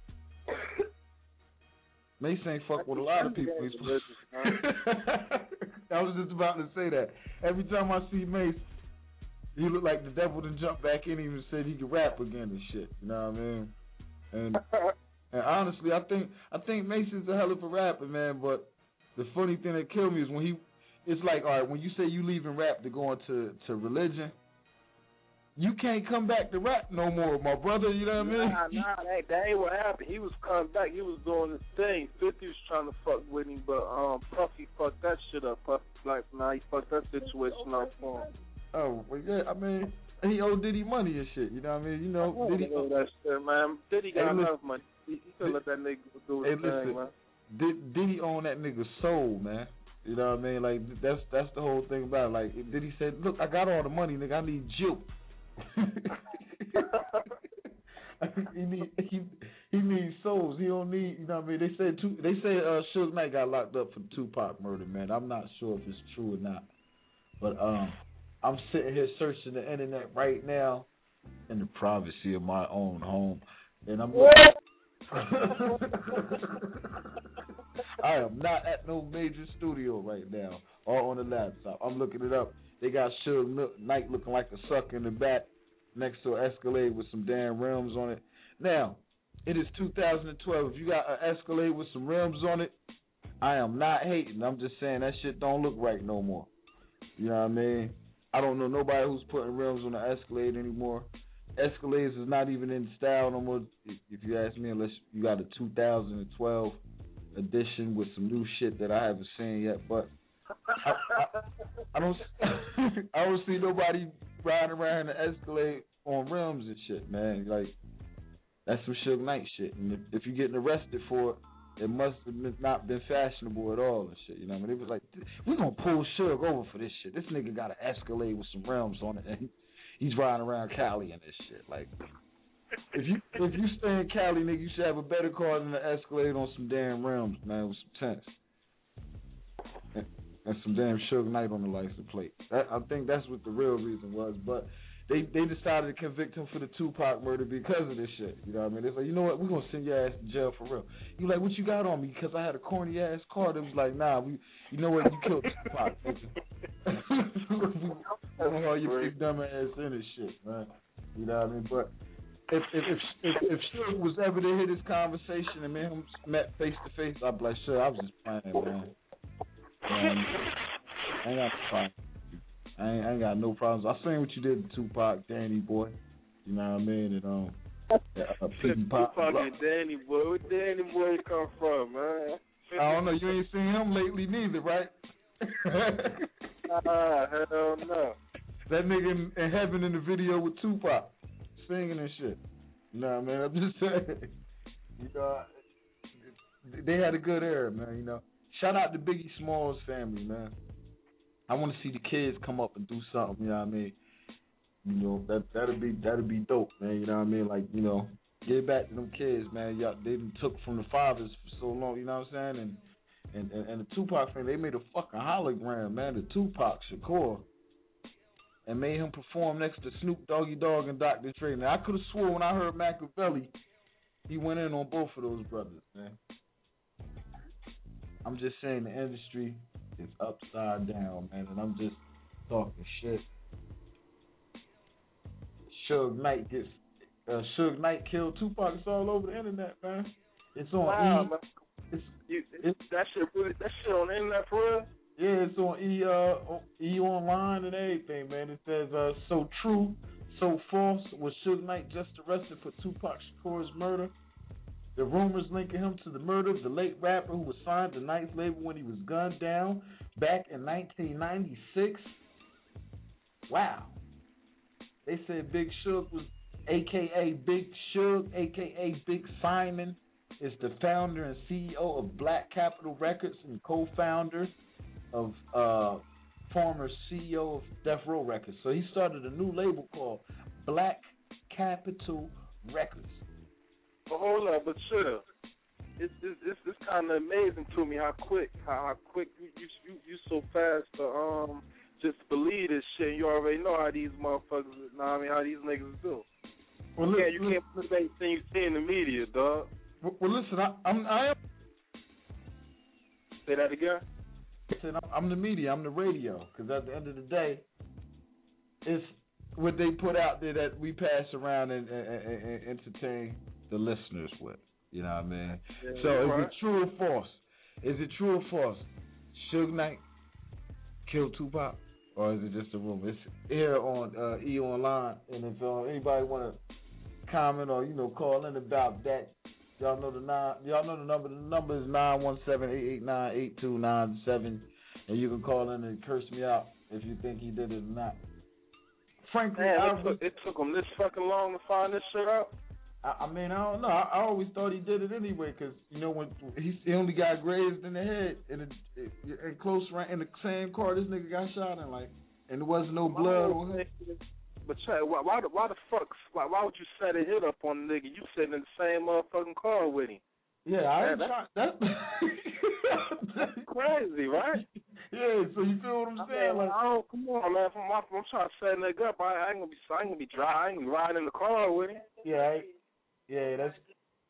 S17: Mace ain't fuck with a lot of people. I was just about to say that. Every time I see Mace, he look like the devil done jumped back in him and said he could rap again and shit. You know what I mean? And honestly, I think Mace is a hell of a rapper, man. But the funny thing that killed me is when it's like, all right, when you say you leaving rap to go into religion, you can't come back to rap no more, my brother. You know what I mean?
S14: Nah, that ain't what happened. He was coming back. He was doing his thing. 50 was trying to fuck with him, but Puffy fucked that shit up. Puffy, like, he fucked that situation up for him.
S17: Oh, well, yeah, I mean, he owed Diddy money and shit. You know what I mean? You know,
S14: Diddy owe that shit, man. Diddy got enough money. He could let that nigga do his thing, man.
S17: Diddy own that nigga's soul, man. You know what I mean? Like, that's the whole thing about it. Like, Diddy said, look, I got all the money, nigga. I need you. he needs souls. He don't need, you know what I mean? They say Suge Knight got locked up for Tupac murder, man. I'm not sure if it's true or not. But I'm sitting here searching the internet right now in the privacy of my own home, and I'm I am not at no major studio right now or on the laptop. I'm looking it up. They got Suge Knight looking like a sucker in the back. next to an Escalade with some damn rims on it. Now, it is 2012. If you got an Escalade with some rims on it, I am not hating. I'm just saying that shit don't look right no more. You know what I mean? I don't know nobody who's putting rims on the Escalade anymore. Escalades is not even in style no more, if you ask me, unless you got a 2012 edition with some new shit that I haven't seen yet. But I don't I don't see nobody riding around in the Escalade on rims and shit, man. Like, that's some Suge Knight shit. And if you're getting arrested for it, it must have not been fashionable at all and shit. You know what I mean? It was like, we're going to pull Suge over for this shit. This nigga got an Escalade with some rims on it, and he's riding around Cali and this shit. Like, if you stay in Cali, nigga, you should have a better car than the Escalade on some damn rims, man, with some tents. And some damn Suge Knight on the license plate. I think that's what the real reason was. But they decided to convict him for the Tupac murder because of this shit. You know what I mean? It's like, you know what? We're going to send your ass to jail for real. You like, what you got on me? Because I had a corny ass car that was like, nah, you know what? You killed Tupac. Oh, you big dumb ass in this shit, man. You know what I mean? But if Suge was ever to hear this conversation and me and him met face to face, I'd be like, sure, I was just playing, man. I ain't got no problem. I ain't got no problems. I seen what you did to Tupac, Danny boy. You know what I mean? And
S14: Tupac and Danny boy. Where Danny boy come from, man?
S17: I don't know. You ain't seen him lately neither, right?
S14: Hell no.
S17: That nigga in heaven in the video with Tupac singing and shit. You know what I mean? I'm just saying. You know, they had a good era, man. You know. Shout out to Biggie Smalls' family, man. I want to see the kids come up and do something. You know what I mean? You know, that'd be dope, man. You know what I mean? Like, you know, get back to them kids, man. Y'all, they done took from the fathers for so long. You know what I'm saying? And the Tupac family, they made a fucking hologram, man. The Tupac Shakur, and made him perform next to Snoop Doggy Dogg and Dr. Dre. Now I could have swore when I heard Machiavelli, he went in on both of those brothers, man. I'm just saying the industry is upside down, man, and I'm just talking shit. Suge Knight killed Tupac. It's all over the internet, man. It's on
S14: that shit on the internet for real?
S17: Yeah, it's on E Online and everything, man. It says so true, so false. Was Suge Knight just arrested for Tupac Shakur's murder? The rumors linking him to the murder of the late rapper who was signed to Knight's label when he was gunned down back in 1996. Wow. They said Big Suge was, a.k.a. Big Suge, a.k.a. Big Simon, is the founder and CEO of Black Capitol Records and co-founder of former CEO of Death Row Records. So he started a new label called Black Capitol Records.
S14: But hold on, but sure, it's kind of amazing to me how quick you so fast to just believe this shit. You already know how these motherfuckers, how these niggas do. Well, you can't believe anything you see in the media, dog.
S17: Well, listen, I am.
S14: Say that again.
S17: Listen, I'm the media. I'm the radio. Because at the end of the day, it's what they put out there that we pass around and entertain the listeners with. You know what I mean? Yeah, so is it true or false? Is it true or false? Suge Knight killed Tupac? Or is it just a rumor? It's here on E Online. And if anybody want to comment or, call in about that, y'all know the number. The number is 917-889-8297. And you can call in and curse me out if you think he did it or not. Frankly,
S14: it took him this fucking long to find this shit out?
S17: I mean, I don't know. I always thought he did it anyway, because when he only got grazed in the head in close range in the same car this nigga got shot in, and there wasn't no blood on him.
S14: But why the fuck? Why would you set a hit up on the nigga? You sitting in the same motherfucking car with him.
S17: Yeah, I ain't that's
S14: crazy, right?
S17: Yeah, so you feel what I'm saying?
S14: Come on, man. I'm trying to set a nigga up. I ain't gonna be dry. I ain't gonna be riding in the car with him.
S17: Yeah, that's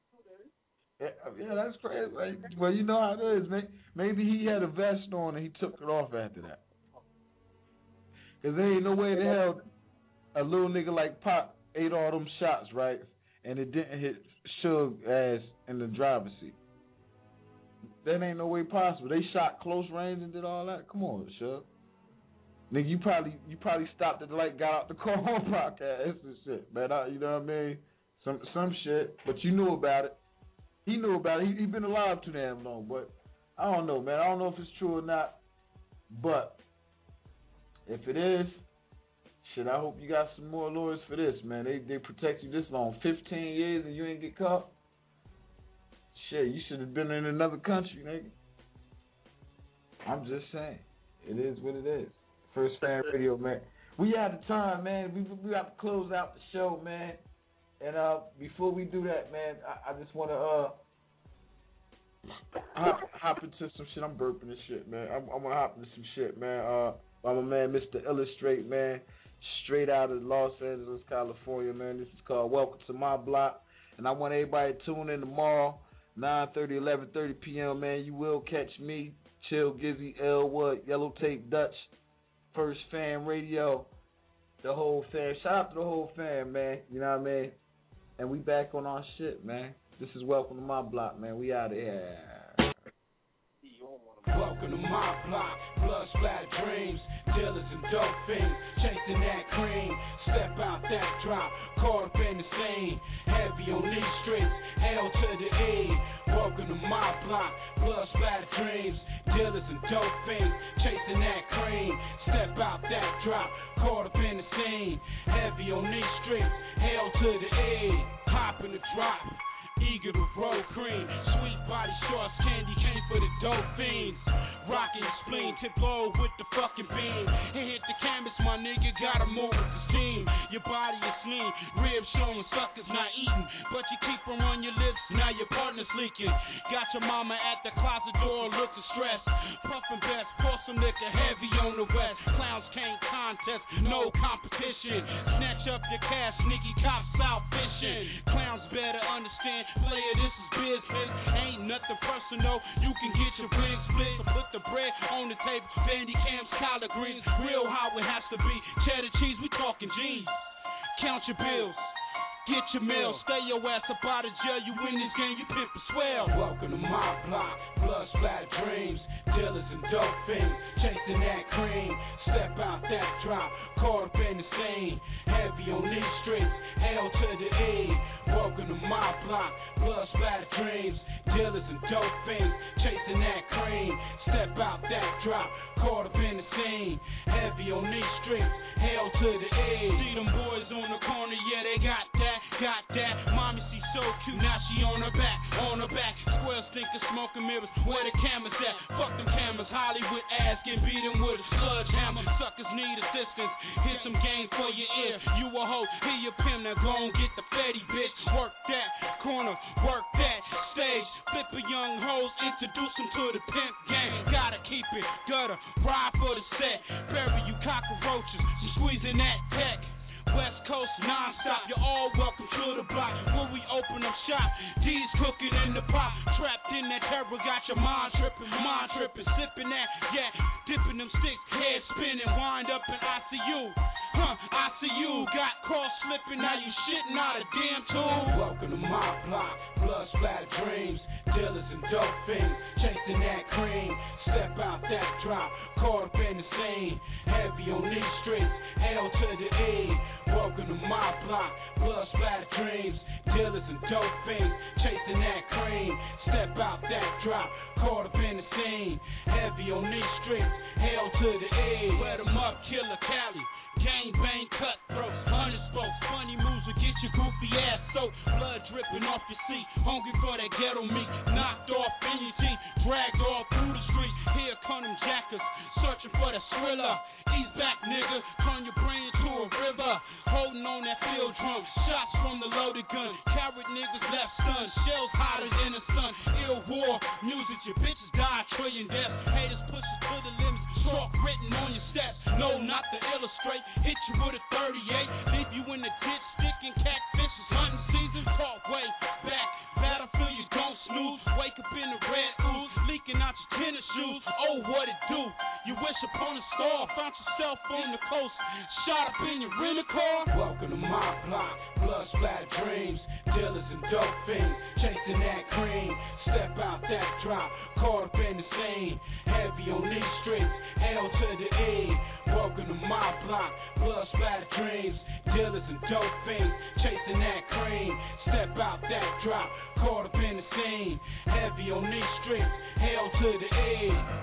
S17: crazy. Well, you know how it is. Maybe he had a vest on and he took it off after that. Because there ain't no way in hell a little nigga like Pop ate all them shots, right? And it didn't hit Suge ass in the driver's seat. That ain't no way possible. They shot close range and did all that. Come on, Suge. Nigga, you probably stopped at the light, got out the car on podcast and shit, man. You know what I mean? Some shit, but you knew about it. He knew about it. He been alive too damn long, but I don't know, man. I don't know if it's true or not, but if it is, shit, I hope you got some more lawyers for this, man. They protect you this long, 15 years, and you ain't get caught. Shit, you should have been in another country, nigga. I'm just saying, it is what it is. First Fan Radio, man. We out of time, man. We have to close out the show, man. And before we do that, man, I just want to hop into some shit. I'm burping this shit, man. I want to hop into some shit, man. By my man, Mr. Illustrate, man. Straight out of Los Angeles, California, man. This is called Welcome to My Block. And I want everybody to tune in tomorrow, 9:30, 11:30 p.m., man. You will catch me, Chill, Gizzy, L. Wood, Yellow Tape Dutch, First Fan Radio, the whole fam. Shout out to the whole fam, man. You know what I mean? And we back on our shit, man. This is Welcome to My Block, man. We out of here.
S8: Welcome to my block, blood splattered dreams, dealers and dope fiends, chasing that cream, step out that drop, caught up in the scene, heavy on these streets, L to the E. Welcome to my block, blood splattered dreams, dealers and dope fiends, chasing that cream, step out that drop, caught up in the scene, heavy on these streets, L to the E. Hop in the drop, eager to roll cream, sweet body shorts, candy cane for the dope fiends. Rockin' your spleen, tip low with the fucking beam. And hit the canvas, my nigga, gotta move with the steam. Your body is lean, ribs showing, suckers not eating. But you keep them on your lips, now your partner's leaking. Got your mama at the closet door looking stressed. Puffin' best, pour some liquor heavy on the west. Clowns can't contest, no competition. Snatch up your cash, sneaky cops out fishing. Clowns better understand, player, this is business. Ain't nothing personal, you can get your wig split. So put the bread on the table, bandy cams, collard greens, real how it has to be. Cheddar cheese, we talking jeans. Count your bills, get your meal, stay your ass up out of jail. You win this game, you pimp and swell. Welcome to my block, blood splattered dreams, dealers and dope fiends, chasing that cream. Step out that drop, caught up in the scene, heavy on these streets, L to the E. Welcome to my block, blood splattered dreams, dealers and dope fiends, chasing that cream. Step out that drop, caught up in the scene, heavy on these streets, L to the E. See them boys on the corner, yeah, they got that. Mommy, she so cute, now she on her back. Square stinking smoking mirrors, where the cameras at? Fuck them cameras, Hollywood ass, get beaten with a sledgehammer. Suckers need assistance, here's some game for your ear. You a hoe, here your pimp, now go and get the fatty, bitch. Work that corner, work that stage. Flip a young hoes, introduce them to the pimp game. Gotta keep it gutter, ride for the set. Bury you cockroaches, you squeezing that tech. West Coast non-stop, you're all welcome to the block. When we open up shop, D's cooking in the pot. Trapped in that terror, got your mind tripping, sipping that, yeah, dipping them sticks, head spinning, wind up in ICU. ICU, got cross slipping, now you shitting out a damn tool. Welcome to my block, blood splattered dreams, dealers and dope fiends, chasing that cream. Step out that drop, caught up in the scene, heavy on these streets, L to the E. Welcome to my block, blood splattered dreams, dealers and dope fiends, chasing that cream. Step out that drop, caught up in the scene, heavy on these streets, L to the E. Wet 'em up, Killer Cali, gang bang cutthroat, 100 spokes, funny moves will get your goofy ass soaked, blood dripping off your seat, hungry for that ghetto meat, knocked off in your teeth, dragged all through the street. Here come them jackers, searching for the thriller. Ease back, nigga, turn your brain into a river. Holding on that field drum, shots from the loaded gun. Carrot niggas left stunned, shells hotter than the sun. Ill war music, your bitches die a trillion deaths. Haters push us to the limits, chalk written on your steps. No, not to illustrate, hit you with a 38. Leave you in the ditch, sticking catfishes, hunting season. Talk way back, battlefield you don't snooze. Wake up in the red ooze, leaking out your tennis shoes. Oh, what it do? You wish upon a star, found yourself on the coast, shot up in your rental car. Welcome to my block,
S13: chasing that cream. Step out that drop, caught up in the scene. Heavy on these streets, L to the E. Welcome to my block, blood splattered dreams. Dealers and dope fiends, chasing that cream. Step out that drop, caught up in the scene. Heavy on these streets, L to the E.